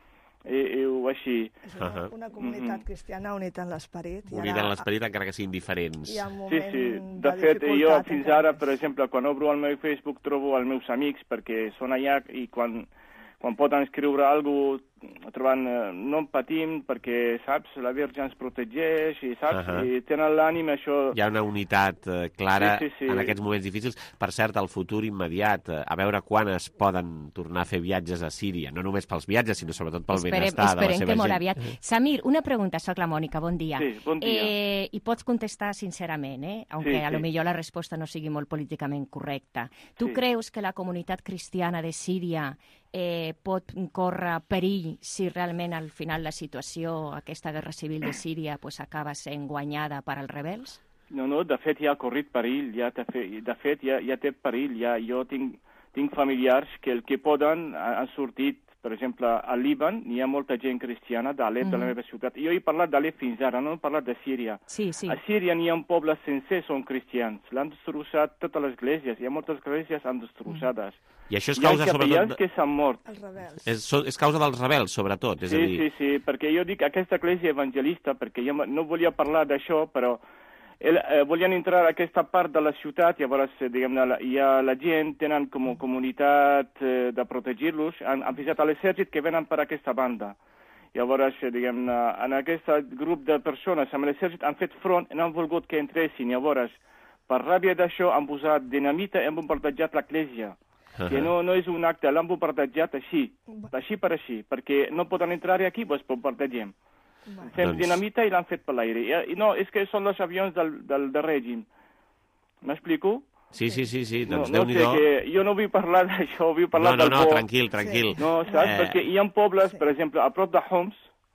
o així. És una comunitat cristiana unida en l'esperit. Unida en l'esperit, encara que siguin diferents. Hi ha un moment Sí. De fet, jo fins ara, per exemple, quan obro el meu Facebook trobo els meus amics perquè són allà i quan poden escriure alguna cosa troben no patim perquè, saps, la Verge ens protegeix i, saps, i tenen l'ànima, això... Hi ha una unitat clara Sí. en aquests moments difícils. Per cert, el futur immediat, a veure quan es poden tornar a fer viatges a Síria, no només pels viatges, sinó sobretot pel benestar de la seva gent. Esperem que molt aviat. Samir, una pregunta, soc la Mònica, bon dia. Sí, bon dia. I pots contestar sincerament, aunque a lo millor la resposta no sigui molt políticament correcta. Tu creus que la comunitat cristiana de Síria pot córrer perill si realment al final la situació, aquesta guerra civil de Síria, pues, acaba sent guanyada per als rebels? No, de fet ja ha corrit perill, de fet ja té perill. Jo tinc familiars que el que poden han sortit, per exemple, al Líban, hi ha molta gent cristiana d'Alep, de la meva ciutat. Jo he parlat d'Alep fins ara, no he parlat de Síria. Sí. A Síria n'hi ha un poble sencer, són cristians. L'han destrossat totes les esglésies, hi ha moltes esglésies destrossades. I això és causa, sobretot... Hi ha que s'han mort. Els rebels. És causa dels rebels, sobretot. És a dir... Sí, perquè jo dic aquesta església evangelista, perquè jo no volia parlar d'això, però volien entrar a aquesta part de la ciutat, llavors, diguem-ne, hi ha la gent, tenen com a comunitat de protegir-los, han avisat a l'exèrcit que venen per aquesta banda. Llavors, diguem-ne, en aquest grup de persones amb l'exèrcit han fet front i no han volgut que entressin. Llavors, per ràbia d'això, han posat dinamita i han bombardejat l'església. Que no és un acte, l'han bombardejat així, perquè no poden entrar aquí, doncs bombardegem. Fem dinamita i l'han fet per l'aire. No, és que són els avions del règim. M'explico? Sí, doncs no Déu-n'hi-do. Jo no vull parlar d'això, vull parlar del No, tranquil. No, saps? Perquè hi ha pobles, per exemple, a prop de Homs,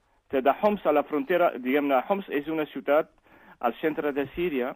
a la frontera, diguem-ne, Homs és una ciutat al centre de Síria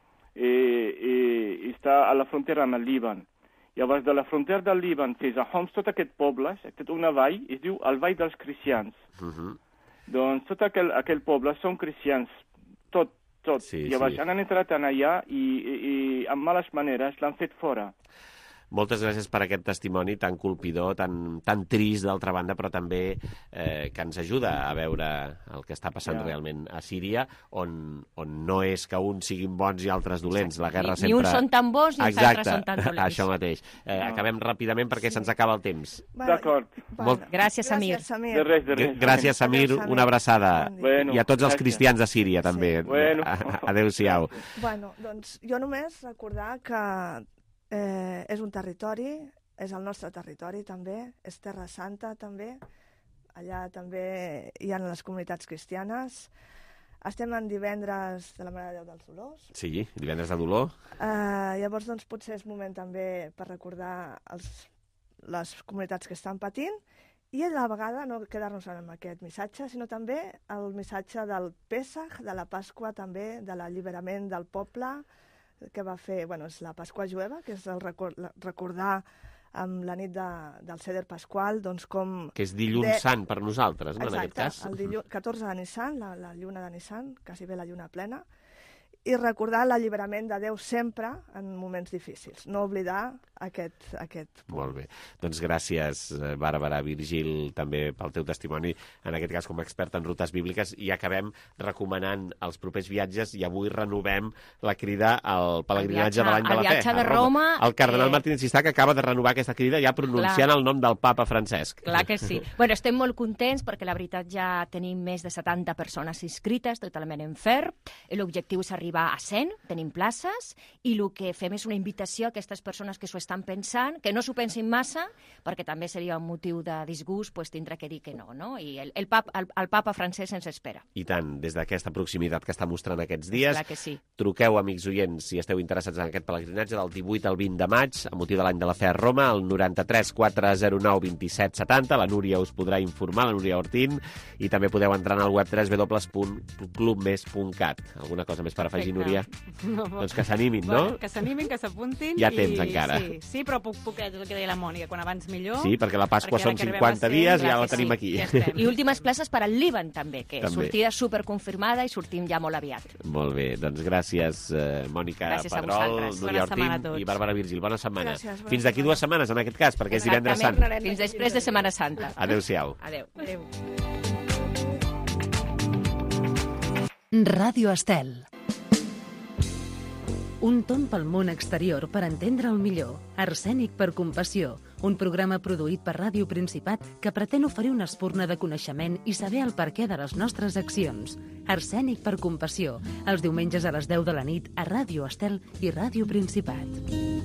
i està a la frontera amb el Líban. Llavors, de la frontera del Líban fins a Homs, tot aquest poble, té una vall, es diu el Vall dels Cristians. Doncs tot aquell poble són cristians, tot. Llavors han entrat allà i amb males maneres l'han fet fora. Moltes gràcies per aquest testimoni tan colpidor, tan trist, d'altra banda, però també que ens ajuda a veure el que està passant realment a Síria, on no és que uns siguin bons i altres dolents. La guerra sempre... Ni uns són tan bons ni els altres són tan dolents. Això mateix. Acabem ràpidament perquè se'ns acaba el temps. D'acord. Gràcies, Samir. De res. Gràcies, Samir. Una abraçada. I a tots els cristians de Síria, també. Adéu-siau. Bueno, doncs jo només recordar que és un territori, és el nostre territori també, és Terra Santa també, allà també hi ha les comunitats cristianes. Estem en divendres de la Mare de Déu dels Dolors. Sí, divendres de dolor. Llavors, doncs, potser és moment també per recordar les comunitats que estan patint i a la vegada no quedar-nos amb aquest missatge, sinó també el missatge del Pèsach, de la Pasqua també, de l'alliberament del poble, que va fer, és la Pasqua jueva, que és el recordar amb la nit del Seder Pasqual, doncs com... Que és dilluns sant per nosaltres, no, en aquest cas? Exacte, el 14 de Nissan, la lluna de Nissan, quasi bé la lluna plena, i recordar l'alliberament de Déu sempre en moments difícils, no oblidar aquest punt. Molt bé. Doncs gràcies, Bàrbara, Virgil, també pel teu testimoni, en aquest cas com a expert en rutes bíbliques, i acabem recomanant els propers viatges i avui renovem la crida al pelegrinatge de l'any de la fe. El viatge de Roma. El cardenal Martínez Sistac acaba de renovar aquesta crida ja pronunciant el nom del papa Francesc. Clar que sí. Bueno, estem molt contents perquè la veritat ja tenim més de 70 persones inscrites, totalment en ferm. L'objectiu és arribar a 100, tenim places, i el que fem és una invitació a aquestes persones que s'ho estan pensant, que no s'ho pensin massa, perquè també seria un motiu de disgust tindre que dir que no, no? I el papa Francesc ens espera. I tant, des d'aquesta proximitat que està mostrant aquests dies, clar que sí. Truqueu, amics oients, si esteu interessats en aquest pelegrinatge del 18 al 20 de maig, a motiu de l'any de la fe a Roma, al 93 409 27 70, la Núria us podrà informar, la Núria Ortín, i també podeu entrar en el web www.clubmes.cat. Alguna cosa més per afegir, Núria? No. Doncs que s'animin, no? Que s'animin, que s'apuntin. Hi ha temps encara. Sí, però poquet, el que deia la Mònica, quan abans millor. Sí, perquè la Pasqua són 50 dies i ja la tenim aquí. I últimes places per al Líban, també, que sortida superconfirmada i sortim ja molt aviat. Molt bé, doncs gràcies, Mònica Pedrol, Núria Ortín i Bàrbara Virgil. Bona setmana. Fins d'aquí 2 setmanes, en aquest cas, perquè és divendres sant. Fins després de Setmana Santa. Adéu-siau. Adéu. Ràdio Estel. Un tomb pel món exterior per entendre'l millor. Arsènic per compassió, un programa produït per Ràdio Principat que pretén oferir una espurna de coneixement i saber el perquè de les nostres accions. Arsènic per compassió, els diumenges a les 10 de la nit a Ràdio Estel i Ràdio Principat.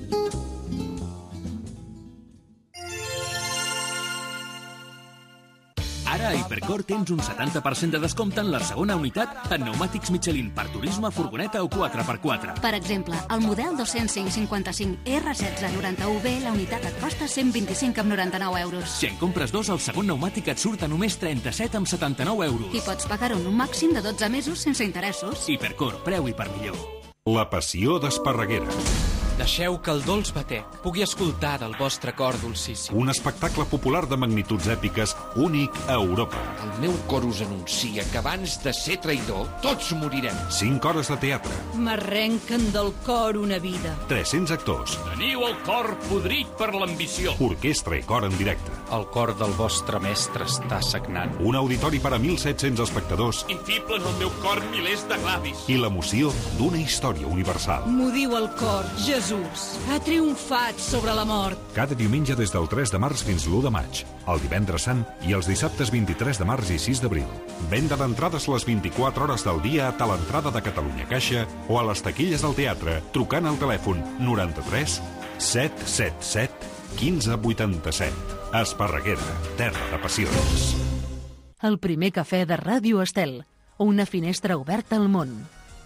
Ara a Hipercor tens un 70% de descompte en la segona unitat en pneumàtics Michelin per turisme, furgoneta o 4x4. Per exemple, el model 205-55 R1691B, la unitat et costa 125,99 euros. Si en compres dos, el segon pneumàtic et surt a només 37,79 euros. I pots pagar-ho en un màxim de 12 mesos sense interessos. Hipercor, preu i per millor. La passió d'Esparreguera. Deixeu que el dolç batec pugui escoltar del vostre cor dolcíssim. Un espectacle popular de magnituds èpiques únic a Europa. El meu cor us anuncia que abans de ser traïdor, tots morirem. 5 hores de teatre. M'arrenquen del cor una vida. 300 actors. Teniu el cor podrit per l'ambició. Orquestra i cor en directe. El cor del vostre mestre està sagnant. Un auditori per a 1.700 espectadors. Infiblen el meu cor milers de glavis. I l'emoció d'una història universal. M'ho diu el cor, Jesús ha triomfat sobre la mort. Cada diumenge des del 3 de març fins l'1 de maig, el divendres sant i els dissabtes 23 de març i 6 d'abril. Venda d'entrades les 24 hores del dia a l'entrada de Catalunya Caixa o a les taquilles del teatre trucant al telèfon 93 777 1587. Esparreguera, terra de passions. El primer cafè de Ràdio Estel. Una finestra oberta al món.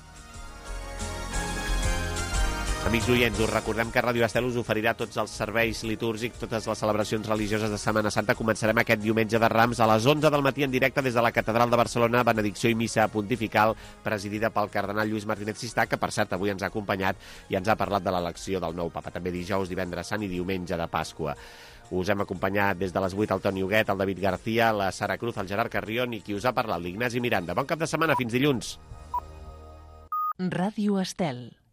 Amics oients, us recordem que Ràdio Estel us oferirà tots els serveis litúrgics, totes les celebracions religioses de Setmana Santa. Començarem aquest diumenge de Rams a les 11 del matí en directe des de la Catedral de Barcelona, benedicció i missa pontifical, presidida pel cardenal Lluís Martínez Cistà, que per cert avui ens ha acompanyat i ens ha parlat de l'elecció del nou papa. També dijous, divendres sant i diumenge de Pasqua. Us hem acompanyat des de les 8 el Toni Huguet, el David García, la Sara Cruz, el Gerard Carrion i qui us ha parlat, l'Ignasi Miranda. Bon cap de setmana, fins dilluns. Ràdio Estel.